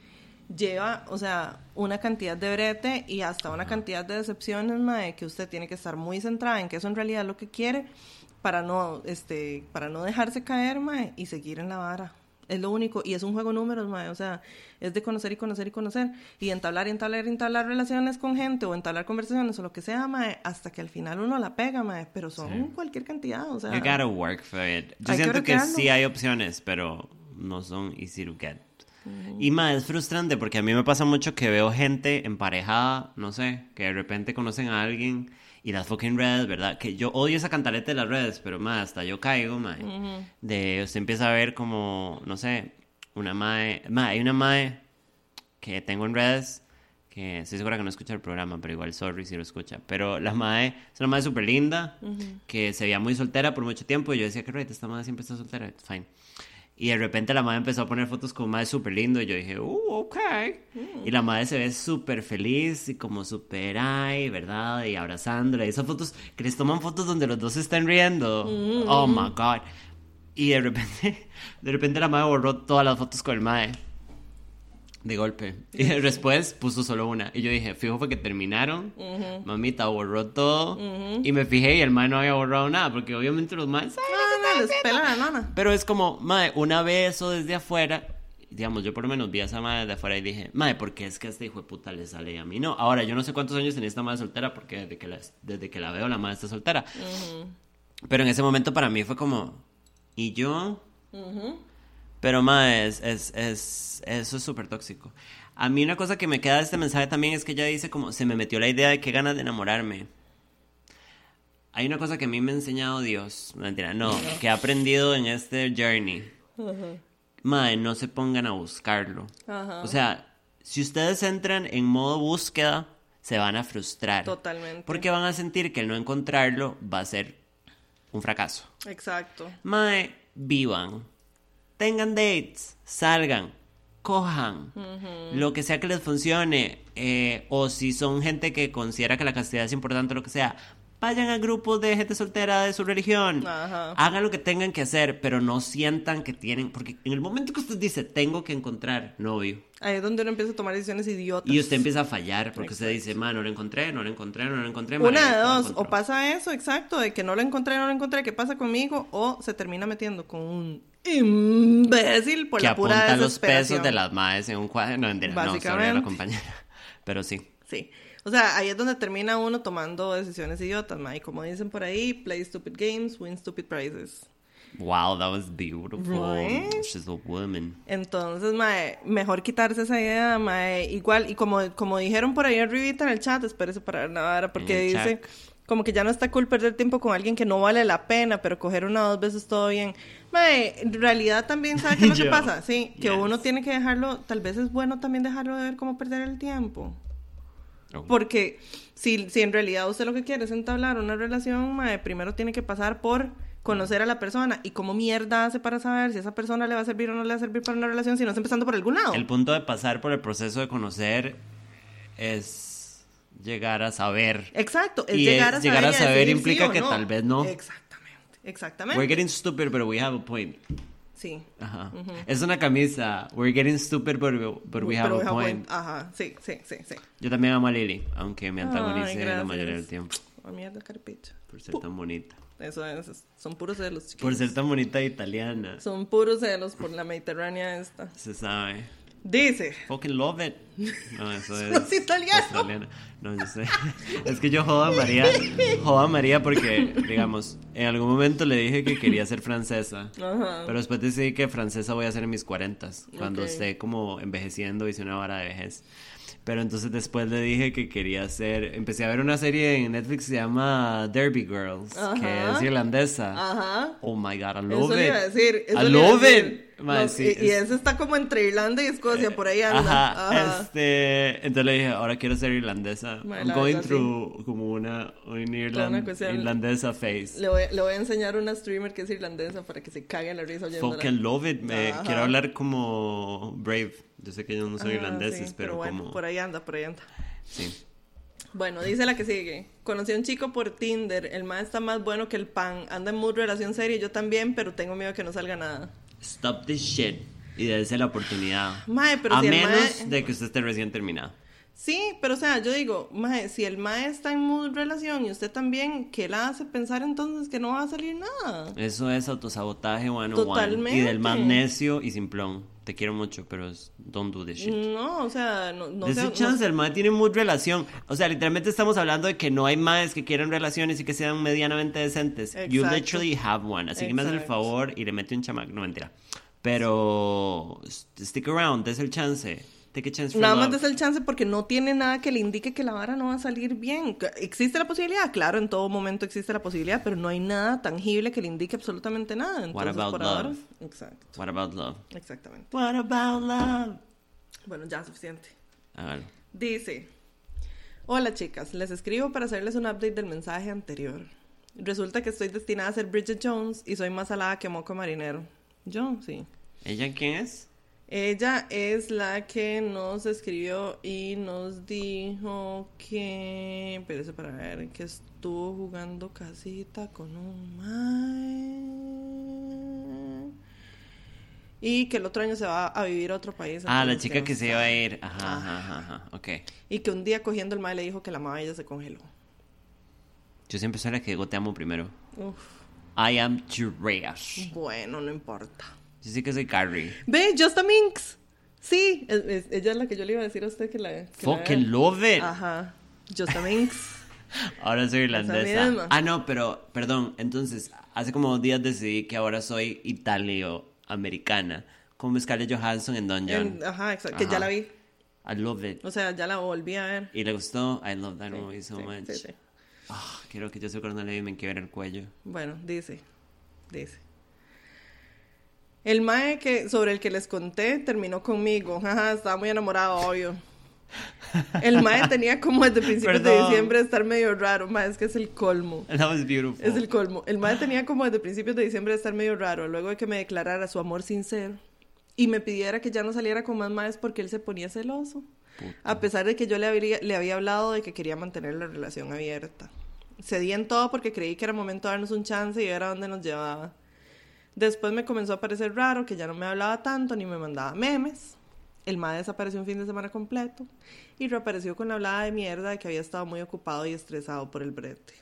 lleva, o sea, una cantidad de brete y hasta una cantidad de decepciones, mae, que usted tiene que estar muy centrada en que eso en realidad es lo que quiere para no, este, para no dejarse caer, mae, y seguir en la vara. Es lo único, y es un juego de números, mae, o sea, es de conocer y conocer y conocer, y entablar y entablar y entablar relaciones con gente, o entablar conversaciones, o lo que sea, mae, hasta que al final uno la pega, mae, pero son sí. cualquier cantidad, o sea... You gotta work for it. Yo siento que, que sí hay opciones, pero no son easy to get. Uh-huh. Y mae, es frustrante, porque a mí me pasa mucho que veo gente emparejada, no sé, que de repente conocen a alguien... Y las fucking redes, ¿verdad? Que yo odio esa cantaleta de las redes, pero más hasta yo caigo, mae. Uh-huh. De usted empieza a ver como, no sé, una mae... Mae, hay una mae que tengo en redes, que estoy segura que no escucha el programa, pero igual, sorry si lo escucha. Pero la mae es una mae súper linda, uh-huh. que se veía muy soltera por mucho tiempo. Y yo decía, que right, esta mae siempre está soltera, fine. Y de repente la madre empezó a poner fotos con un madre súper lindo. Y yo dije, uh, ok. Mm. Y la madre se ve súper feliz y como súper ay, ¿verdad? Y abrazándola. Y esas fotos, que les toman fotos donde los dos se están riendo. Mm. Oh, my God. Y de repente, de repente la madre borró todas las fotos con el madre. De golpe. Y después puso solo una. Y yo dije, fijo fue que terminaron. Uh-huh. Mamita borró todo. Uh-huh. Y me fijé y el mae no había borrado nada. Porque obviamente los maes saben no, no, les pela la nana. Pero es como, mae, una vez o desde afuera. Digamos, yo por lo menos vi a esa mae desde afuera y dije, mae, ¿por qué es que a este hijo de puta le sale y a mí no? Ahora, yo no sé cuántos años tenía esta mae soltera. Porque desde que la, desde que la veo la mae está soltera. Uh-huh. Pero en ese momento para mí fue como, ¿y yo? Uh-huh. Pero, mae, es, es, es, eso es súper tóxico. A mí una cosa que me queda de este mensaje también es que ella dice como, se me metió la idea de qué ganas de enamorarme. Hay una cosa que a mí me ha enseñado Dios, no, mentira, no, que he aprendido en este journey. Uh-huh. Mae, no se pongan a buscarlo. Uh-huh. O sea, si ustedes entran en modo búsqueda, se van a frustrar. Totalmente. Porque van a sentir que el no encontrarlo va a ser un fracaso. Exacto. Mae, vivan. Tengan dates, salgan, cojan, uh-huh. lo que sea que les funcione, eh, o si son gente que considera que la castidad es importante, lo que sea, vayan a grupos de gente soltera de su religión, uh-huh. hagan lo que tengan que hacer, pero no sientan que tienen, porque en el momento que usted dice, tengo que encontrar novio, ahí es donde uno empieza a tomar decisiones idiotas. y usted empieza a fallar, porque exacto. Usted dice, man, no lo encontré, no lo encontré, no lo encontré. Una man, de dos, o pasa eso, exacto, de que no lo encontré, no lo encontré, ¿qué pasa conmigo? O se termina metiendo con un imbécil por que la pura apunta los pesos de las maes en un cuadro. No, mentira, no, sorry a la compañera. Pero sí. Sí. O sea, ahí es donde termina uno tomando decisiones idiotas, mae. Como dicen por ahí, play stupid games, win stupid prizes. Wow, that was beautiful. Right? She's a woman. Entonces, mae, mejor quitarse esa idea, mae. Igual, y como, como dijeron por ahí arribita en el chat, espérese para ver nada, porque dice... Chat. Como que ya no está cool perder tiempo con alguien que no vale la pena, pero coger una o dos veces todo bien. Mae, en realidad también, ¿sabe qué es lo que pasa? Sí, que yes. uno tiene que dejarlo, tal vez es bueno también dejarlo de ver cómo perder el tiempo. Oh. Porque si, si en realidad usted lo que quiere es entablar una relación, mae, primero tiene que pasar por conocer a la persona. ¿Y cómo mierda hace para saber si esa persona le va a servir o no le va a servir para una relación si no está empezando por algún lado? El punto de pasar por el proceso de conocer es... llegar a saber. Exacto, es y llegar es, a saber. Llegar a saber implica sí que no. tal vez no. Exactamente, exactamente. We're getting stupid, but we have a point. Sí. Ajá. Uh-huh. Es una camisa. We're getting stupid, but we, but we have pero a we point. point. Ajá, sí, sí, sí, sí. Yo también amo a Lily, aunque me antagonice Ay, la mayoría del tiempo. Oh, mierda, carpicho. Por ser tan bonita. Eso es, son puros celos, chiquitos. Por ser tan bonita e italiana. Son puros celos por la Mediterránea esta. Se sabe. Dice. Fucking love it. No, eso es. No es italiano. Australiano. No, yo sé. Es que yo jodo a María. Jodo a María porque, digamos, en algún momento le dije que quería ser francesa. Ajá. Pero después decidí que francesa voy a ser en mis cuarentas. Cuando okay. esté como envejeciendo y hice una vara de vejez. Pero entonces después le dije que quería hacer... Empecé a ver una serie en Netflix que se llama Derby Girls. Ajá. Que es irlandesa. Ajá. Oh my God, I love eso it. Le iba a decir, eso I love decir. it. Man, no, sí, y, es... y eso está como entre Irlanda y Escocia, eh, por ahí anda. Ajá, ajá. Este... Entonces le dije, ahora quiero ser irlandesa. Man, I'm going through sí. como una... Un Irland, irlandesa face. Le voy, le voy a enseñar a una streamer que es irlandesa para que se cague en la risa oyéndola. Fucking love it. Me, quiero hablar como Brave. Yo sé que yo no soy ah, irlandeses, sí, pero, pero bueno, como... por ahí anda, por ahí anda. Sí. Bueno, dice la que sigue. Conocí a un chico por Tinder. El man está más bueno que el pan. Anda en mood relación seria, yo también, pero tengo miedo de que no salga nada. Stop this shit. Y dése la oportunidad. Mae, pero a si el menos mae- de que usted esté recién terminado. Sí, pero o sea, yo digo, mae, si el mae está en mood relación y usted también, ¿qué la hace pensar entonces que no va a salir nada? Eso es autosabotaje one on one. Totalmente. Y del más necio y simplón. Te quiero mucho, pero es- don't do this shit. No, o sea, no, no Dese sé. chance, no- el mae tiene muy relación. O sea, literalmente estamos hablando de que no hay maes que quieran relaciones y que sean medianamente decentes. You Exacto. literally have one. Así que me hace el Exacto. favor y le mete un chamaco. No, mentira. Pero stick around, des el chance. Take a chance for Nada más love. des el chance porque no tiene nada que le indique que la vara no va a salir bien. ¿Existe la posibilidad? Claro, en todo momento existe la posibilidad, pero no hay nada tangible que le indique absolutamente nada. What Entonces, about por love? ahora, exacto, What about love? exactamente. What about love? Bueno, ya suficiente. Hágalo. Dice, hola chicas, les escribo para hacerles un update del mensaje anterior. Resulta que estoy destinada a ser Bridget Jones y soy más salada que moco marinero. Yo, sí. ¿Ella quién es? Ella es la que nos escribió y nos dijo que... Espérese para ver, que estuvo jugando casita con un mae. Y que el otro año se va a vivir a otro país. Ah, la entonces chica no que se iba a sabe. ir. Ajá, ajá, ajá, ajá. Ok. Y que un día cogiendo el mae le dijo que la amaba y ella se congeló. Yo siempre soy la que digo te amo primero. Uf, I am trash. bueno, no importa. Yo sí que soy Carrie. Ve, Justa Minx. Sí, es- es- ella es la que yo le iba a decir a usted que la... que la- Fucking love it. Ajá, Justa Minx. Ahora soy irlandesa. misma. Ah, no, pero, perdón. Entonces, hace como dos días decidí que ahora soy italio-americana. Como Scarlett Johansson en Don John. En- ajá, exacto, que Ajá. ya la vi. I love it. O sea, ya la volví a ver. Y le gustó. I love that Sí, movie so sí, much. sí, sí. Ah, quiero que yo soy cuando le me quiebre el cuello. Bueno, dice, dice. El mae que, sobre el que les conté terminó conmigo. Ajá, estaba muy enamorado, obvio. El mae tenía como desde principios de Perdón. diciembre de estar medio raro. Mae, es que es el colmo. That was beautiful. Es el colmo. El mae tenía como desde principios de diciembre de estar medio raro, luego de que me declarara su amor sincero y me pidiera que ya no saliera con más maes porque él se ponía celoso. Puta. A pesar de que yo le habría, le había hablado de que quería mantener la relación abierta. Cedí en todo porque creí que era momento de darnos un chance y ver a dónde nos llevaba. Después me comenzó a parecer raro que ya no me hablaba tanto ni me mandaba memes. El mae desapareció un fin de semana completo y reapareció con la hablada de mierda de que había estado muy ocupado y estresado por el brete.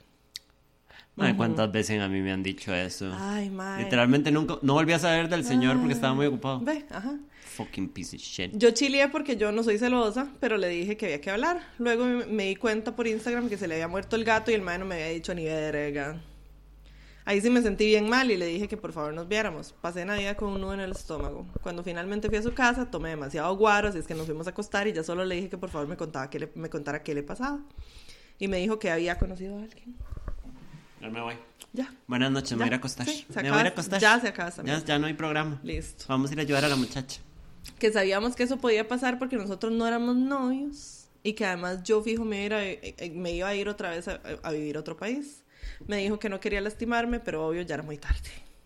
Ay, ¿cuántas veces a mí me han dicho eso? Ay, mae. Literalmente nunca, no volví a saber del señor porque estaba muy ocupado. Ve, ajá. Fucking piece of shit. Yo chileé porque yo no soy celosa, pero le dije que había que hablar. Luego me, me di cuenta por Instagram que se le había muerto el gato y el mae no me había dicho ni verga. Ahí sí me sentí bien mal y le dije que por favor nos viéramos. Pasé Navidad con un nudo en el estómago. Cuando finalmente fui a su casa, tomé demasiado guaro, así es que nos fuimos a acostar y ya solo le dije que por favor me, contaba qué le, me contara qué le pasaba. Y me dijo que había conocido a alguien. Ya me voy. Ya. Buenas noches, me voy a ir a Ya, acostar. sí, se me voy a ir a acaba- acostar. ya se acaba esta Ya, mierda. ya no hay programa. Listo. Vamos a ir a ayudar a la muchacha. Que sabíamos que eso podía pasar porque nosotros no éramos novios y que además yo fijo me iba a, ir a- me iba a ir otra vez a, a vivir a otro país. Me dijo que no quería lastimarme, pero obvio ya era muy tarde.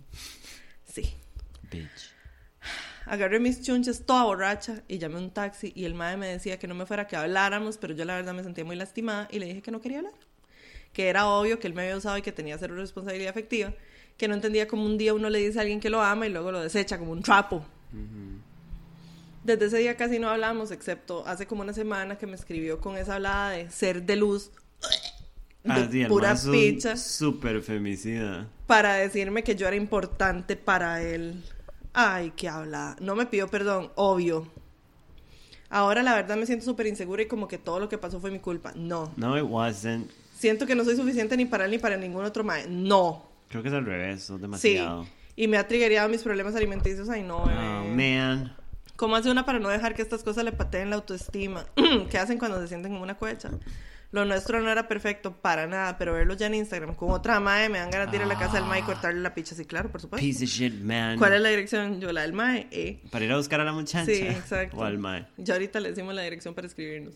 Sí. Bitch. Agarré mis chunches toda borracha y llamé un taxi y el mae me decía que no me fuera, que habláramos, pero yo la verdad me sentía muy lastimada y le dije que no quería hablar. Que era obvio que él me había usado y que tenía cero responsabilidad afectiva. Que no entendía cómo un día uno le dice a alguien que lo ama y luego lo desecha como un trapo. Desde ese día casi no hablamos, excepto hace como una semana que me escribió con esa hablada de ser de luz, de Ah, sí, el pura mae es un picha, súper femicida. para decirme que yo era importante para él. Ay, qué habla. No me pidió perdón, obvio. Ahora la verdad me siento súper insegura y como que todo lo que pasó fue mi culpa. No. No, it wasn't. Siento que no soy suficiente ni para él ni para ningún otro mae. No. Creo que es al revés, sos Sí. demasiado. Y me ha triggerado mis problemas alimenticios. Ay, no, bebé. Oh, man. ¿Cómo hace una para no dejar que estas cosas le pateen la autoestima? ¿Qué hacen cuando se sienten como una cuecha? Lo nuestro no era perfecto para nada, pero verlo ya en Instagram con otra mae me dan ganas de ir a la casa del mae y cortarle la picha. Sí, claro, por supuesto. Piece of shit, man. ¿Cuál es la dirección? Yo, la del mae. Eh. Para ir a buscar a la muchacha. Sí, exacto. O al mae. Ya ahorita le decimos la dirección para escribirnos.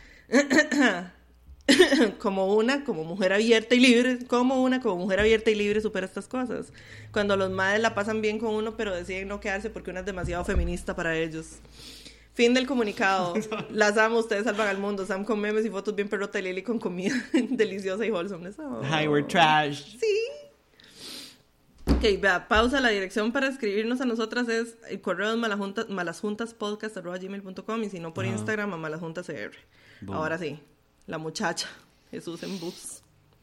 Como una, como mujer abierta y libre, como una, como mujer abierta y libre supera estas cosas. Cuando los madres la pasan bien con uno, pero deciden no quedarse porque una es demasiado feminista para ellos. Fin del comunicado. Las amo, ustedes salvan al mundo. Sam con memes y fotos bien perrota y Lily con comida deliciosa y wholesome. Oh. Hi, we're trash. Sí. Ok, vea, pausa. La dirección para escribirnos a nosotras es el correo de malajuntas, malasjuntaspodcast arroba gmail punto com y si no por Ajá. Instagram a malasjuntascr. Boom. Ahora sí, la muchacha Jesús en bus.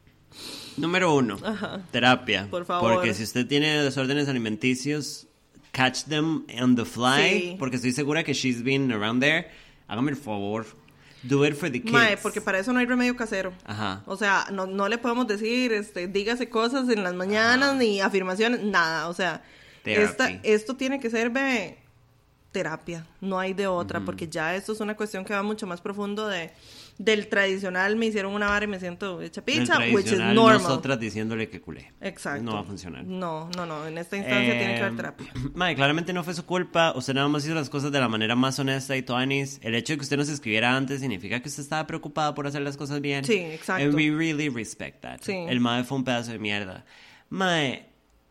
Número uno, Ajá. terapia. Por favor. Porque si usted tiene desórdenes alimenticios, catch them on the fly. Sí. Porque estoy segura que she's been around there. Hágame el favor. Do it for the kids. Mae, porque para eso no hay remedio casero. Ajá. O sea, no, no le podemos decir, este, dígase cosas en las mañanas, Ajá. ni afirmaciones, nada. O sea, esta, esto tiene que ser, bebé, terapia. No hay de otra, uh-huh. porque ya esto es una cuestión que va mucho más profundo de del tradicional. Me hicieron una vara y me siento hecha picha, which is normal. Nosotras diciéndole que culé. Exacto. No va a funcionar. No, no, no. En esta instancia eh, tiene que haber terapia. Mae, claramente no fue su culpa. Usted nada más hizo las cosas de la manera más honesta y tuanis. El hecho de que usted nos escribiera antes significa que usted estaba preocupada por hacer las cosas bien. Sí, exacto. And we really respect that. Sí. El mae fue un pedazo de mierda. Mae,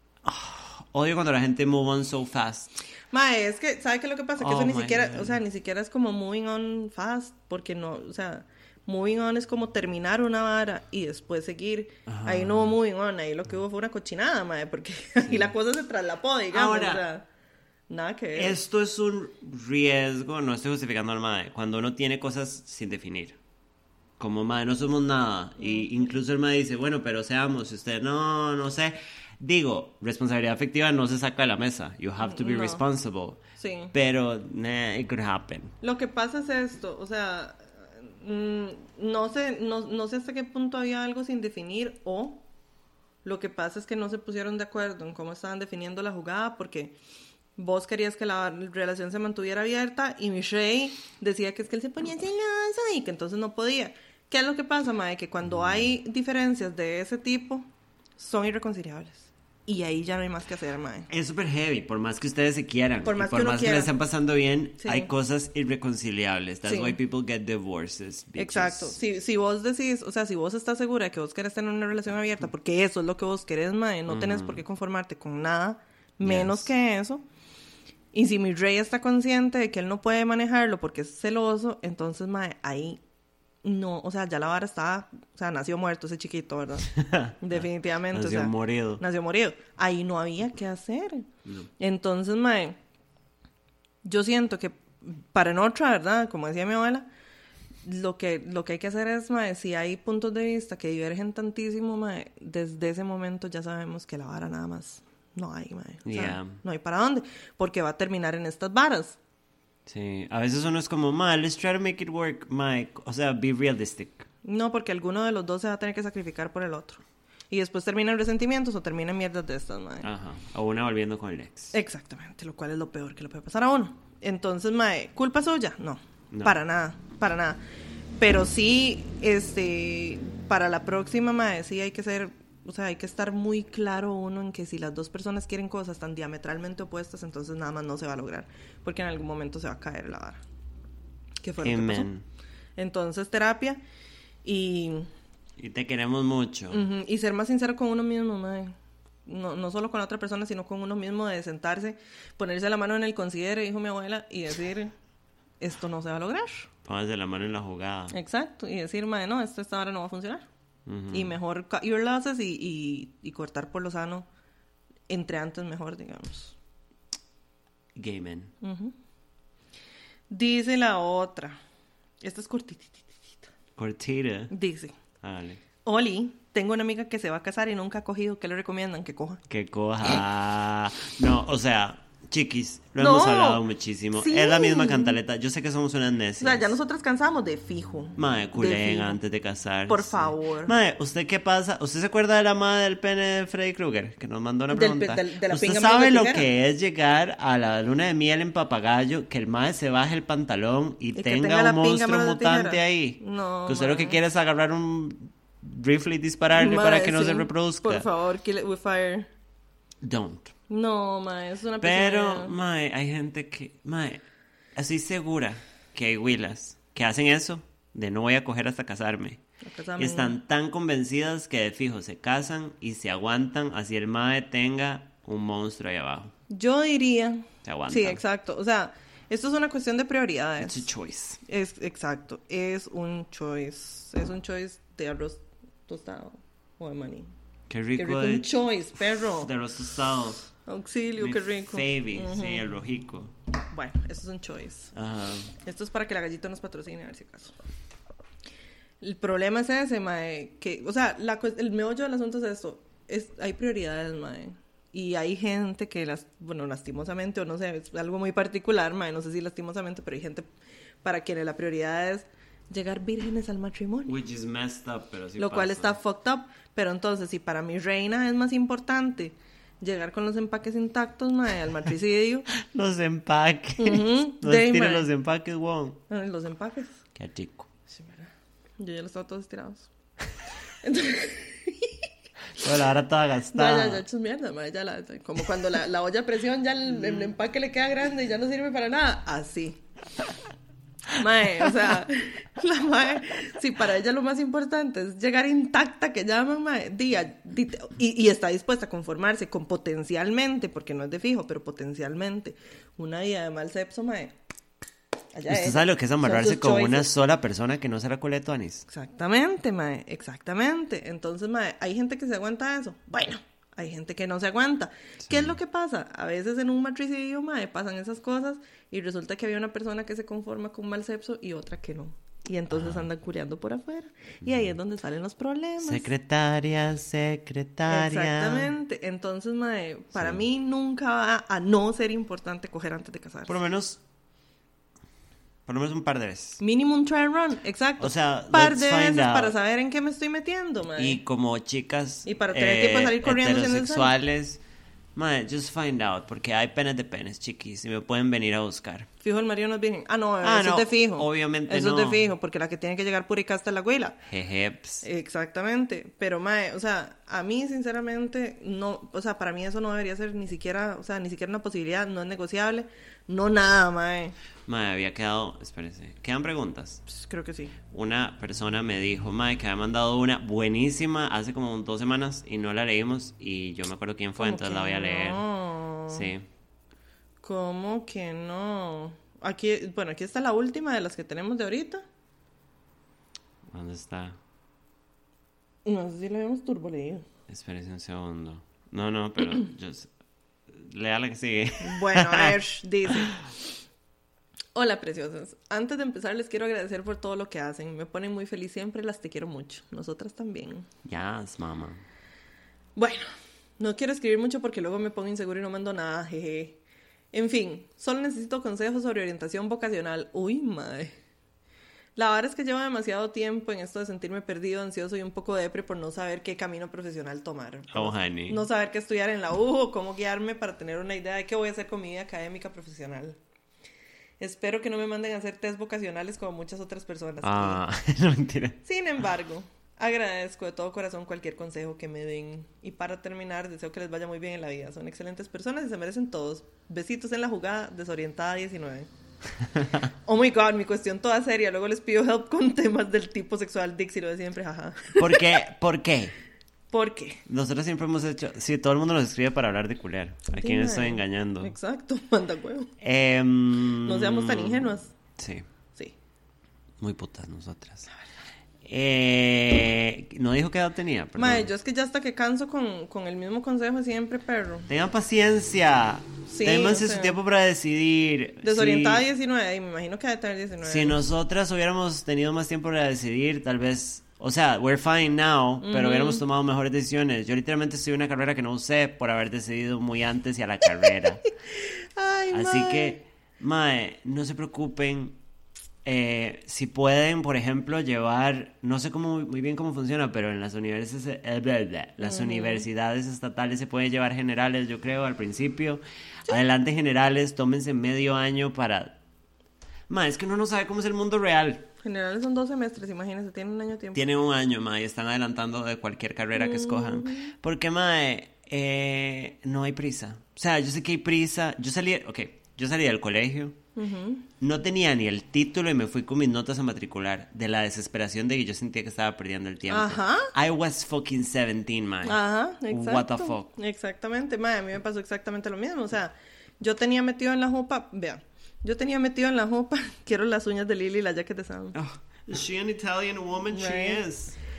oh, odio cuando la gente move on so fast. Mae, es que, ¿sabe qué es lo que pasa? Que oh eso ni siquiera, God. o sea, ni siquiera es como moving on fast, porque no, o sea, moving on es como terminar una vara y después seguir. Ajá. Ahí no hubo moving on, ahí lo que hubo fue una cochinada, mae, porque sí. ahí la cosa se traslapó, digamos. Ahora, o sea, nada que ver. Esto es un riesgo, no estoy justificando al mae, cuando uno tiene cosas sin definir. Como mae, no somos nada. Mm. Y incluso el mae dice, bueno, pero seamos, usted no, no sé. Digo, responsabilidad afectiva no se saca de la mesa. You have to be no. responsible. Sí. Pero, nah, it could happen. Lo que pasa es esto, o sea, mmm, no sé, no, no sé hasta qué punto había algo sin definir o lo que pasa es que no se pusieron de acuerdo en cómo estaban definiendo la jugada porque vos querías que la relación se mantuviera abierta y Michelle decía que es que él se ponía celoso y que entonces no podía. ¿Qué es lo que pasa, mae? Que cuando hay diferencias de ese tipo son irreconciliables. Y ahí ya no hay más que hacer, mae. Es súper heavy, por más que ustedes se quieran. Por más por que, más que le estén pasando bien, sí. hay cosas irreconciliables. That's sí. why people get divorces, bitches. Exacto. Si, si vos decís, o sea, si vos estás segura de que vos querés tener una relación abierta, porque eso es lo que vos querés, mae, no mm. tenés por qué conformarte con nada menos yes. que eso. Y si mi rey está consciente de que él no puede manejarlo porque es celoso, entonces, mae, ahí... No, o sea, ya la vara estaba... O sea, nació muerto ese chiquito, ¿verdad? Definitivamente. Nació o sea, morido. Nació morido. Ahí no había qué hacer. No. Entonces, mae... Yo siento que... Para en otra, ¿verdad? Como decía mi abuela... Lo que, lo que hay que hacer es, mae... Si hay puntos de vista que divergen tantísimo, mae... Desde ese momento ya sabemos que la vara nada más... No hay, mae. O sea, yeah. no hay para dónde. Porque va a terminar en estas varas. Sí, a veces uno es como, ma, let's try to make it work, Mike. O sea, be realistic. No, porque alguno de los dos se va a tener que sacrificar por el otro. Y después terminan resentimientos o terminan mierdas de estas, mae. Ajá. O una volviendo con el ex. Exactamente, lo cual es lo peor que le puede pasar a uno. Entonces, mae, ¿culpa suya? No, no. Para nada, para nada. Pero sí, este, para la próxima, mae, sí hay que ser... O sea, hay que estar muy claro uno en que si las dos personas quieren cosas tan diametralmente opuestas, entonces nada más no se va a lograr. Porque en algún momento se va a caer la vara. ¿Qué fue lo que pasó? Entonces, terapia y... Y te queremos mucho. Uh-huh, y ser más sincero con uno mismo, mae. No, no solo con la otra persona, sino con uno mismo, de sentarse, ponerse la mano en el considere, dijo mi abuela, y decir, esto no se va a lograr. Póngase la mano en la jugada. Exacto, y decir, mae, no, esto esta hora no va a funcionar. Uh-huh. Y mejor cut your losses y, y, y cortar por lo sano entre antes mejor, digamos. Gay men. Uh-huh. Dice la otra. Esta es cortitita. Cortita. Dice. Dale. Oli, tengo una amiga que se va a casar y nunca ha cogido. ¿Qué le recomiendan? Que coja. Que coja. No, o sea... Chiquis, lo no, hemos hablado muchísimo. Sí. Es la misma cantaleta. Yo sé que somos unas necias. O sea, ya nosotras cansamos de fijo. Mae, culen antes de casarse. Por favor. Mae, ¿usted qué pasa? ¿Usted se acuerda de la madre del pene de Freddy Krueger? Que nos mandó una pregunta. Del, del, de la ¿Usted sabe lo que es llegar a la luna de miel en Papagayo? Que el mae se baje el pantalón y, y tenga, tenga un monstruo mutante ahí. No, que usted mae. lo que quiere es agarrar un rifle y dispararle mae, para que no sí. se reproduzca. Por favor, kill it with fire. Don't. No, mae, es una Pero, persona... mae, hay gente que... Mae, estoy segura que hay huilas que hacen eso de no voy a coger hasta casarme. Y están tan convencidas que de fijo se casan y se aguantan así el mae tenga un monstruo ahí abajo. Yo diría... Se aguanta. Sí, exacto. O sea, esto es una cuestión de prioridades. It's a choice. Es, exacto. Es un choice. Es un choice de arroz tostado o de maní. Qué rico, Qué rico de, un choice, perro. de los tostados. Auxilio, Mi qué rico. Fabi, Ujú. sí, el rojico. Bueno, esto es un choice. Ajá. Esto es para que la gallita nos patrocine, a ver si acaso. El problema es ese, mae, que, o sea, la, cues- el meollo del asunto es esto, es, hay prioridades, mae, y hay gente que, las, bueno, lastimosamente, o no sé, es algo muy particular, mae, no sé si lastimosamente, pero hay gente para quienes la prioridad es llegar vírgenes al matrimonio, Which is messed up, pero sí lo cual pasa. está fucked up, pero entonces, si para mi reina es más importante llegar con los empaques intactos, mae, al matricidio, Los empaques. Ujú, Nos de, tiran mae. los empaques, wow. ay, los empaques, Qué chico. sí, ¿verdad? Yo ya los tengo todos estirados. Entonces... Bueno, ahora toda No, gastada. ya, ya, hecho mierda, mae, ya la, como cuando la, la olla a presión ya el, el empaque le queda grande y ya no sirve para nada, así. Mae, o sea, la mae, si para ella lo más importante es llegar intacta, que llaman, mae, día, di- y, y está dispuesta a conformarse con potencialmente, porque no es de fijo, pero potencialmente, una día de mal sexo, mae. Allá ¿Usted ella. sabe lo que es Son amarrarse sus con una choices. sola persona que no será coleto, Anis? Exactamente, mae, exactamente. Entonces, mae, hay gente que se aguanta eso. Bueno, hay gente que no se aguanta. ¿Qué es lo que pasa? A veces en un matricidio, mae, pasan esas cosas y resulta que había una persona que se conforma con mal sexo y otra que no. Y entonces andan cureando por afuera. Y ahí es donde salen los problemas. Secretaria, secretaria. Exactamente. Entonces, mae, para Sí. mí nunca va a no ser importante coger antes de casarse. Por lo menos. Por lo menos un par de veces. Mínimo un try run, exacto. O sea, un par let's de find veces out. para saber en qué me estoy metiendo, mae. Y como chicas. Y para tener tiempo de salir corriendo si es heterosexuales. Madre, just find out. Porque hay penes de penes, chiquis. Y me pueden venir a buscar. Fijo, el marido no es virgen. Ah, no, Ah, eso no, es de fijo. obviamente Eso no. es de fijo, porque la que tiene que llegar pura y casta es la abuela. Jejeps. Exactamente. Pero, mae, o sea, a mí, sinceramente, no, o sea, para mí eso no debería ser ni siquiera, o sea, ni siquiera una posibilidad, no es negociable, no nada, mae. Madre, había quedado. Espérese. ¿Quedan preguntas? Pues, creo que sí. Una persona me dijo, madre, que había mandado una buenísima hace como dos semanas y no la leímos. Y yo me acuerdo quién fue, ¿Cómo entonces que la voy a leer. no? Sí. ¿Cómo que no? Aquí, bueno, aquí está la última de las que tenemos de ahorita. ¿Dónde está? No sé si la habíamos turbo leído. Espérese un segundo. No, no, pero yo sé- lea la que sigue. Bueno, a ver, dice. Hola, preciosas. Antes de empezar, les quiero agradecer por todo lo que hacen. Me ponen muy feliz siempre, las te quiero mucho. Nosotras también. Yes, mamá. Bueno, no quiero escribir mucho porque luego me pongo inseguro y no mando nada, jeje. En fin, solo necesito consejos sobre orientación vocacional. Uy, madre. La verdad es que llevo demasiado tiempo en esto de sentirme perdido, ansioso y un poco depre por no saber qué camino profesional tomar. Oh, honey. No saber qué estudiar en la U o cómo guiarme para tener una idea de qué voy a hacer con mi vida académica profesional. Espero que no me manden a hacer test vocacionales como muchas otras personas. Ah, no mentira. Sin embargo, agradezco de todo corazón cualquier consejo que me den. Y para terminar, deseo que les vaya muy bien en la vida. Son excelentes personas y se merecen todos. Besitos en la jugada, desorientada diecinueve. Oh my god, mi cuestión toda seria. Luego les pido help con temas del tipo sexual. Dixie, lo de siempre, jaja. ¿Por qué? ¿Por qué? ¿Por qué? Nosotros siempre hemos hecho... Sí, todo el mundo nos escribe para hablar de culer. ¿A quién Dime. estoy engañando? Exacto, manda huevo. Em, No seamos tan ingenuas. Sí, Sí. muy putas nosotras. Eh, no dijo qué edad tenía, perdón. Mae, yo es que ya hasta que canso con, con el mismo consejo de siempre, perro. Tengan paciencia. Sí, Ténganse o sea, su tiempo para decidir. Desorientada Si- diecinueve, y me imagino que debe tener diecinueve. Si nosotras hubiéramos tenido más tiempo para decidir, tal vez... O sea, we're fine now, pero hubiéramos tomado mejores decisiones. Yo literalmente estoy en una carrera que no usé por haber decidido muy antes y a la carrera. Ay, Así mae. que, mae, no se preocupen. Eh, si pueden, por ejemplo, llevar... No sé cómo, muy bien cómo funciona, pero en las universidades, eh, bla, bla, las universidades estatales se pueden llevar generales, yo creo, al principio. Adelante generales, tómense medio año para... Mae, es que uno no sabe cómo es el mundo real. Generales son dos semestres, imagínense, tienen un año de tiempo. Tienen un año, mae, y están adelantando de cualquier carrera que escojan. Porque, mae, eh, no hay prisa. O sea, yo sé que hay prisa. Yo salí, ok, yo salí del colegio. Ujú. No tenía ni el título y me fui con mis notas a matricular. De la desesperación de que yo sentía que estaba perdiendo el tiempo. Ajá. I was fucking seventeen, man. Ajá, exacto. What the fuck. Exactamente, mae, a mí me pasó exactamente lo mismo. O sea, yo tenía metido en la jupa, vea, yo tenía metido en la jupa, quiero las uñas de Lily y la jacket de Sam. Oh, is she an Italian woman? Right. She is.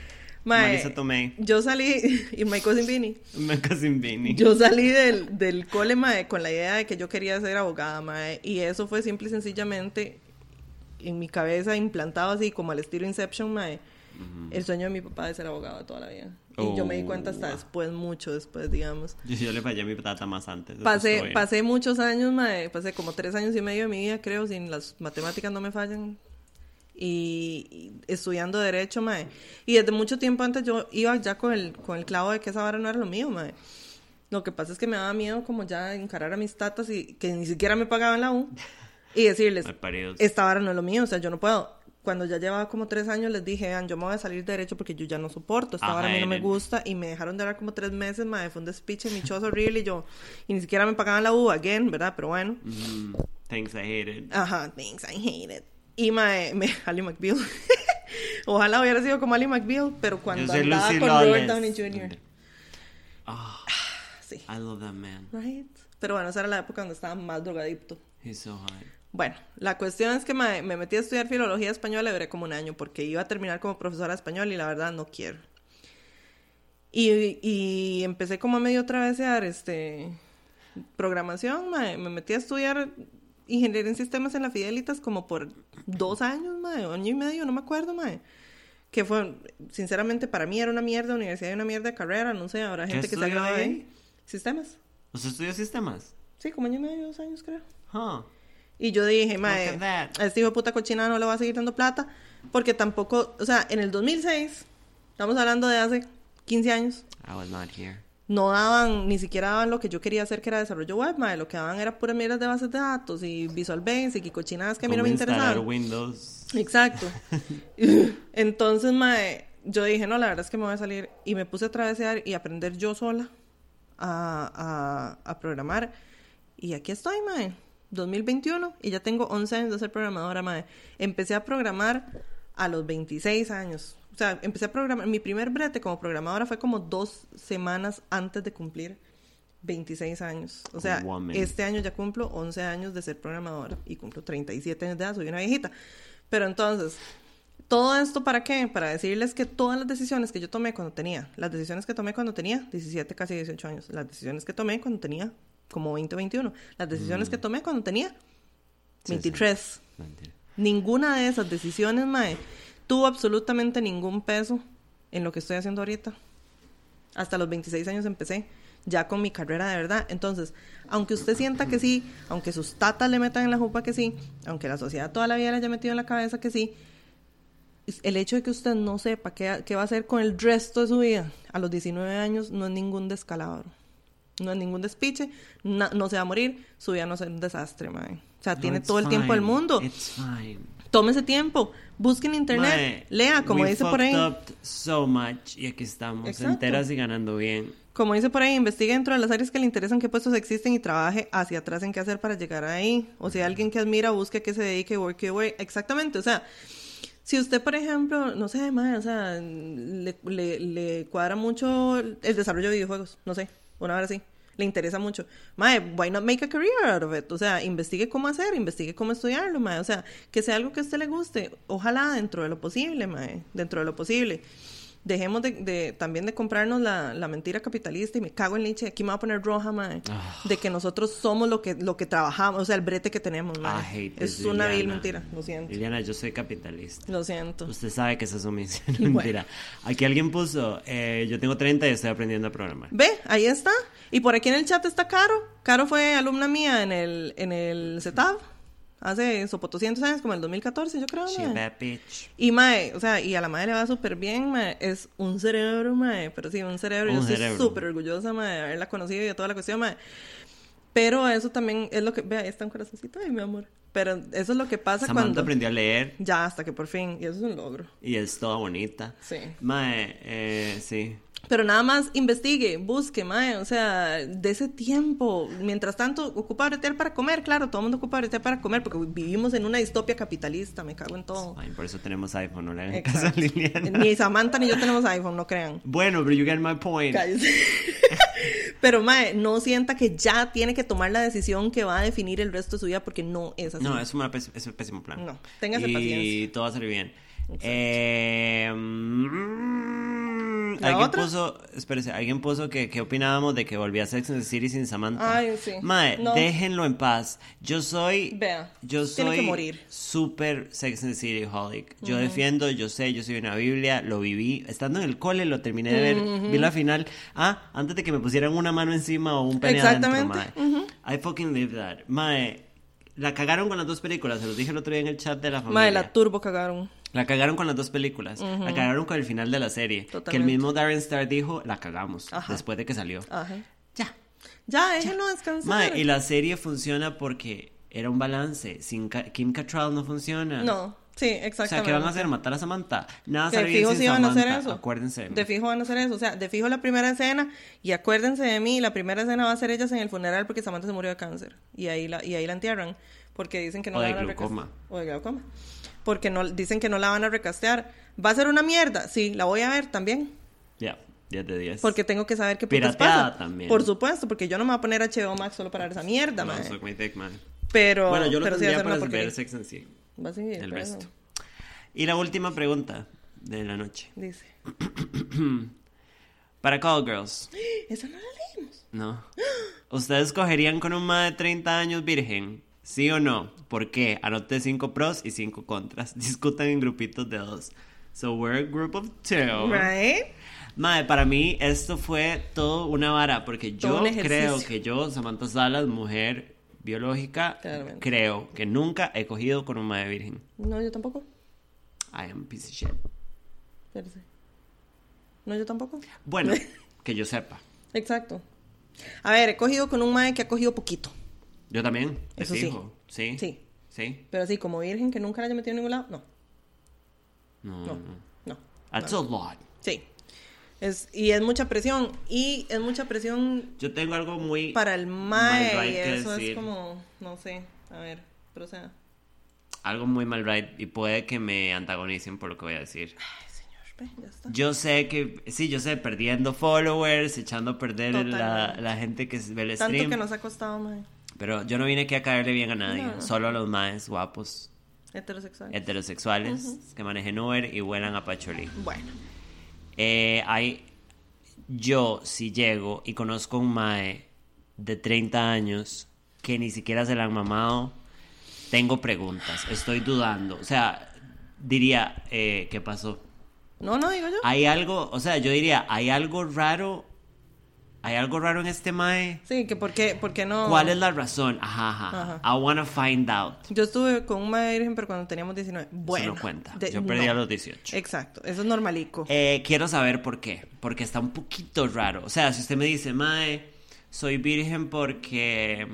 Mae, Marisa Tomei. Yo salí, y my cousin Vinny. My cousin Vinny. Yo salí del, del cole, mae, con la idea de que yo quería ser abogada, mae. Y eso fue simple y sencillamente en mi cabeza implantado así como al estilo Inception, mae. Uh-huh. El sueño de mi papá de ser abogado de toda la vida. Y oh, yo me di cuenta hasta después, mucho después, digamos. Yo, yo le fallé a mi tata más antes. Pasé, pasé muchos años, mae, pasé como tres años y medio de mi vida, creo, sin las matemáticas no me fallan. Y, y estudiando Derecho, mae. Y desde mucho tiempo antes yo iba ya con el, con el clavo de que esa vara no era lo mío, mae. Lo que pasa es que me daba miedo como ya encarar a mis tatas y que ni siquiera me pagaban la U. Y decirles, esta vara no es lo mío, o sea, yo no puedo. Cuando ya llevaba como tres años les dije, vean, yo me voy a salir de Derecho porque yo ya no soporto, esta vara a mí no me gusta, y me dejaron de hablar como tres meses, mae, fue un despiche, mi chozo horrible, y yo, y ni siquiera me pagaban la U, again, ¿verdad? Pero bueno. Mm, things I hated. Ajá, things I hated. Y mae, me, Ali McBeal. Ojalá hubiera sido como Ali McBeal, pero cuando andaba Lucy con Lawless. Robert Downey junior Oh, sí. I love that man. Right. Pero bueno, esa era la época donde estaba más drogadicto. He's so high. Bueno, la cuestión es que me, me metí a estudiar filología española y duré como un año porque iba a terminar como profesora de español y la verdad no quiero. Y, y empecé como a medio travesear este, programación, me, me metí a estudiar ingeniería en sistemas en la Fidelitas como por dos años, mae, año y medio, no me acuerdo, mae. Que fue, sinceramente, para mí era una mierda de universidad y una mierda de carrera, no sé, habrá gente que se graduó ahí. Sistemas. ¿Usted estudió sistemas? Sí, como año y medio, dos años, creo. Huh. Y yo dije, mae, a este hijo de puta cochina no le va a seguir dando plata, porque tampoco, o sea, en el dos mil seis, estamos hablando de hace quince años. I was not here. No daban, ni siquiera daban lo que yo quería hacer, que era desarrollo web, mae. Lo que daban era puras mierdas de bases de datos y Visual Basic y cochinadas que a mí no me interesaban. Windows. Exacto. Entonces, mae, yo dije, no, la verdad es que me voy a salir. Y me puse a travesear y aprender yo sola a, a, a programar. Y aquí estoy, mae. dos mil veintiuno y ya tengo once años de ser programadora, mae. Empecé a programar a los veintiséis años. O sea, empecé a programar, mi primer brete como programadora fue como dos semanas antes de cumplir veintiséis años. O sea, oh, este año ya cumplo once años de ser programadora y cumplo treinta y siete años de edad, soy una viejita. Pero entonces, ¿todo esto para qué? Para decirles que todas las decisiones que yo tomé cuando tenía, las decisiones que tomé cuando tenía diecisiete, casi dieciocho años, las decisiones que tomé cuando tenía como veinte, veintiuno, las decisiones mm. que tomé cuando tenía veintitrés. Sí, sí. Ninguna de esas decisiones, mae, tuvo absolutamente ningún peso en lo que estoy haciendo ahorita. Hasta los veintiséis años empecé, ya con mi carrera de verdad. Entonces, aunque usted sienta que sí, aunque sus tatas le metan en la jupa que sí, aunque la sociedad toda la vida le haya metido en la cabeza que sí, el hecho de que usted no sepa qué, qué va a hacer con el resto de su vida a los diecinueve años no es ningún descalabro. No es ningún despiche, no, no se va a morir, su vida no es un desastre, mae. O sea, no, tiene todo el fine. tiempo del mundo. It's fine. Tome ese tiempo, busque en internet, mae, lea, como dice por ahí. We fucked up so much y aquí estamos, Exacto. enteras y ganando bien. Como dice por ahí, investigue dentro de las áreas que le interesan qué puestos existen y trabaje hacia atrás en qué hacer para llegar ahí. O sea, alguien que admira, busque a qué se dedique, work your way. Exactamente, o sea, si usted, por ejemplo, no sé, mae, o sea, le, le, le cuadra mucho el desarrollo de videojuegos, no sé. Una hora sí, le interesa mucho. Mae, why not make a career out of it? O sea, investigue cómo hacer, investigue cómo estudiarlo, mae. O sea, que sea algo que a usted le guste. Ojalá dentro de lo posible, mae. Dentro de lo posible. Dejemos de, de también de comprarnos la, la mentira capitalista y me cago en leche. Aquí me voy a poner roja, mae. Oh. De que nosotros somos lo que, lo que trabajamos, o sea, el brete que tenemos, mae. Es una Liliana. vil mentira, lo siento. Liliana, yo soy capitalista. Lo siento. Usted sabe que esa es su misión, mentira. Bueno. Aquí alguien puso, eh, yo tengo treinta y estoy aprendiendo a programar. Ve, ahí está. Y por aquí en el chat está Caro. Caro fue alumna mía en el, en el C E T A B. Hace sopotoscientos años, como el dos mil catorce, yo creo, mae. Bad bitch. Y, mae, o sea, y a la madre le va súper bien, mae. Es un cerebro, mae. Pero sí, un cerebro. Un yo cerebro. Estoy súper orgullosa, mae, de haberla conocido y de toda la cuestión, mae. Pero eso también es lo que... Vea, ahí está un corazoncito. Ay, mi amor. Pero eso es lo que pasa Samantha cuando... aprendió a leer. Ya, hasta que por fin. Y eso es un logro. Y es toda bonita. Sí. Mae, eh, sí... Pero nada más investigue, busque, mae, o sea, de ese tiempo. Mientras tanto, ocupa bretear para comer, claro, todo el mundo ocupa bretear para comer, porque vivimos en una distopia capitalista, me cago en todo. Ay, por eso tenemos iPhone, no le hagan caso a Liliana. Ni Samantha ni yo tenemos iPhone, no crean. Bueno, pero you get my point. Cállese. Pero, mae, no sienta que ya tiene que tomar la decisión que va a definir el resto de su vida, porque no es así. No, es, una pés- es un pésimo plan. No, téngase y paciencia. Y todo va a salir bien. Eh... Mm, alguien, ¿La alguien otra? puso, espérese, alguien puso que qué opinábamos de que volvía a Sex and the City sin Samantha. Ay, sí. Mae, No. déjenlo en paz. Yo soy, Vea, yo tiene que soy morir. súper Sex and the City holic. Yo defiendo, yo sé, yo soy una Biblia, lo viví. Estando en el cole lo terminé de ver, vi la final. Ah, antes de que me pusieran una mano encima o un pene adentro, Exactamente. mae. I fucking live that. Mae, la cagaron con las dos películas, se los dije el otro día en el chat de la familia. Mae, la turbo cagaron. La cagaron con las dos películas. La cagaron con el final de la serie. Totalmente. Que el mismo Darren Star dijo, la cagamos. Ajá. Después de que salió. Ajá. Ya. Ya, déjenlo descansar. Mae, y la serie funciona porque era un balance. Sin Ka- Kim Cattrall no funciona. No, sí, O sea, exactamente. ¿qué van a hacer? ¿Matar a Samantha? Nada De sale bien fijo sin sí van a hacer Samantha. eso. Acuérdense de mí. De fijo van a hacer eso. O sea, de fijo la primera escena. Y acuérdense de mí. La primera escena va a ser ellas en el funeral porque Samantha se murió de cáncer. Y ahí la, y ahí la entierran. Porque dicen que no O la de van a glaucoma. recastear. O de glaucoma. Porque no, dicen que no la van a recastear. ¿Va a ser una mierda? Sí, la voy a ver también. Ya, diez de diez. Porque tengo que saber qué putas Pirateada pasa. también. Por supuesto, porque yo no me voy a poner H B O Max solo para ver esa mierda, No, mae. suck my dick, man. Pero, Bueno, yo lo pero sí va a tendría ser una para porquería. ver Sex and the City. Va a seguir, El pero resto. no. Y la última pregunta de la noche. Dice. Para Call Girls. Esa no la leímos. No. ¿Ustedes cogerían con un mae de treinta años virgen? ¿Sí o no? ¿Por qué? Anoté cinco pros y cinco contras. Discutan en grupitos de dos. So we're a group of two. Right? Mae, para mí esto fue todo una vara, porque Todo yo un ejercicio. creo que yo, Samantha Salas, mujer biológica, Claramente. creo que nunca he cogido con un mae virgen. No, yo tampoco. I am a piece of shit. Espérese. No, yo tampoco. Bueno, que yo sepa. Exacto. A ver, he cogido con un mae que ha cogido poquito. Yo también, te Eso sí. fijo. Sí. Sí. Sí. Pero así, como virgen que nunca la haya metido en ningún lado, no. No, No. no. No. That's no. a lot. Sí. Es, y es mucha presión. Y es mucha presión Yo tengo algo muy para el mal mae. right Y que eso decir. es como, no sé. A ver, proceda. Algo muy mal right y puede que me antagonicen por lo que voy a decir. Ay, señor, ve, ya está. Yo sé que, sí, yo sé, perdiendo followers, echando a perder la, Totalmente. la gente que ve el Tanto stream. que nos ha costado, mae. Pero yo no vine aquí a caerle bien a nadie, No, no. solo a los maes guapos, Heterosexual. heterosexuales, que manejen Uber y vuelan a Pacholí. Bueno. Eh, hay, yo, si llego y conozco un mae de treinta años que ni siquiera se la han mamado, tengo preguntas, estoy dudando. O sea, diría, eh, ¿qué pasó? No, no, digo yo. Hay algo, o sea, yo diría, hay algo raro, hay algo raro en este mae. Sí, que por qué, por qué no. ¿Cuál es la razón? Ajá, ajá. Ajá. I wanna find out. Yo estuve con un mae virgen, pero cuando teníamos diecinueve. Bueno. Eso no cuenta. de- Yo perdí no. a los dieciocho. Exacto, eso es normalico. Eh, quiero saber por qué. Porque está un poquito raro. O sea, si usted me dice, mae, soy virgen porque...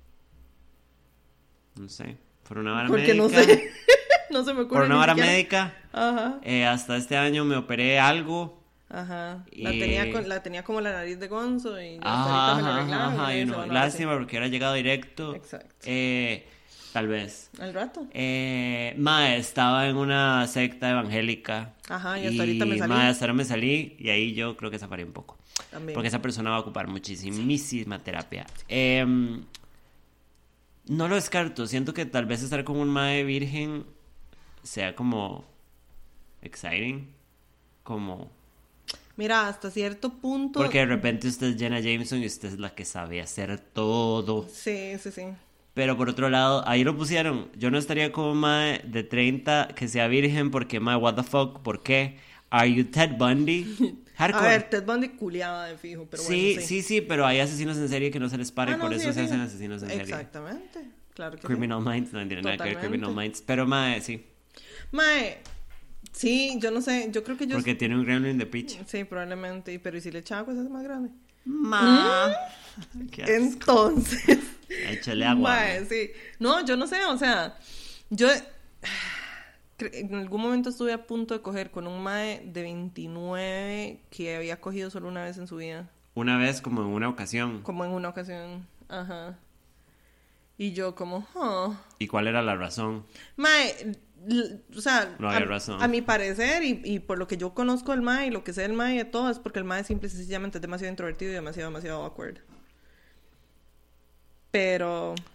No sé. Por una vara Porque médica. no sé. No se me ocurre. Por una ni vara siquiera. médica. Ajá. Eh, hasta este año me operé algo. Ajá. La, Y- tenía con- la tenía como la nariz de gonzo y ya hasta Ajá, ahorita me la ajá, arreglaron ajá. y Y se no, van a ver lástima porque hubiera llegado directo. Exacto. Eh, tal vez. así. Al rato. Eh, mae, estaba en una secta evangélica. Ajá, y hasta ahorita me salí. Mae, hasta ahora me salí y ahí yo creo que zafaré un poco. También. Porque esa persona va a ocupar muchísima terapia. Em, no lo descarto. Siento que tal vez estar con un mae virgen sea como exciting. Como... Mira, hasta cierto punto. Porque de repente usted es Jenna Jameson y usted es la que sabe hacer todo. Sí, sí, sí. Pero por otro lado, ahí lo pusieron. Yo no estaría con un mae de treinta que sea virgen porque, mae, what the fuck, ¿por qué? ¿Are you Ted Bundy? A Hardcore. ver, Ted Bundy culiaba de fijo, pero sí, bueno. sí, sí, pero hay asesinos en serie que no se les para Ah, y por no, eso sí, se sí. hacen asesinos en serie. Exactamente. Claro que Criminal Minds, no tiene nada que ver Totalmente. Criminal Minds. Pero, mae, sí. sí. Mae, sí, yo no sé. Yo creo que yo. Porque tiene un gremlin de pitch. Sí, probablemente. Pero ¿y si le echaba cosas más grandes? Ma. Qué asco. Entonces. Échale agua. Mae, sí. No, yo no sé, o sea, yo cre- en algún momento estuve a punto de coger con un mae de veintinueve que había cogido solo una vez en su vida, Una vez, como en una ocasión. como en una ocasión, ajá. Y yo como, oh. ¿Y cuál era la razón? Mae, l- o sea, No había a, razón. a mi parecer y, y por lo que yo conozco al mae y lo que sé del mae y de todo es porque el mae simple y sencillamente es demasiado introvertido y demasiado, demasiado awkward. Pero...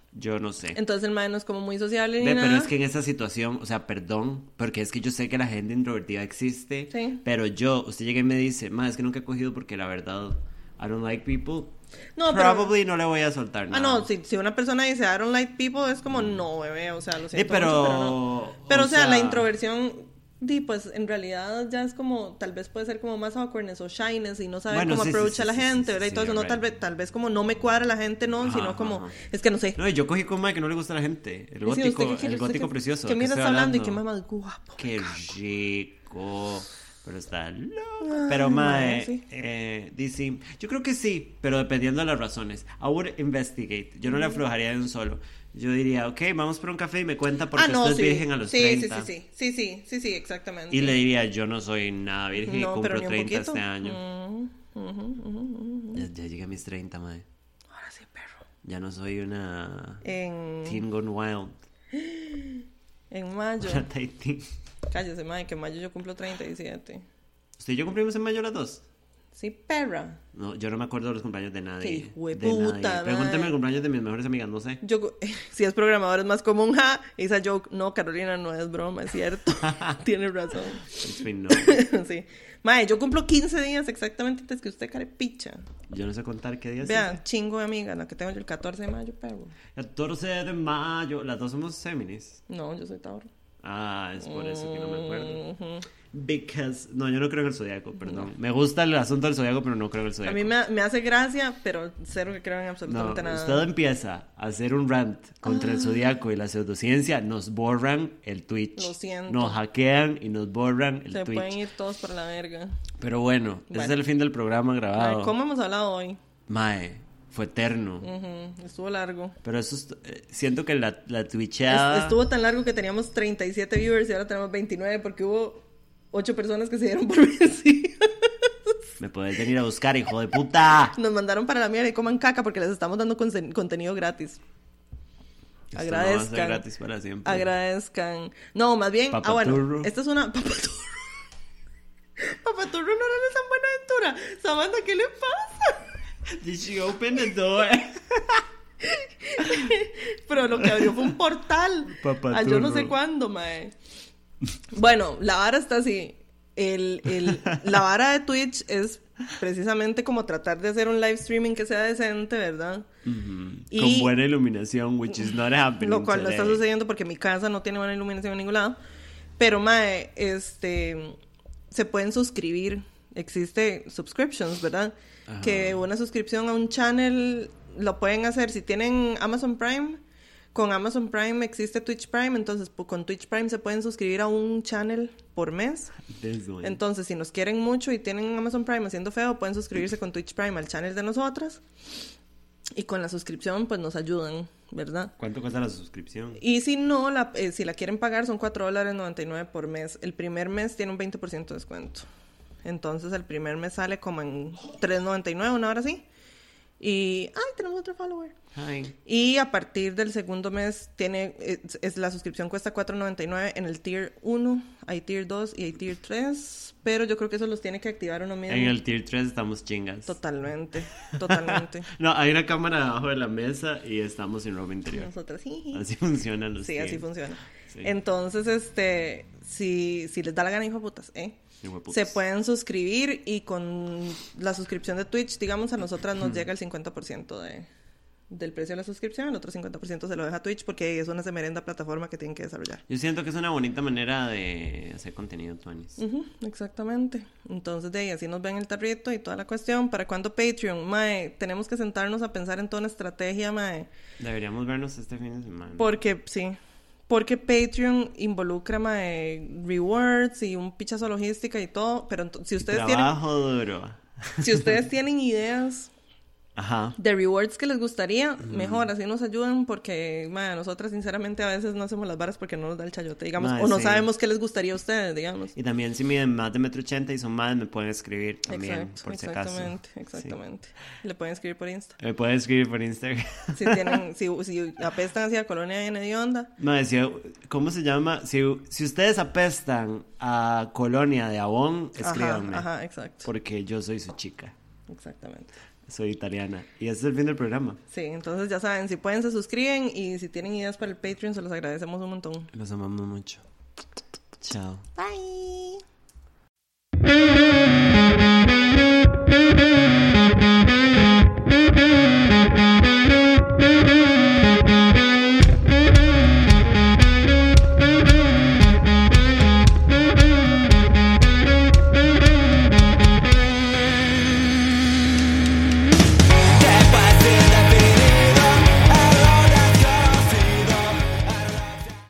yo no sé. Entonces el mae no es como muy sociable ni Ve, nada. pero es que en esa situación, o sea, perdón, porque es que yo sé que la gente introvertida existe, Sí. pero yo, usted llega y me dice, ma, es que nunca he cogido porque la verdad, I don't like people. No, pero- Probably no le voy a soltar Ah, nada. no, si, si una persona dice I don't like people, es como no, bebé, o sea, lo siento pero- mucho, pero no. Pero, o o sea, la sea- introversión, di, pues, en realidad ya es como, tal vez puede ser como más awkwardness o shyness y no saber Bueno, cómo sí, sí, approach sí, a la sí, gente, sí, ¿verdad? sí, y todo eso, you're no, tal right. vez, tal vez como no me cuadra la gente, no, Ajá, sino como, ajá. es que no sé. No, y yo cogí con un mae que no le gusta a la gente, el Sí, gótico, ¿usted qué quiere? el ¿Usted gótico qué- precioso. ¿Qué ¿de mira estoy está hablando y qué hablando? más guapo? Qué rico. Pero está loco. Ay, Pero, mae, mae, sí. eh, dice, yo creo que sí, pero dependiendo de las razones. I would investigate. Yo no Mm. le aflojaría de un solo. Yo diría, ok, vamos por un café y me cuenta porque Ah, no, usted sí. es virgen a los sí, treinta. Sí, sí, sí, sí, sí, sí, sí, exactamente. Y le diría, yo no soy nada virgen No, y pero cumplo ni un treinta poquito. este año. Mm, ujú, ujú, ujú. Ya, ya llegué a mis treinta, mae. Ahora sí, perro. Ya no soy una En, teen gone wild. en mayo. Una teen. Cállese, mae, que en mayo yo cumplo treinta y siete. ¿Usted y yo cumplimos en mayo las dos? Sí, perra. No, yo no me acuerdo de los cumpleaños de nadie. Qué hijo de de puta, nadie. Pregúntame mae. el cumpleaños de mis mejores amigas, no sé. Yo, si es programador es más común, ja, esa joke, no, Carolina, no es broma, es cierto. Tienes razón. It's been no. Sí. Mae, yo cumplo quince días exactamente antes que usted, carepicha. Yo no sé contar qué día es. Vea, chingo de amiga, la que tengo yo el catorce de mayo, perro. catorce de mayo. Las dos somos Géminis. No, yo soy Tauro. Ah, es por eso que no me acuerdo. Ujú. Because. No, yo no creo en el zodiaco, perdón. Me gusta el asunto del zodiaco, pero no creo en el A zodiaco. mí me, me hace gracia, pero cero que creo en No, absolutamente nada. usted empieza a hacer un rant contra el zodiaco y la pseudociencia, nos borran el Twitch. Lo siento. Nos hackean y nos borran el Se Twitch. pueden ir todos para la verga. Pero bueno, ese es Bueno. el fin del programa grabado. Ay, ¿cómo hemos hablado hoy? Mae, fue eterno. Ujú, estuvo largo. Pero eso es- eh, siento que la, la Es- twitcheada. estuvo tan largo que teníamos treinta y siete viewers y ahora tenemos veintinueve porque hubo ocho personas que se dieron por vencidas. Me puedes venir a buscar, hijo de puta. Nos mandaron para la mierda y coman caca porque les estamos dando conse- contenido gratis. Esto no va a ser Agradezcan. gratis para siempre. Agradezcan. No, más bien. Ah, bueno. Papaturro. Esta es una. Papaturro. Papaturro no era de San Buenaventura. Samantha, ¿qué le pasa? Did she open the door? Pero lo que abrió fue un portal. Papaturro. A yo no sé cuándo, mae. Bueno, la vara está así. El, el, la vara de Twitch es precisamente como tratar de hacer un live streaming que sea decente, ¿verdad? Ujú. Y- Con buena iluminación, which is not happening Lo cual no está today. sucediendo porque mi casa no tiene buena iluminación en ningún lado. Pero, mae, este... Se pueden suscribir. Existe subscriptions, ¿verdad? Ajá. Que una suscripción a un channel lo pueden hacer si tienen Amazon Prime. Con Amazon Prime existe Twitch Prime. Entonces, pues, con Twitch Prime se pueden suscribir a un channel por mes. This one. Entonces, si nos quieren mucho y tienen Amazon Prime haciendo feo, pueden suscribirse con Twitch Prime al channel de nosotras. Y con la suscripción, pues, nos ayudan, ¿verdad? ¿Cuánto cuesta la suscripción? Y si no, la, eh, si la quieren pagar, son cuatro dólares noventa y nueve por mes. El primer mes tiene un veinte por ciento de descuento. Entonces, el primer mes sale como en tres noventa y nueve, una hora así. Y, ay, tenemos otro follower. Hi. Y a partir del segundo mes, tiene es, es- la suscripción cuesta cuatro noventa y nueve en el tier uno, hay tier dos y hay tier tres. Pero yo creo que eso los tiene que activar uno mismo. En el tier tres estamos chingas. Totalmente, totalmente. No, hay una cámara debajo de la mesa y estamos sin ropa interior. Nosotras, sí. Así funcionan los Sí, así tiers. funciona. Sí. Entonces, este, si, si les da la gana, hijo de putas, ¿eh? Hijo de putas. Se pueden suscribir y con la suscripción de Twitch, digamos, a nosotras nos llega el cincuenta por ciento de, del precio de la suscripción, el otro cincuenta por ciento se lo deja Twitch porque es una semerenda plataforma que tienen que desarrollar. Yo siento que es una bonita manera de hacer contenido, Tuanis. Ujú, exactamente. Entonces, de ahí así nos ven el tarrito y toda la cuestión. ¿Para cuándo Patreon? Mae, tenemos que sentarnos a pensar en toda una estrategia, mae. Deberíamos vernos este fin de semana. Porque, sí, porque Patreon involucra mae, rewards y un pichazo logística y todo, pero ento- si ustedes tienen, Trabajo duro. si ustedes tienen ideas Ajá. de rewards que les gustaría, mejor, así nos ayudan porque, mae, nosotras sinceramente a veces no hacemos las varas porque no nos da el chayote, digamos, Mae, o no sí. sabemos qué les gustaría a ustedes, digamos. Y también si miden más de metro ochenta y son más, me pueden escribir también, Exacto, por si acaso. exactamente, exactamente. Le pueden escribir por Insta. Sí. Me pueden escribir por Instagram. Si tienen, si, si apestan hacia Colonia N de onda, Mae, si- ¿cómo se llama? Si, si ustedes apestan a Colonia de Avon, escríbanme. ajá, ajá, exacto. Porque yo soy su chica. Exactamente. Soy italiana. Y ese es el fin del programa. Sí, entonces ya saben, si pueden se suscriben y si tienen ideas para el Patreon se los agradecemos un montón. Los amamos mucho. Chao. Bye.